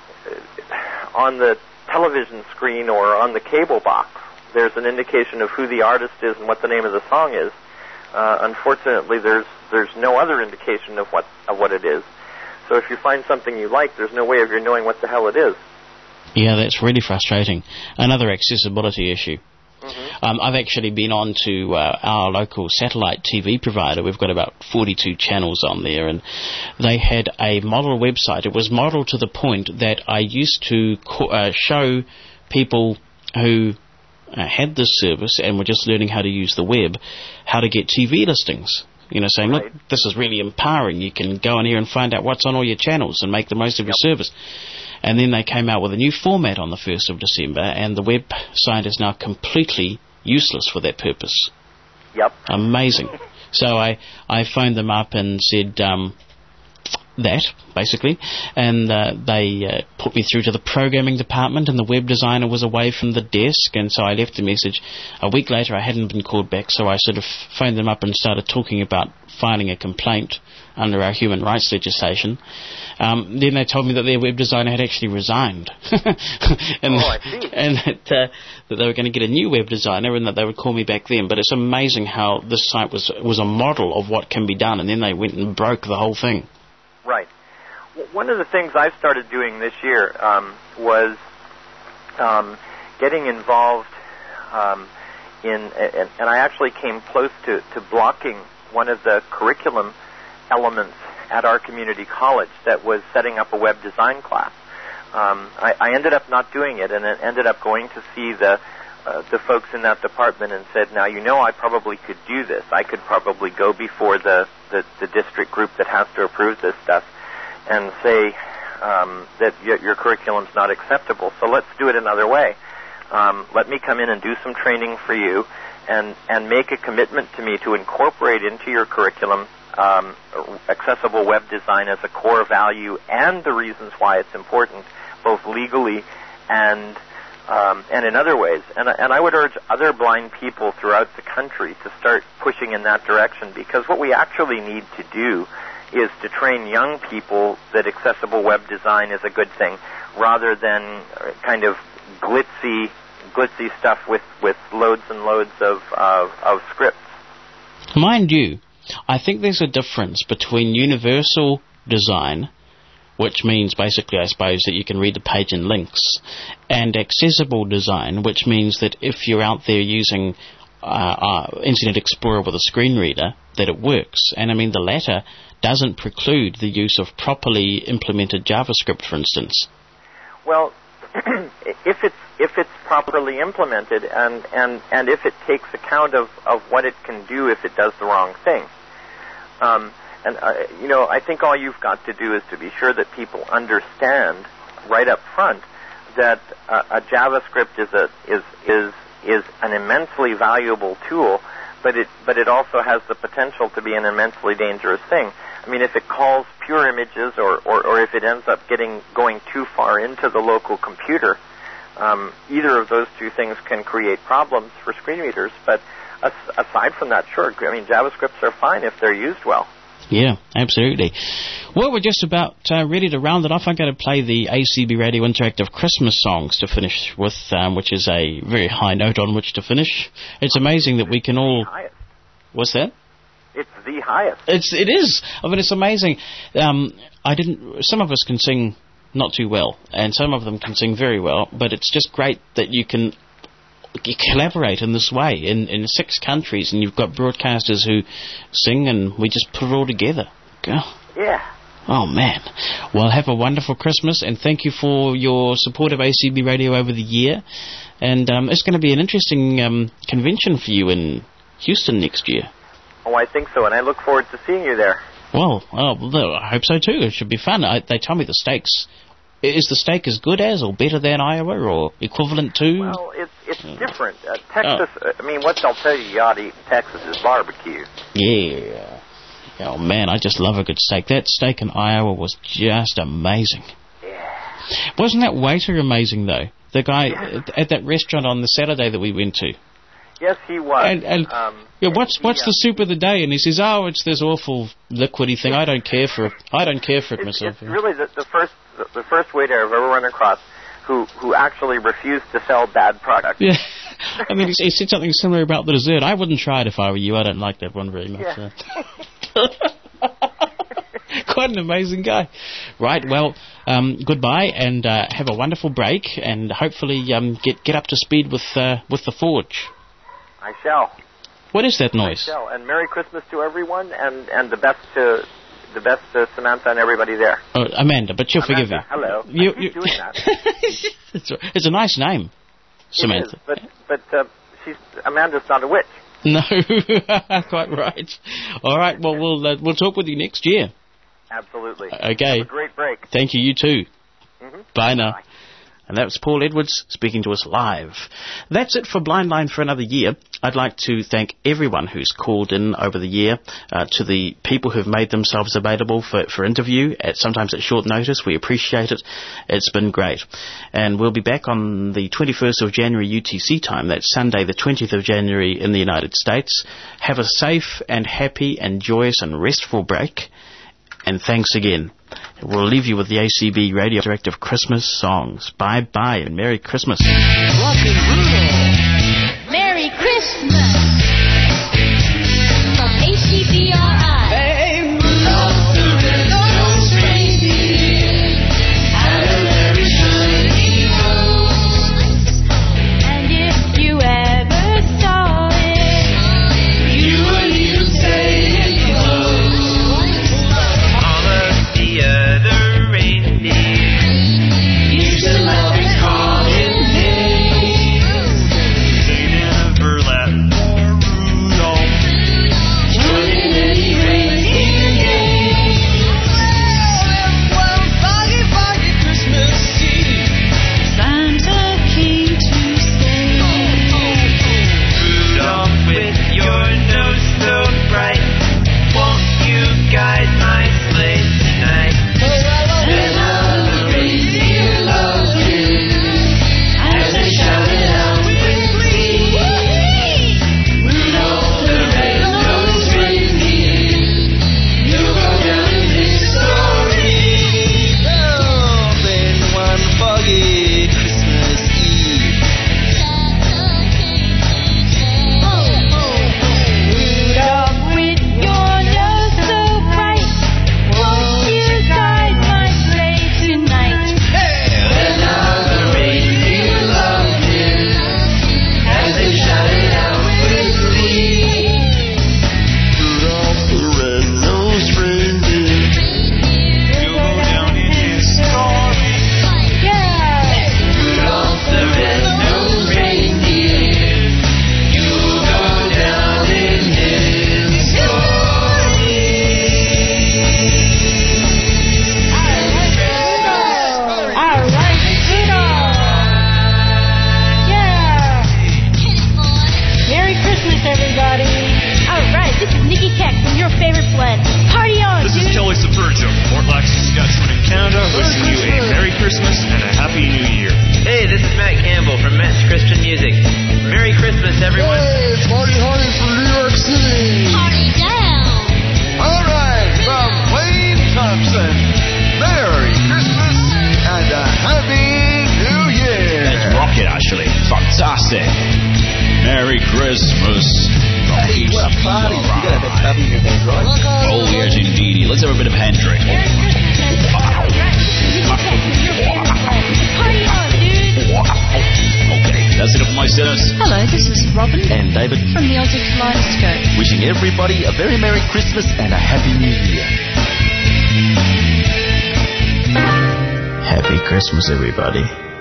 on the television screen or on the cable box, there's an indication of who the artist is and what the name of the song is. Uh, unfortunately, there's there's no other indication of what of what it is. So if you find something you like, there's no way of you knowing what the hell it is. Yeah, that's really frustrating. Another accessibility issue. Mm-hmm. Um, I've actually been on to uh, our local satellite T V provider. We've got about forty-two channels on there, and they had a model website. It was modeled to the point that I used to co- uh, show people who Uh, had this service and were just learning how to use the web, how to get T V listings. You know, saying, right. Look, this is really empowering. You can go in here and find out what's on all your channels and make the most of yep. your service. And then they came out with a new format on the first of December, and the website is now completely useless for that purpose. Yep. Amazing. So I, I phoned them up and said, um, that, basically, and uh, they uh, put me through to the programming department, and the web designer was away from the desk, and so I left a message. A week later, I hadn't been called back, so I sort of phoned them up and started talking about filing a complaint under our human rights legislation. Um, then they told me that their web designer had actually resigned, and, oh, I see. and that, uh, that they were going to get a new web designer, and that they would call me back then. But it's amazing how this site was was a model of what can be done, and then they went and broke the whole thing. Right. One of the things I started doing this year um, was um, getting involved um, in, and, and I actually came close to, to blocking one of the curriculum elements at our community college that was setting up a web design class. Um, I, I ended up not doing it, and it ended up going to see the uh, the folks in that department and said, now, you know, I probably could do this. I could probably go before the, the, the district group that has to approve this stuff and say um, that y- your curriculum's not acceptable, so let's do it another way. Um, let me come in and do some training for you and, and make a commitment to me to incorporate into your curriculum um, accessible web design as a core value and the reasons why it's important, both legally and Um, and in other ways. And, and I would urge other blind people throughout the country to start pushing in that direction, because what we actually need to do is to train young people that accessible web design is a good thing, rather than kind of glitzy glitzy stuff with, with loads and loads of, of, of scripts. Mind you, I think there's a difference between universal design, which means basically, I suppose, that you can read the page in links, and accessible design, which means that if you're out there using uh, uh, Internet Explorer with a screen reader, that it works. And I mean, the latter doesn't preclude the use of properly implemented JavaScript, for instance. Well, if it's if it's properly implemented, and, and, and if it takes account of, of what it can do if it does the wrong thing. Um, And, uh, you know, I think all you've got to do is to be sure that people understand right up front that uh, a JavaScript is a is is is an immensely valuable tool, but it but it also has the potential to be an immensely dangerous thing. I mean, if it calls pure images, or, or, or if it ends up getting going too far into the local computer, um, either of those two things can create problems for screen readers. But as- aside from that, sure, I mean, JavaScripts are fine if they're used well. Yeah, absolutely. Well, we're just about uh, ready to round it off. I'm going to play the A C B Radio Interactive Christmas songs to finish with, um, which is a very high note on which to finish. It's amazing that we can all... What's that? It's the highest. It's, it is. I mean, it's amazing. Um, I didn't... Some of us can sing not too well, and some of them can sing very well, but it's just great that you can... You collaborate in this way in, in six countries, and you've got broadcasters who sing, and we just put it all together. Oh. Yeah. Oh, man. Well, have a wonderful Christmas, and thank you for your support of A C B Radio over the year. And um, it's going to be an interesting um, convention for you in Houston next year. Oh, I think so, and I look forward to seeing you there. Well, oh, I hope so too. It should be fun. I, they tell me the steaks... Is the steak as good as, or better than Iowa, or equivalent to? Well, it's it's uh, different. Uh, Texas, oh. I mean, what they'll tell you you ought to eat in Texas is barbecue. Yeah. Oh, man, I just love a good steak. That steak in Iowa was just amazing. Yeah. Wasn't that waiter amazing, though? The guy at, at that restaurant on the Saturday that we went to. Yes, he was. And, and um, yeah, what's he, what's uh, the soup of the day? And he says, "Oh, it's this awful liquidy thing. I don't care for it. I don't care for it it's, myself." It's really the, the first the, the first waiter I've ever run across who who actually refused to sell bad products. Yeah, I mean, he, he said something similar about the dessert. I wouldn't try it if I were you. I don't like that one very much. Yeah. So. Quite an amazing guy. Right, well, um, goodbye, and uh, have a wonderful break, and hopefully um, get get up to speed with uh, with the Forge. I shall. What is that noise? I shall. And Merry Christmas to everyone, and, and the best to the best to Samantha and everybody there. Oh, Amanda, but she'll Amanda, forgive you. Hello. You, I keep you, doing that. it's, a, it's a nice name, Samantha. It is, but but uh, she's Amanda's not a witch. No, quite right. All right, well, we'll uh, we'll talk with you next year. Absolutely. Okay. Have a great break. Thank you. You too. Mm-hmm. Bye now. Bye. And that was Paul Edwards speaking to us live. That's it for Blind Line for another year. I'd like to thank everyone who's called in over the year, uh, to the people who've made themselves available for, for interview, at sometimes at short notice. We appreciate it. It's been great. And we'll be back on the twenty-first of January U T C time. That's Sunday the twentieth of January in the United States. Have a safe and happy and joyous and restful break. And thanks again. We'll leave you with the A C B Radio Directive Christmas songs. Bye-bye and Merry Christmas. Rock and roll. Merry Christmas from A C B R I. Hey, Rudolph the red-nosed reindeer had a very shiny nose. And if you ever saw it, you would even say it glows. The other reindeer used to love and call him names. They never left poor Rudolph joining any reindeer games. One foggy, foggy Christmas Eve, Santa came to say, Rudolph, with your nose so bright, won't you guide my sleigh tonight? And all the reindeer loved him as they shouted out with glee. Rudolph the red-nosed reindeer, you'll go down in history. Oh, then one foggy Christmas Eve, Rudolph, with your nose so bright, won't you guide my sleigh tonight? And all the reindeer loved him as they shouted out with glee. Rudolph the red-nosed reindeer, you'll go down in history. Yeah. Rudolph the red-nosed reindeer, you'll go down in history. All right, Rudolph. Yeah. Merry Christmas, everybody. All right, this is Nikki Keck from your favorite blend. Party on, This dude. is Kelly Subvergio from Fort Lac, Saskatchewan in Canada, wishing you a Merry Christmas and a Happy New Year. Hey, this is Matt Campbell from Matt's Christian Music. Merry Christmas, everyone. Hey, it's Marty Hardy from New York City. Party down. All right, from Wayne Thompson. Merry Christmas and a Happy New Year. Let's rock it, Ashley. Fantastic. Merry Christmas. Hey, what a party. You got a bit of in your bed, right? Oh, yes, indeedy. Let's have a bit of Hendrix. Merry Christmas, everybody. All right, this is Nikki Keck from your favorite blend. Party on, dude. Okay, that's it for my sinners. Hello, this is Robin And David, from the Celtic Kaleidoscope. wishing everybody a very Merry Christmas and a Happy New Year. Happy Christmas, everybody.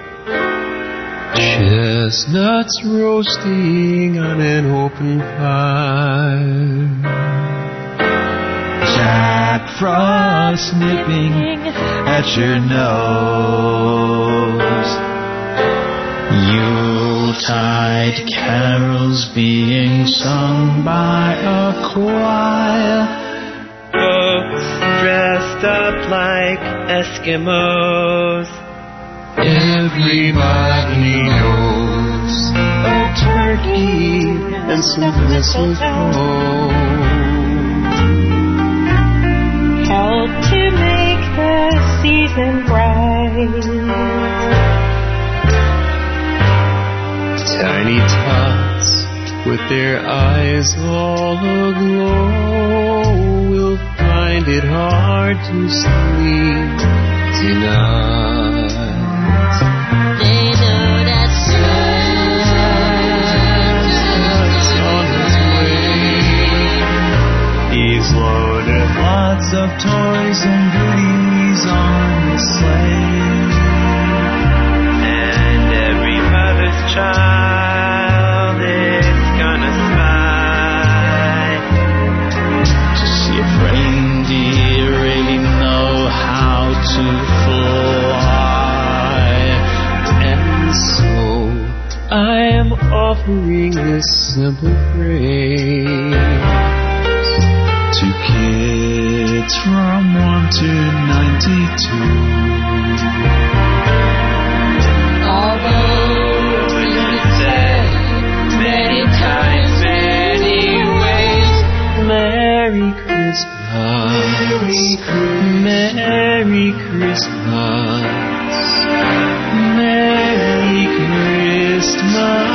Chestnuts roasting on an open fire. Jack Frost nipping at your nose. Yuletide carols being sung by a choir. up like Eskimos. Everybody knows a turkey and some mistletoe Help to make the season bright. Tiny tots with their eyes all aglow will find it hard to sleep tonight. They know that Santa's on his way. He's loaded lots of toys and goodies on his sleigh. And every mother's child is gonna spy to see if reindeer really know how to fly. And so I am offering this simple phrase to kids from one to ninety-two. although you say many times, many ways. Merry Christmas, Merry Christmas, Merry Christmas.